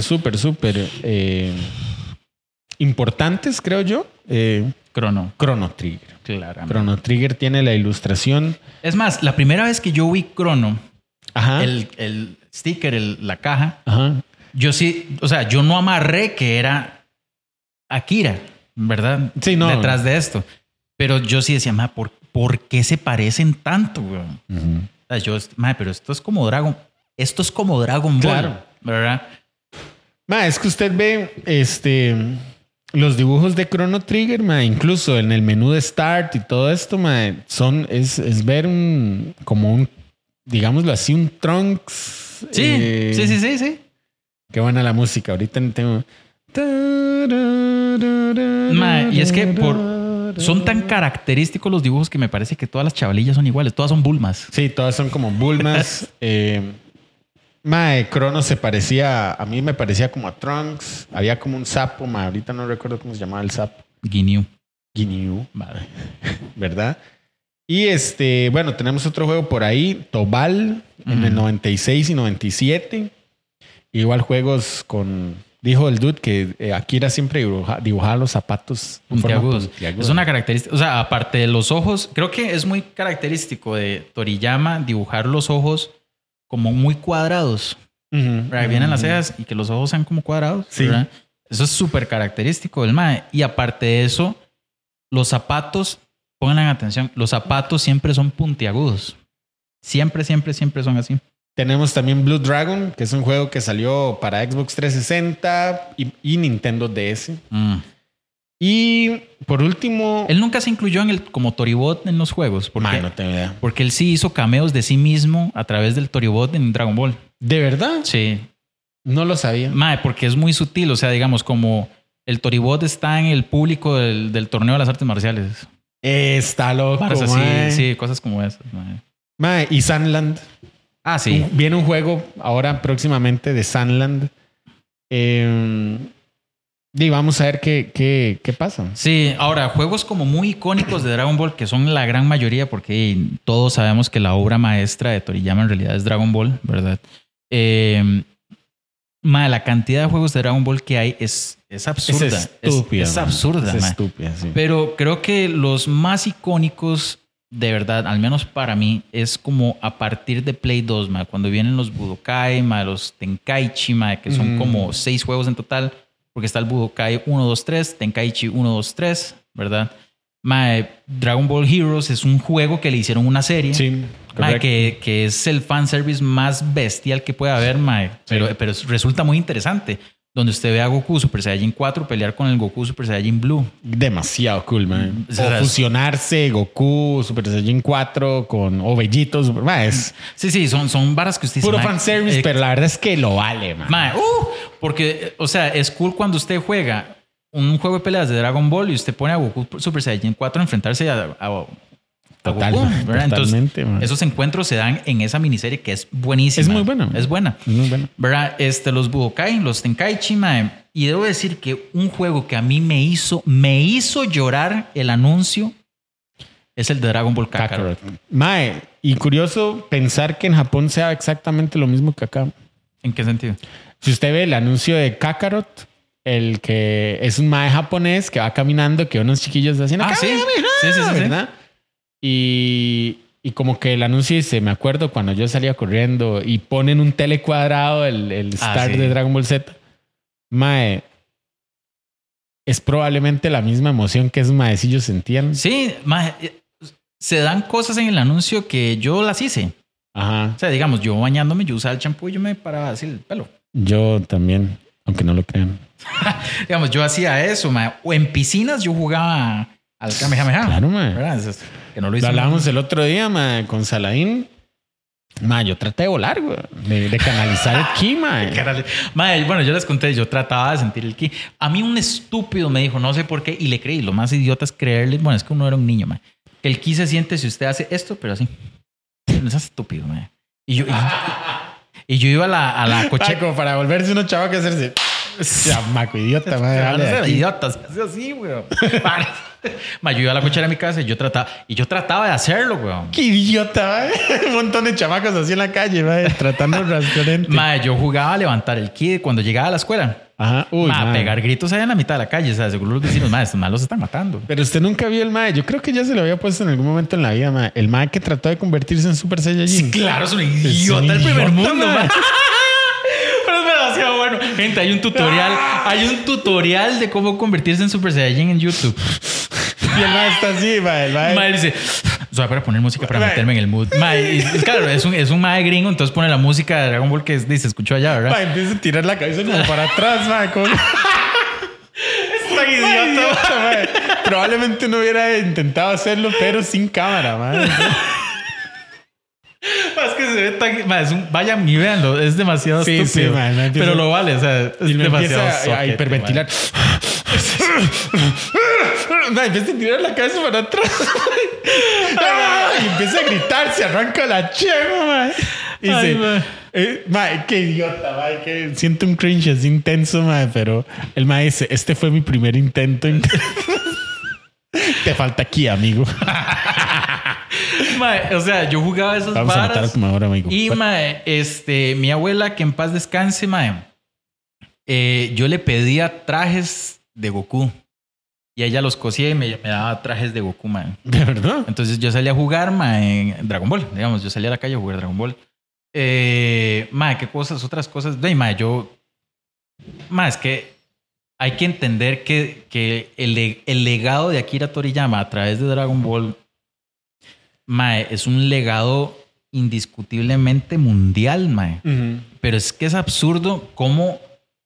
Speaker 5: importantes, creo yo. Chrono Trigger.
Speaker 4: Claro.
Speaker 5: Chrono Trigger tiene la ilustración.
Speaker 4: Es más, la primera vez que yo vi Chrono, el sticker, la caja, yo sí, yo no amarré que era Akira, ¿verdad?
Speaker 5: Sí, no.
Speaker 4: Detrás de esto. Pero yo sí decía, ¿por qué se parecen tanto, güey? Pero esto es como Dragon Ball,
Speaker 5: claro,
Speaker 4: ¿verdad?
Speaker 5: Es que usted ve los dibujos de Chrono Trigger, incluso en el menú de Start y todo esto, es ver digámoslo así, un Trunks.
Speaker 4: Sí.
Speaker 5: Qué buena la música. Ahorita
Speaker 4: Mae, y es que son tan característicos los dibujos que me parece que todas las chavalillas son iguales. Todas son Bulmas.
Speaker 5: Sí, todas son como Bulmas. Mae, Cronos a mí me parecía como a Trunks. Había como un sapo, mae. Ahorita no recuerdo cómo se llamaba el sapo.
Speaker 4: Ginyu.
Speaker 5: Madre. ¿Verdad? Y bueno, tenemos otro juego por ahí, Tobal, en el 96 y 97. Igual juegos dijo el dude que Akira siempre dibujaba los zapatos
Speaker 4: puntiagudos. Es una característica, o sea, aparte de los ojos, creo que es muy característico de Toriyama dibujar los ojos como muy cuadrados. Vienen las cejas y que los ojos sean como cuadrados. Sí. ¿Verdad? Eso es súper característico del mae. Y aparte de eso, los zapatos, pongan atención, los zapatos siempre son puntiagudos. Siempre son así.
Speaker 5: Tenemos también Blue Dragon, que es un juego que salió para Xbox 360 y Nintendo DS. Y por último...
Speaker 4: Él nunca se incluyó como Toribot en los juegos.
Speaker 5: No tengo idea.
Speaker 4: Porque él sí hizo cameos de sí mismo a través del Toribot en Dragon Ball.
Speaker 5: ¿De verdad?
Speaker 4: Sí.
Speaker 5: No lo sabía.
Speaker 4: Porque es muy sutil. O sea, digamos, como el Toribot está en el público del torneo de las artes marciales.
Speaker 5: Está loco,
Speaker 4: sí, cosas como esas.
Speaker 5: Y Sunland.
Speaker 4: Ah, sí.
Speaker 5: Viene un juego ahora próximamente de Sunland. Y vamos a ver qué pasa.
Speaker 4: Sí, ahora, juegos como muy icónicos de Dragon Ball, que son la gran mayoría, porque todos sabemos que la obra maestra de Toriyama en realidad es Dragon Ball, ¿verdad? La cantidad de juegos de Dragon Ball que hay es absurda.
Speaker 5: Es estúpida.
Speaker 4: Es absurda.
Speaker 5: Es estúpida, sí.
Speaker 4: Pero creo que los más icónicos, de verdad, al menos para mí, es como a partir de Play 2, cuando vienen los Budokai, los Tenkaichi, que son como 6 juegos en total, porque está el Budokai 1, 2, 3, Tenkaichi 1, 2, 3, ¿verdad? Dragon Ball Heroes es un juego que le hicieron una serie.
Speaker 5: Sí,
Speaker 4: que es el fanservice más bestial que puede haber, pero resulta muy interesante. Donde usted ve a Goku Super Saiyajin 4 pelear con el Goku Super Saiyajin Blue.
Speaker 5: Demasiado cool, man. O fusionarse Goku Super Saiyajin 4 o Bellitos.
Speaker 4: Sí, son varas que usted dice.
Speaker 5: Puro fanservice, pero la verdad es que lo vale, man.
Speaker 4: Porque, o sea, es cool cuando usted juega un juego de peleas de Dragon Ball y usted pone a Goku Super Saiyajin 4 a enfrentarse a
Speaker 5: Totalmente.
Speaker 4: Entonces, esos encuentros se dan en esa miniserie que es buenísima.
Speaker 5: Es muy buena.
Speaker 4: Es buena.
Speaker 5: Muy buena.
Speaker 4: ¿Verdad? Los Budokai, los Tenkaichi, y debo decir que un juego que a mí me hizo llorar el anuncio es el de Dragon Ball Kakarot.
Speaker 5: Y curioso pensar que en Japón sea exactamente lo mismo que acá.
Speaker 4: ¿En qué sentido?
Speaker 5: Si usted ve el anuncio de Kakarot, el que es un mae japonés que va caminando, que unos chiquillos haciendo...
Speaker 4: Sí,
Speaker 5: ¿verdad? Y como que el anuncio dice, me acuerdo cuando yo salía corriendo y ponen un telecuadrado el start de Dragon Ball Z. Es probablemente la misma emoción que esos maecillos sentían.
Speaker 4: Sí, se dan cosas en el anuncio que yo las hice.
Speaker 5: Ajá.
Speaker 4: O sea, digamos, yo bañándome, yo usaba el champú y yo me paraba así el pelo.
Speaker 5: Yo también, aunque no lo crean.
Speaker 4: Digamos, yo hacía eso, o en piscinas yo jugaba al Kamehameha.
Speaker 5: Claro,
Speaker 4: que no lo hice.
Speaker 5: Lo hablábamos el otro día, con Saladín. Yo traté de volar, güey. De canalizar el ki,
Speaker 4: Bueno, yo les conté, yo trataba de sentir el ki. A mí un estúpido me dijo, no sé por qué, y le creí. Lo más idiota es creerle. Bueno, es que uno era un niño, que el ki se siente si usted hace esto, pero así. No es estúpido, Y yo iba a la cochera.
Speaker 5: Como para volverse uno chavo que hacerse... Chamaco, idiota,
Speaker 4: idiotas. Así, güey. Yo iba a la cochera de mi casa y yo trataba de hacerlo, güey.
Speaker 5: Qué idiota, un montón de chamacos así en la calle, tratando de transparente.
Speaker 4: Yo jugaba a levantar el ki cuando llegaba a la escuela.
Speaker 5: Ajá.
Speaker 4: A pegar gritos allá en la mitad de la calle. O sea, seguro los vecinos, estos malos se están matando.
Speaker 5: Pero usted nunca vio el yo creo que ya se lo había puesto en algún momento en la vida, el que trató de convertirse en Super Saiyajin.
Speaker 4: Sí, claro, es un idiota del primer mundo, Pero es demasiado bueno. Gente, hay un tutorial de cómo convertirse en Super Saiyajin en YouTube.
Speaker 5: Y el está así,
Speaker 4: el dice, para poner música para meterme en el mood. Claro, es un mae gringo, entonces pone la música de Dragon Ball que se escuchó allá, ¿verdad?
Speaker 5: Empieza a tirar la cabeza como para atrás,
Speaker 4: Es tan idiota,
Speaker 5: Probablemente no hubiera intentado hacerlo, pero sin cámara,
Speaker 4: Es que se ve tan... Vayan y véanlo. Es demasiado estúpido. Sí, pero lo vale. O sea, es demasiado
Speaker 5: a hiperventilar. Empieza a tirar la cabeza para atrás. Y empieza a gritar. Se arranca la chema, y dice... qué idiota, que siento un cringe así intenso, pero el mae dice, este fue mi primer intento. Te falta aquí, amigo.
Speaker 4: O sea, yo jugaba esas
Speaker 5: Vamos
Speaker 4: varas.
Speaker 5: a matar a tu madre, amigo.
Speaker 4: Y mi abuela, que en paz descanse, yo le pedía trajes de Goku. Y ella los cosía y me daba trajes de Goku,
Speaker 5: ¿De verdad?
Speaker 4: Entonces yo salía a jugar, en Dragon Ball. Digamos, yo salía a la calle a jugar Dragon Ball. ¿Qué cosas? Otras cosas. Es que hay que entender que el legado de Akira Toriyama a través de Dragon Ball es un legado indiscutiblemente mundial,
Speaker 5: Uh-huh.
Speaker 4: Pero es que es absurdo cómo...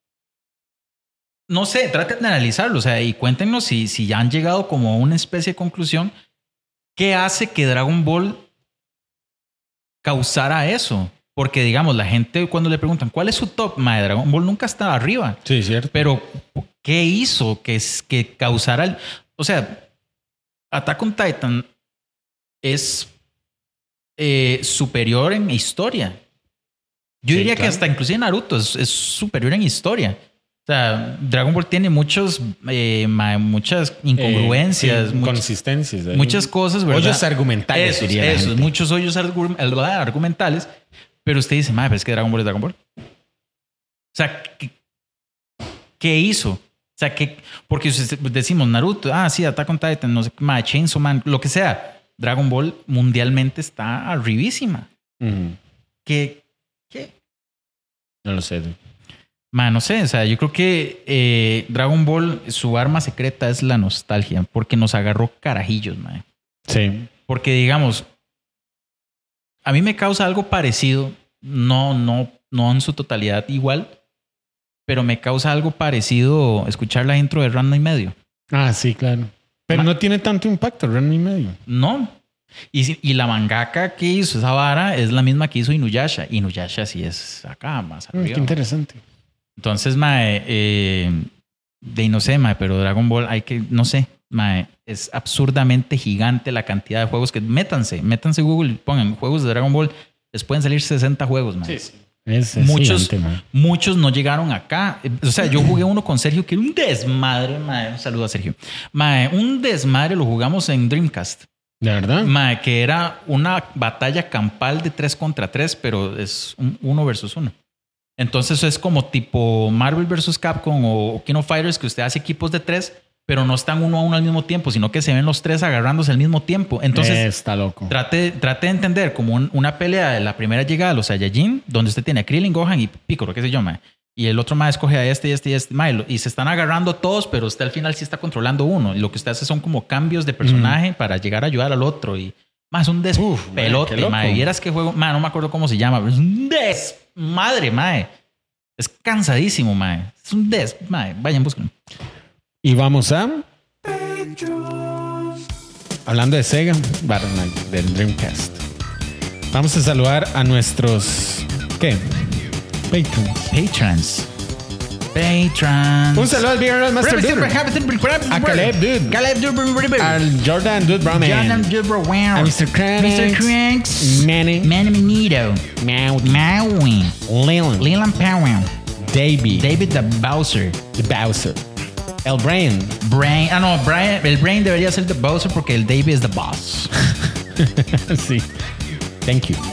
Speaker 4: No sé, traten de analizarlo, o sea, y cuéntenos si ya han llegado como a una especie de conclusión. ¿Qué hace que Dragon Ball causara eso? Porque, digamos, la gente cuando le preguntan ¿cuál es su top? Dragon Ball nunca estaba arriba.
Speaker 5: Sí, cierto.
Speaker 4: Pero, ¿qué hizo que causara el... O sea, Attack on Titan es superior en historia. Yo diría que hasta inclusive Naruto es superior en historia. O sea, Dragon Ball tiene muchas incongruencias,
Speaker 5: inconsistencias,
Speaker 4: muchas cosas, ¿verdad?
Speaker 5: Hoyos argumentales.
Speaker 4: Muchos hoyos argumentales. Pero usted dice, pero es que Dragon Ball es Dragon Ball. O sea, ¿qué hizo? O sea, porque si decimos Naruto, sí, Attack on Titan, no sé qué, Chainsaw Man, lo que sea, Dragon Ball mundialmente está arribísima.
Speaker 5: Uh-huh.
Speaker 4: ¿Qué?
Speaker 5: No lo sé.
Speaker 4: No sé, o sea, yo creo que Dragon Ball, su arma secreta es la nostalgia, porque nos agarró carajillos,
Speaker 5: Sí.
Speaker 4: Porque, digamos, a mí me causa algo parecido, no en su totalidad igual, pero me causa algo parecido escuchar la intro de Ranma y medio.
Speaker 5: Sí, claro. Pero no tiene tanto impacto Ranma y medio.
Speaker 4: No. Y la mangaka que hizo esa vara es la misma que hizo Inuyasha. Inuyasha sí es acá más arriba.
Speaker 5: Qué interesante.
Speaker 4: Entonces, no sé, pero Dragon Ball es absurdamente gigante la cantidad de juegos que... Métanse Google y pongan juegos de Dragon Ball. Les pueden salir 60 juegos,
Speaker 5: Sí.
Speaker 4: Muchos no llegaron acá. O sea, yo jugué uno con Sergio que era un desmadre, un saludo a Sergio. Un desmadre, lo jugamos en Dreamcast.
Speaker 5: ¿De verdad?
Speaker 4: Que era una batalla campal de 3 contra 3, pero es 1 versus 1. Entonces es como tipo Marvel vs. Capcom o King of Fighters, que usted hace equipos de 3, pero no están 1 a 1 al mismo tiempo, sino que se ven los 3 agarrándose al mismo tiempo. Entonces
Speaker 5: está loco.
Speaker 4: Trate de entender como una pelea de la primera llegada a los Saiyajin, donde usted tiene a Krillin, Gohan y Piccolo, qué sé yo, y el otro escoge a este, y se están agarrando todos, pero usted al final sí está controlando uno. Y lo que usted hace son como cambios de personaje para llegar a ayudar al otro. Y es un despelote, Vieras qué juego, no me acuerdo cómo se llama, pero es un desmadre, Es cansadísimo, Es un vayan, búsquenlo.
Speaker 5: Y vamos a... Hablando de Sega, del Dreamcast. Vamos a saludar a nuestros... ¿Qué? Patrons. Un saludo al Beer Master Dude. A Caleb Dude. Al Jordan Dude Brown. A Mr. Cranks. Manny
Speaker 4: Minito.
Speaker 5: Maui.
Speaker 4: Leland Powell.
Speaker 5: David
Speaker 4: the Bowser.
Speaker 5: El Brain.
Speaker 4: El Brain debería ser the Bowser porque el David es the boss.
Speaker 5: Sí. Thank you.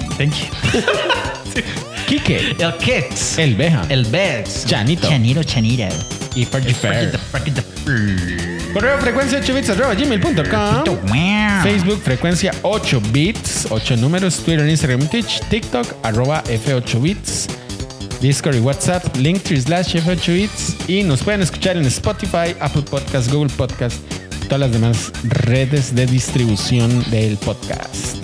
Speaker 5: Kike.
Speaker 4: El Kix.
Speaker 5: El Beja.
Speaker 4: El Bex.
Speaker 5: Chanito. Y Fergie Fair. Correo frecuencia 8bits@gmail.com. Facebook frecuencia 8bits, 8 números. Twitter, Instagram, Twitch, TikTok @F8bits. Discord y WhatsApp, Linktree/F8bits. Y nos pueden escuchar en Spotify, Apple Podcast, Google Podcast, todas las demás redes de distribución del podcast.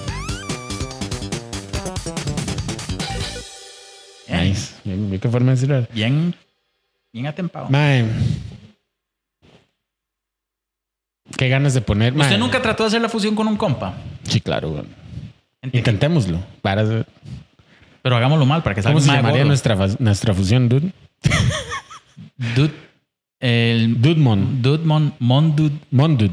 Speaker 5: Nice. ¿Qué forma de decirlo?
Speaker 4: Bien atempado.
Speaker 5: Qué ganas de poner.
Speaker 4: ¿Usted nunca trató de hacer la fusión con un compa?
Speaker 5: Sí, claro. Intentémoslo.
Speaker 4: Pero hagámoslo mal para que salga.
Speaker 5: ¿Cómo se llamaría nuestra fusión, dude?
Speaker 4: Dude. El
Speaker 5: Dudemon.
Speaker 4: Dudemon. Mondu.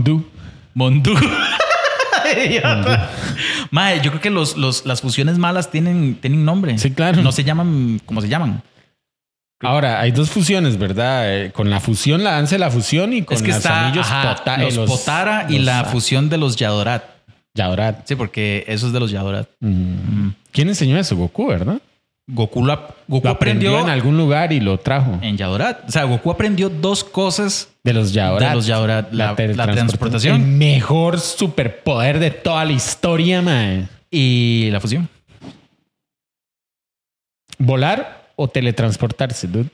Speaker 4: Mae, yo creo que las fusiones malas tienen nombre.
Speaker 5: Sí, claro.
Speaker 4: No se llaman como se llaman.
Speaker 5: Ahora, hay dos fusiones, ¿verdad? Con la fusión, la danza de la fusión y con los anillos
Speaker 4: los Potara y la fusión de los Yadorat.
Speaker 5: Yadorat.
Speaker 4: Sí, porque eso es de los Yadorat.
Speaker 5: ¿Quién enseñó eso? Goku, ¿verdad?
Speaker 4: Goku
Speaker 5: lo aprendió en algún lugar y lo trajo.
Speaker 4: En Yadorat. O sea, Goku aprendió dos cosas
Speaker 5: de los Yadorat.
Speaker 4: La transportación.
Speaker 5: El mejor superpoder de toda la historia, mae.
Speaker 4: Y la fusión.
Speaker 5: ¿Volar o teletransportarse, dude?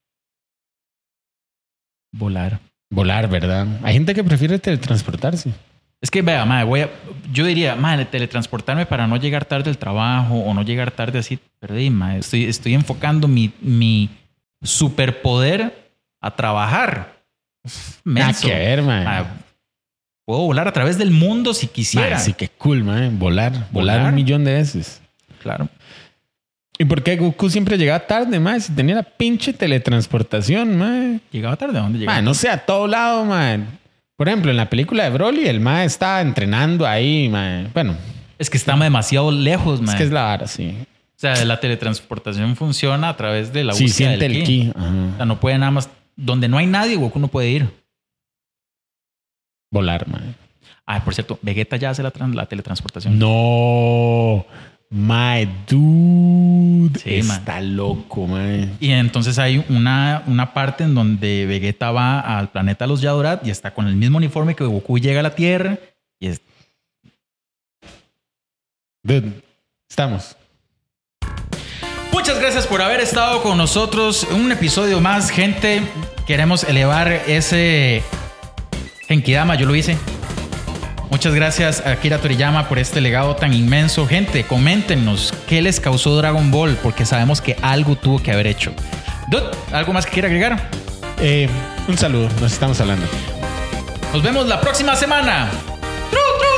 Speaker 4: Volar,
Speaker 5: ¿verdad? Hay gente que prefiere teletransportarse.
Speaker 4: Es que, vea, mae, yo diría, mae, teletransportarme para no llegar tarde al trabajo o no llegar tarde así. Perdí, mae. Estoy enfocando mi superpoder a trabajar.
Speaker 5: Menso. Nada que ver, mae.
Speaker 4: Puedo volar a través del mundo si quisiera.
Speaker 5: Mae, sí, qué cool, mae. Volar 1,000,000 de veces.
Speaker 4: Claro.
Speaker 5: ¿Y por qué Goku siempre llegaba tarde, mae? Si tenía la pinche teletransportación, mae.
Speaker 4: ¿Llegaba tarde? ¿A dónde llegaba?
Speaker 5: Mae, no sé, a todo lado, mae. Por ejemplo, en la película de Broly, el mae estaba entrenando ahí, mae. Bueno.
Speaker 4: Es que está demasiado lejos, mae.
Speaker 5: Es que es la vara, sí.
Speaker 4: O sea, la teletransportación funciona a través de la búsqueda
Speaker 5: siente
Speaker 4: del
Speaker 5: el ki.
Speaker 4: Ajá. O sea, no puede nada más... Donde no hay nadie, Goku no puede ir.
Speaker 5: Volar, mae.
Speaker 4: Por cierto, Vegeta ya hace la teletransportación.
Speaker 5: No... My dude,
Speaker 4: sí,
Speaker 5: está loco, man.
Speaker 4: Y entonces hay una parte en donde Vegeta va al planeta de los Yadorat y está con el mismo uniforme que Goku llega a la Tierra. Y es...
Speaker 5: Dude, estamos.
Speaker 4: Muchas gracias por haber estado con nosotros. Un episodio más, gente. Queremos elevar ese Genkidama, yo lo hice. Muchas gracias a Akira Toriyama por este legado tan inmenso. Gente, coméntenos qué les causó Dragon Ball, porque sabemos que algo tuvo que haber hecho. Dude, ¿algo más que quiera agregar?
Speaker 5: Un saludo, nos estamos hablando.
Speaker 4: Nos vemos la próxima semana. ¡Tru, tru!